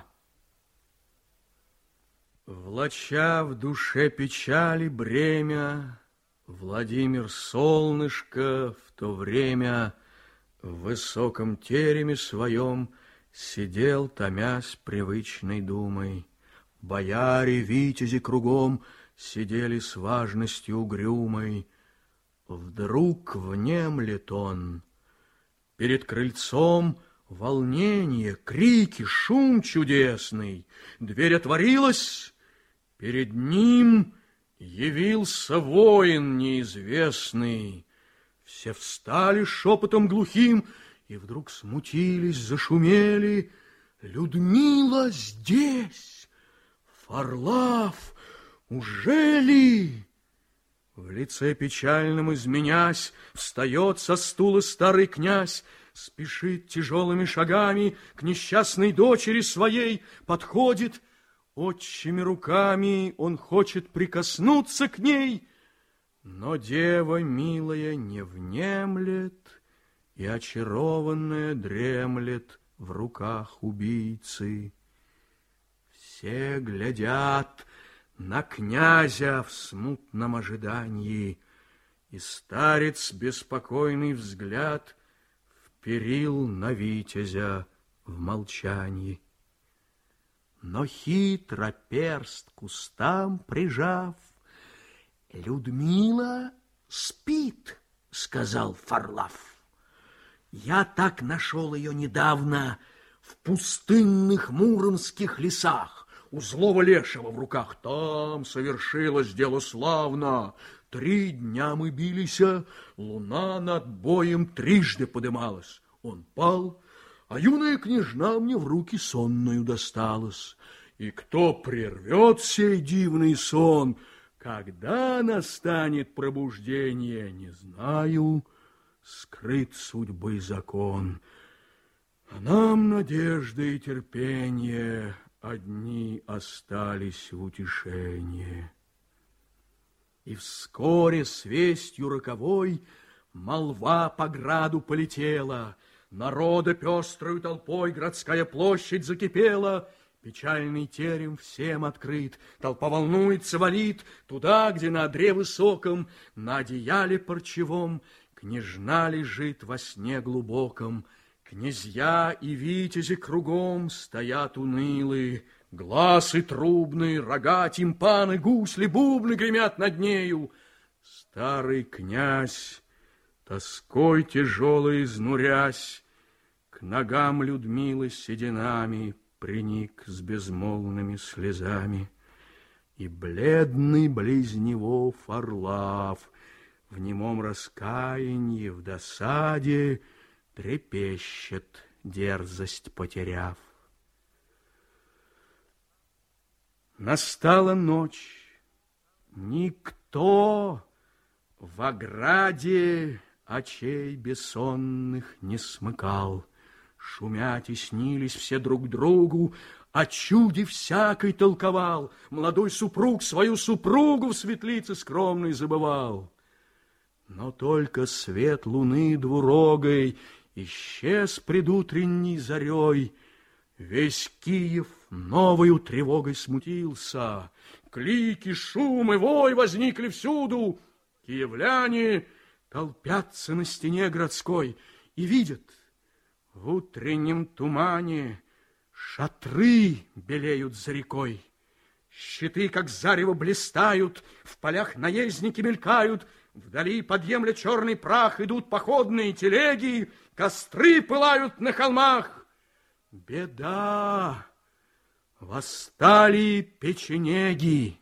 Влача в душе печали бремя, Владимир Солнышко в то время в высоком тереме своем Сидел, томясь привычной думой. Бояре, витязи кругом сидели с важностью угрюмой. Вдруг внемлет он. Перед крыльцом волнение, крики, шум чудесный. Дверь отворилась, перед ним явился воин неизвестный. Все встали шепотом глухим и вдруг смутились, зашумели. Людмила здесь! Варлаф, уже ли? В лице печальном изменясь, встает со стула старый князь, спешит тяжелыми шагами к несчастной дочери своей, подходит, отчими руками он хочет прикоснуться к ней, но дева милая не внемлет и очарованная дремлет в руках убийцы. Все глядят на князя в смутном ожидании, и старец беспокойный взгляд вперил на витязя в молчании. Но хитро перст к кустам прижав, Людмила спит, сказал Варлаф. Я так нашел ее недавно в пустынных муромских лесах, у злого лешего в руках. Там совершилось дело славно. Три дня мы бились, луна над боем трижды подымалась. Он пал, а юная княжна мне в руки сонную досталась. И кто прервет сей дивный сон, когда настанет пробуждение, не знаю, скрыт судьбы закон. А нам надежда и терпение одни остались в утешении. И вскоре с вестью роковой молва по граду полетела, народа пестрою толпой городская площадь закипела, печальный терем всем открыт, толпа волнуется, валит туда, где на одре высоком, на одеяле парчевом, княжна лежит во сне глубоком. Князья и витязи кругом стоят унылые, гласы трубные, рога, тимпаны, гусли, бубны гремят над нею. Старый князь, тоской тяжелой изнурясь, к ногам Людмилы сединами приник с безмолвными слезами. И бледный близ него Варлаф в немом раскаянии, в досаде трепещет, дерзость потеряв. Настала ночь. Никто в ограде очей бессонных не смыкал. Шумя теснились все друг к другу, о чуде всякой толковал. Молодой супруг свою супругу в светлице скромной забывал. Но только свет луны двурогой исчез предутренней зарей. Весь Киев новою тревогой смутился. Клики, шум и вой возникли всюду. Киевляне толпятся на стене городской и видят в утреннем тумане шатры белеют за рекой. Щиты, как зарево, блистают, в полях наездники мелькают, вдали, подъемля черный прах, идут походные телеги, костры пылают на холмах. Беда! Восстали печенеги.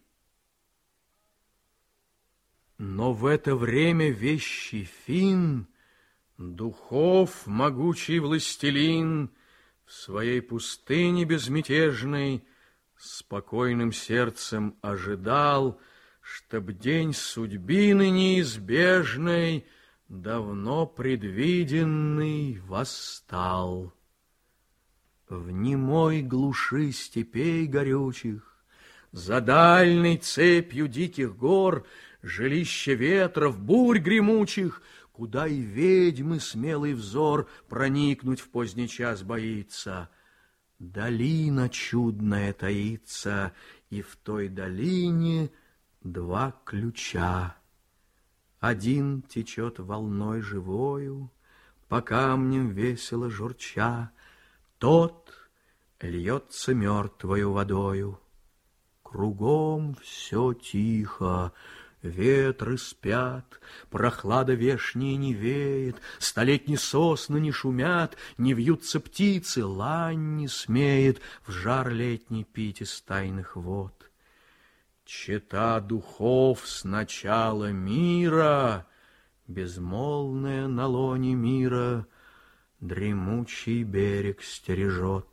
Но в это время вещий Фин, духов могучий властелин, в своей пустыне безмятежной спокойным сердцем ожидал, чтоб день судьбины неизбежной, давно предвиденный, восстал. В немой глуши степей горючих, за дальней цепью диких гор, жилище ветров, бурь гремучих, куда и ведьмы смелый взор проникнуть в поздний час боится. Долина чудная таится, и в той долине два ключа. Один течет волной живою, по камням весело журча,
тот льется мертвою водою. Кругом все тихо, ветры спят, прохлада вешняя не веет, столетние сосны не шумят, не вьются птицы, лань не смеет в жар летний пить из тайных вод. Чета духов с начала мира, безмолвная на лоне мира, дремучий берег стережет.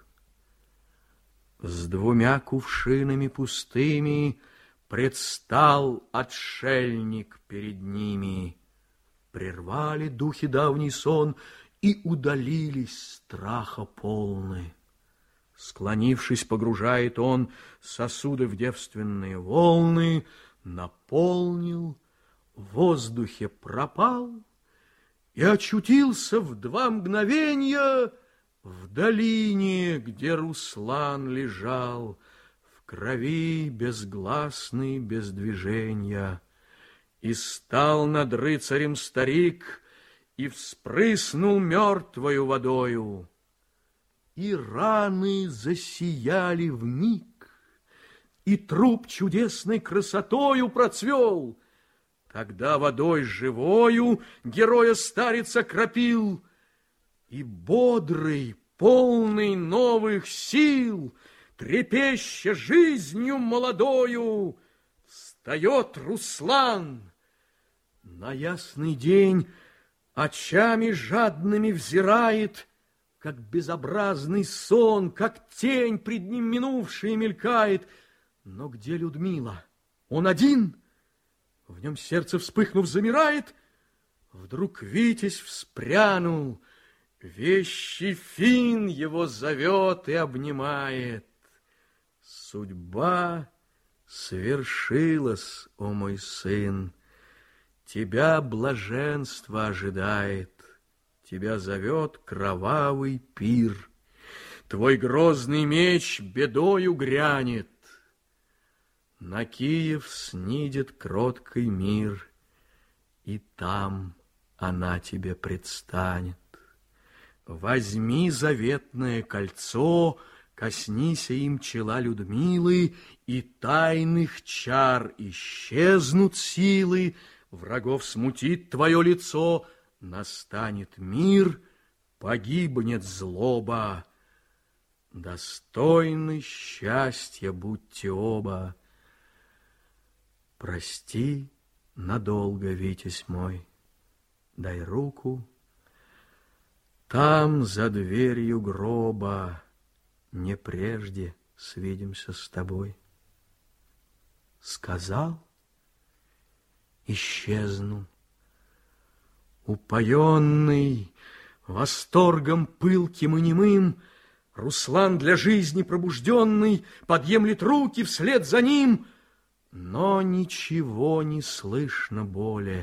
С двумя кувшинами пустыми предстал отшельник перед ними. Прервали духи давний сон и удалились страха полны. Склонившись, погружает он сосуды в девственные волны, наполнил, в воздухе пропал и очутился в два мгновенья в долине, где Руслан лежал, в крови безгласный, без движения. И стал над рыцарем старик, и вспрыснул мертвою водою. И раны засияли вмиг, и труп чудесной красотою процвел. Тогда водой живою героя старец окропил, и бодрый, полный новых сил, трепеща жизнью молодою, встает Руслан. На ясный день очами жадными взирает, как безобразный сон, как тень пред ним минувшая мелькает. Но где Людмила? Он один? В нем сердце, вспыхнув, замирает. Вдруг Витязь вспрянул, вещий Фин его зовет и обнимает. Судьба свершилась, о мой сын, тебя блаженство ожидает, тебя зовет кровавый пир, твой грозный меч бедою грянет, на Киев снидет кроткий мир, и там она тебе предстанет. Возьми заветное кольцо, коснися им чела Людмилы, и тайных чар исчезнут силы, врагов смутит твое лицо, настанет мир, погибнет злоба. Достойны счастья будьте оба. Прости надолго, Витязь мой, дай руку. Там, за дверью гроба, не прежде свидимся с тобой. Сказал, исчезну. Упоенный восторгом пылким и немым, Руслан для жизни пробужденный подъемлет руки вслед за ним, но ничего не слышно более.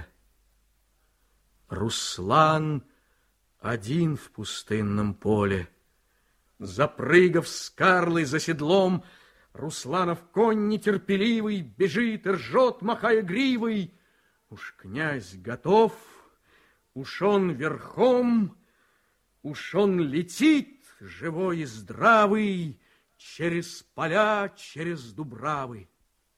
Руслан один в пустынном поле. Запрыгав с Карлой за седлом, Русланов конь нетерпеливый бежит и ржет, махая гривой. Уж князь готов, уж он верхом, уж он летит, живой и здравый, через поля, через дубравы.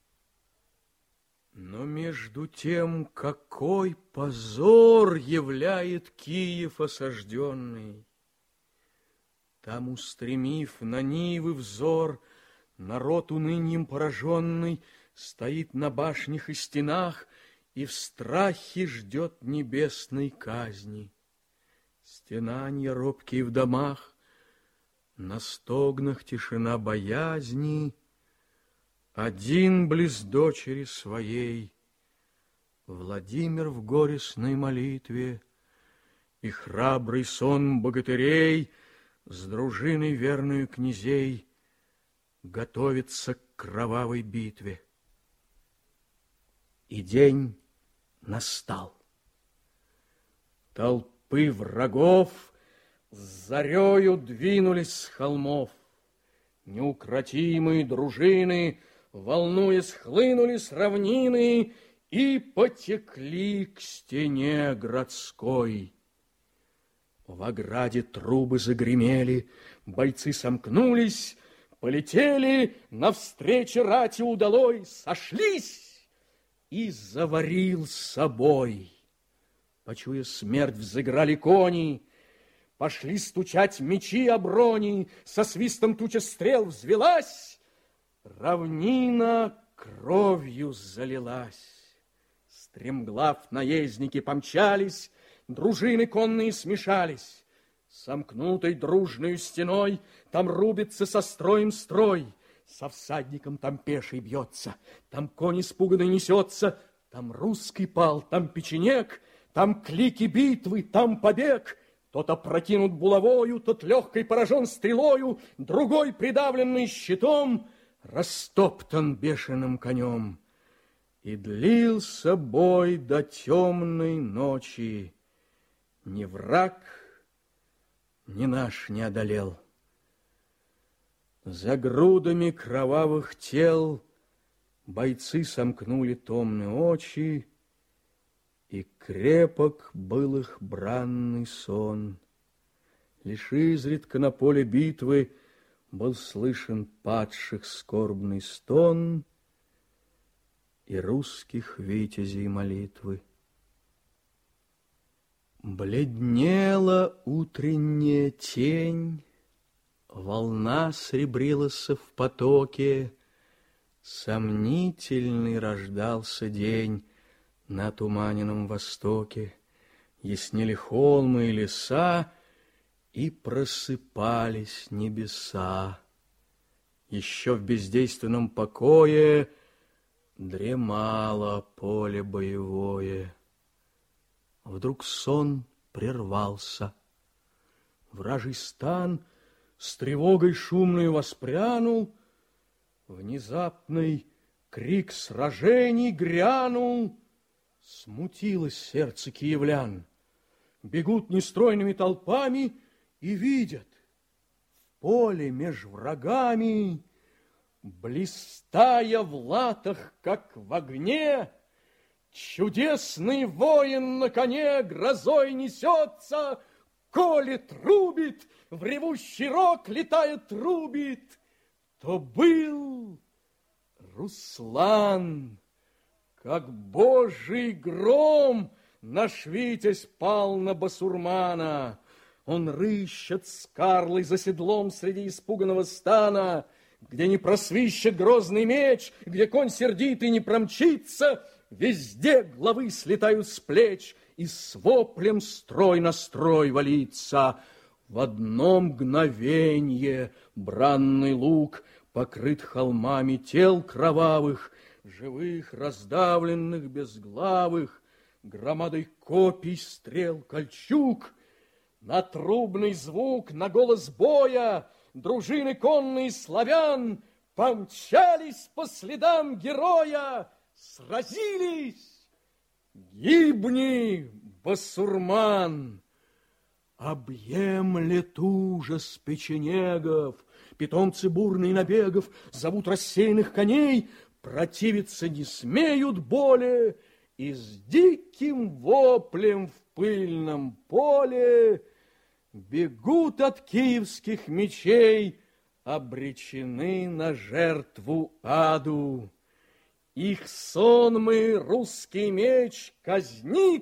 Но между тем какой позор являет Киев осажденный! Там, устремив на нивы взор, народ уныньем пораженный стоит на башнях и стенах и в страхе ждет небесной казни. Стенанья робкие в домах, на стогнах тишина боязни. Один близ дочери своей Владимир в горестной молитве, и храбрый сон богатырей с дружиной верную князей готовится к кровавой битве. И день настал. Толпы врагов с зарею двинулись с холмов. Неукротимые дружины, волнуясь, хлынули с равнины и потекли к стене городской.
В ограде трубы загремели, бойцы сомкнулись, полетели, навстречу рати удалой, сошлись и заварил с собой. Почуя смерть, взыграли кони, пошли стучать мечи о брони, со свистом туча стрел взвелась, равнина кровью залилась. Стремглав наездники помчались, дружины конные смешались. Сомкнутой дружной стеной там рубится со строем строй, со всадником там пеший бьется, там конь испуганный несется, там русский пал, там печенек, там клики битвы, там побег. Тот опрокинут булавою, тот легкой поражен стрелою, другой, придавленный щитом, растоптан бешеным конем. И длился бой до темной ночи. Ни враг, ни наш не одолел. За грудами кровавых тел бойцы сомкнули томные очи, и крепок был их бранный сон. Лишь изредка на поле битвы был слышен падших скорбный стон и русских витязей молитвы. Бледнела утренняя тень, волна сребрилась в потоке, сомнительный рождался день на туманенном востоке. Яснели холмы и леса, и просыпались небеса. Еще в бездейственном покое дремало поле боевое. Вдруг сон прервался. Вражий стан с тревогой шумной воспрянул. Внезапный крик сражений грянул. Смутилось сердце киевлян. Бегут нестройными толпами и видят в поле меж врагами, блистая в латах, как в огне, чудесный воин на коне грозой несется, колет, рубит, в ревущий рог летает, трубит. То был Руслан, как божий гром наш витязь пал на басурмана. Он рыщет с Карлой за седлом среди испуганного стана, где не просвищет грозный меч, где конь сердитый не промчится, везде главы слетают с плеч, и с воплем строй на строй валится. В одно мгновенье бранный луг покрыт холмами тел кровавых, живых, раздавленных, безглавых, громадой копий, стрел, кольчуг. На трубный звук, на голос боя дружины конные славян помчались по следам героя, сразились. Гибни, басурман! Объемлет ужас печенегов, питомцы бурные набегов зовут рассеянных коней, противиться не смеют более, и с диким воплем в пыльном поле бегут от киевских мечей, обречены на жертву аду. Их сонмы русский меч казнит,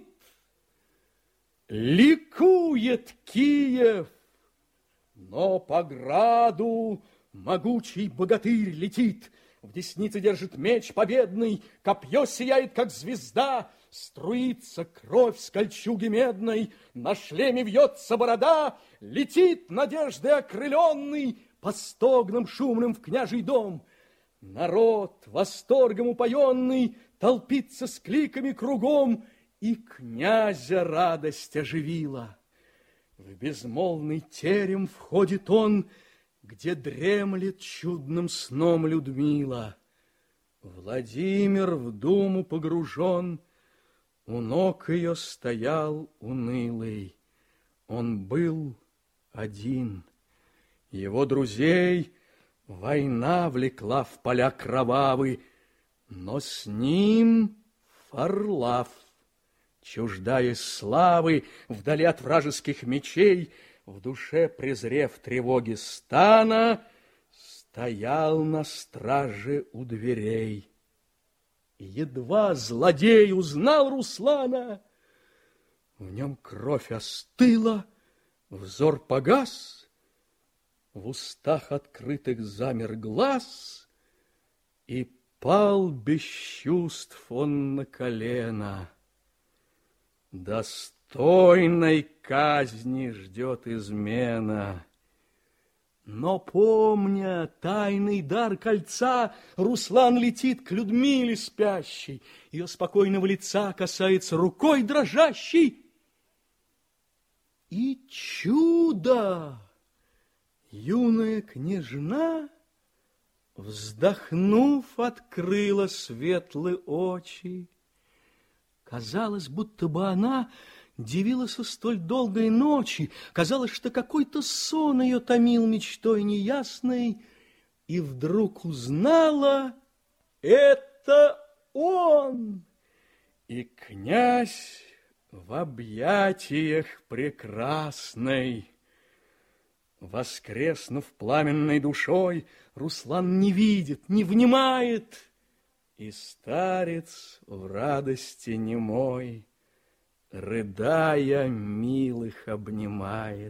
ликует Киев, но по граду могучий богатырь летит, в деснице держит меч победный, копье сияет, как звезда, струится кровь с кольчуги медной, на шлеме вьется борода, летит надеждой окрыленный по стогнам шумным в княжий дом. Народ, восторгом упоенный, толпится с кликами кругом, и князя радость оживила. В безмолвный терем входит он, где дремлет чудным сном Людмила. Владимир в думу погружен, у ног ее стоял унылый. Он был один. Его друзей война влекла в поля кровавы, но с ним Варлав,
Чуждаясь славы, вдали от вражеских мечей, в душе презрев тревоги стана, стоял на страже у дверей. Едва злодей узнал Руслана, в нем кровь остыла, взор погас, в устах открытых замер глаз, и пал без чувств он на колено. Достойной казни ждет измена. Но, помня тайный дар кольца, Руслан летит к Людмиле спящей, ее спокойного лица касается рукой дрожащей. И чудо! Юная княжна, вздохнув, открыла светлые очи. Казалось, будто бы она дивилась столь долгой ночи, казалось, что какой-то сон ее томил мечтой неясной, и вдруг узнала — это он! И князь в объятиях прекрасной. Воскреснув пламенной душой, Руслан не видит, не внимает, и старец в радости немой, рыдая, милых обнимает.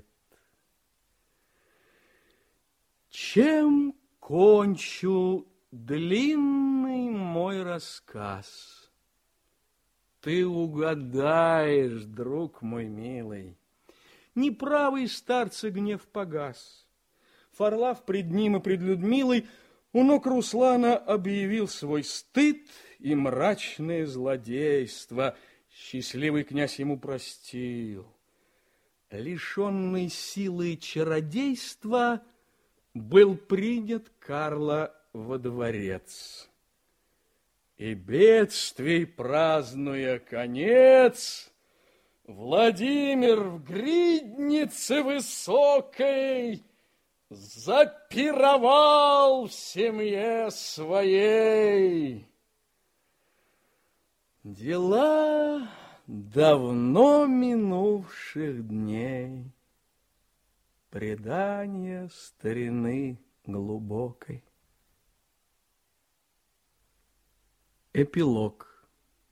Чем кончу длинный мой рассказ? Ты угадаешь, друг мой милый. Неправый старца гнев погас. Фарлав пред ним и пред Людмилой у ног Руслана объявил свой стыд и мрачное злодейство. Счастливый князь ему простил. Лишенный силы чародейства был принят Карло во дворец. И бедствий празднуя конец, Владимир в гриднице высокой запировал в семье своей. Дела давно минувших дней, предания старины глубокой. Эпилог.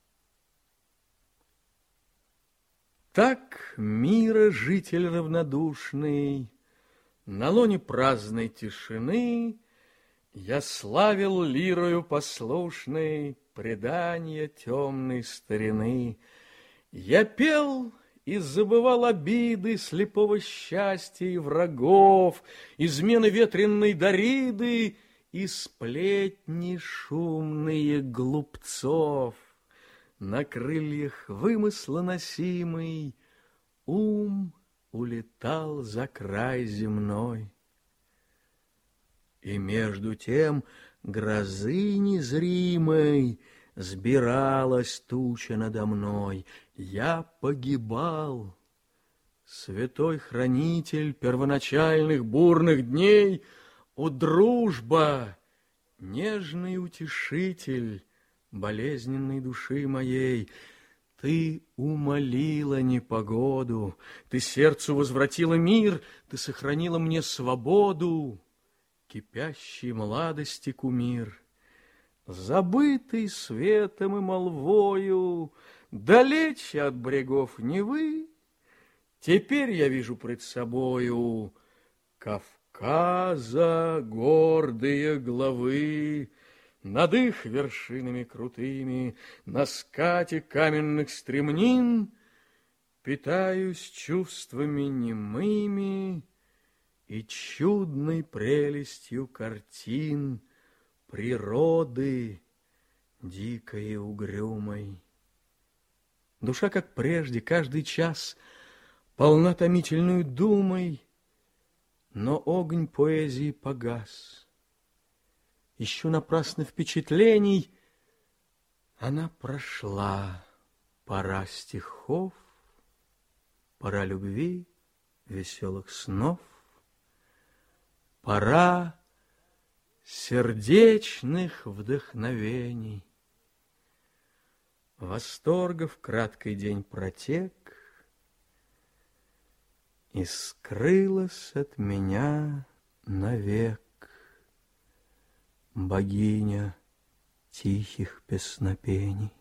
Так мира житель равнодушный, на лоне праздной тишины я славил лирою послушной предания темной старины. Я пел и забывал обиды слепого счастья и врагов, измены ветренной Дариды и сплетни шумные глупцов. На крыльях вымысла носимый ум улетал за край земной. И между тем грозы незримой сбиралась туча надо мной. Я погибал. Святой хранитель первоначальных бурных дней, о, дружба, нежный утешитель болезненной души моей, ты умолила непогоду, ты сердцу возвратила мир, ты сохранила мне свободу, кипящей младости кумир. Забытый светом и молвою, далече от брегов Невы, теперь я вижу пред собою Кавказа гордые главы. Над их вершинами крутыми, на скате каменных стремнин, питаюсь чувствами немыми и чудной прелестью картин природы дикой и угрюмой. Душа, как прежде, каждый час полна томительную думой, но огонь поэзии погас. Ищу напрасно впечатлений, она прошла. Пора стихов, пора любви, веселых снов, пора сердечных вдохновений. Восторгов краткий день протек, и скрылась от меня навек богиня тихих песнопений.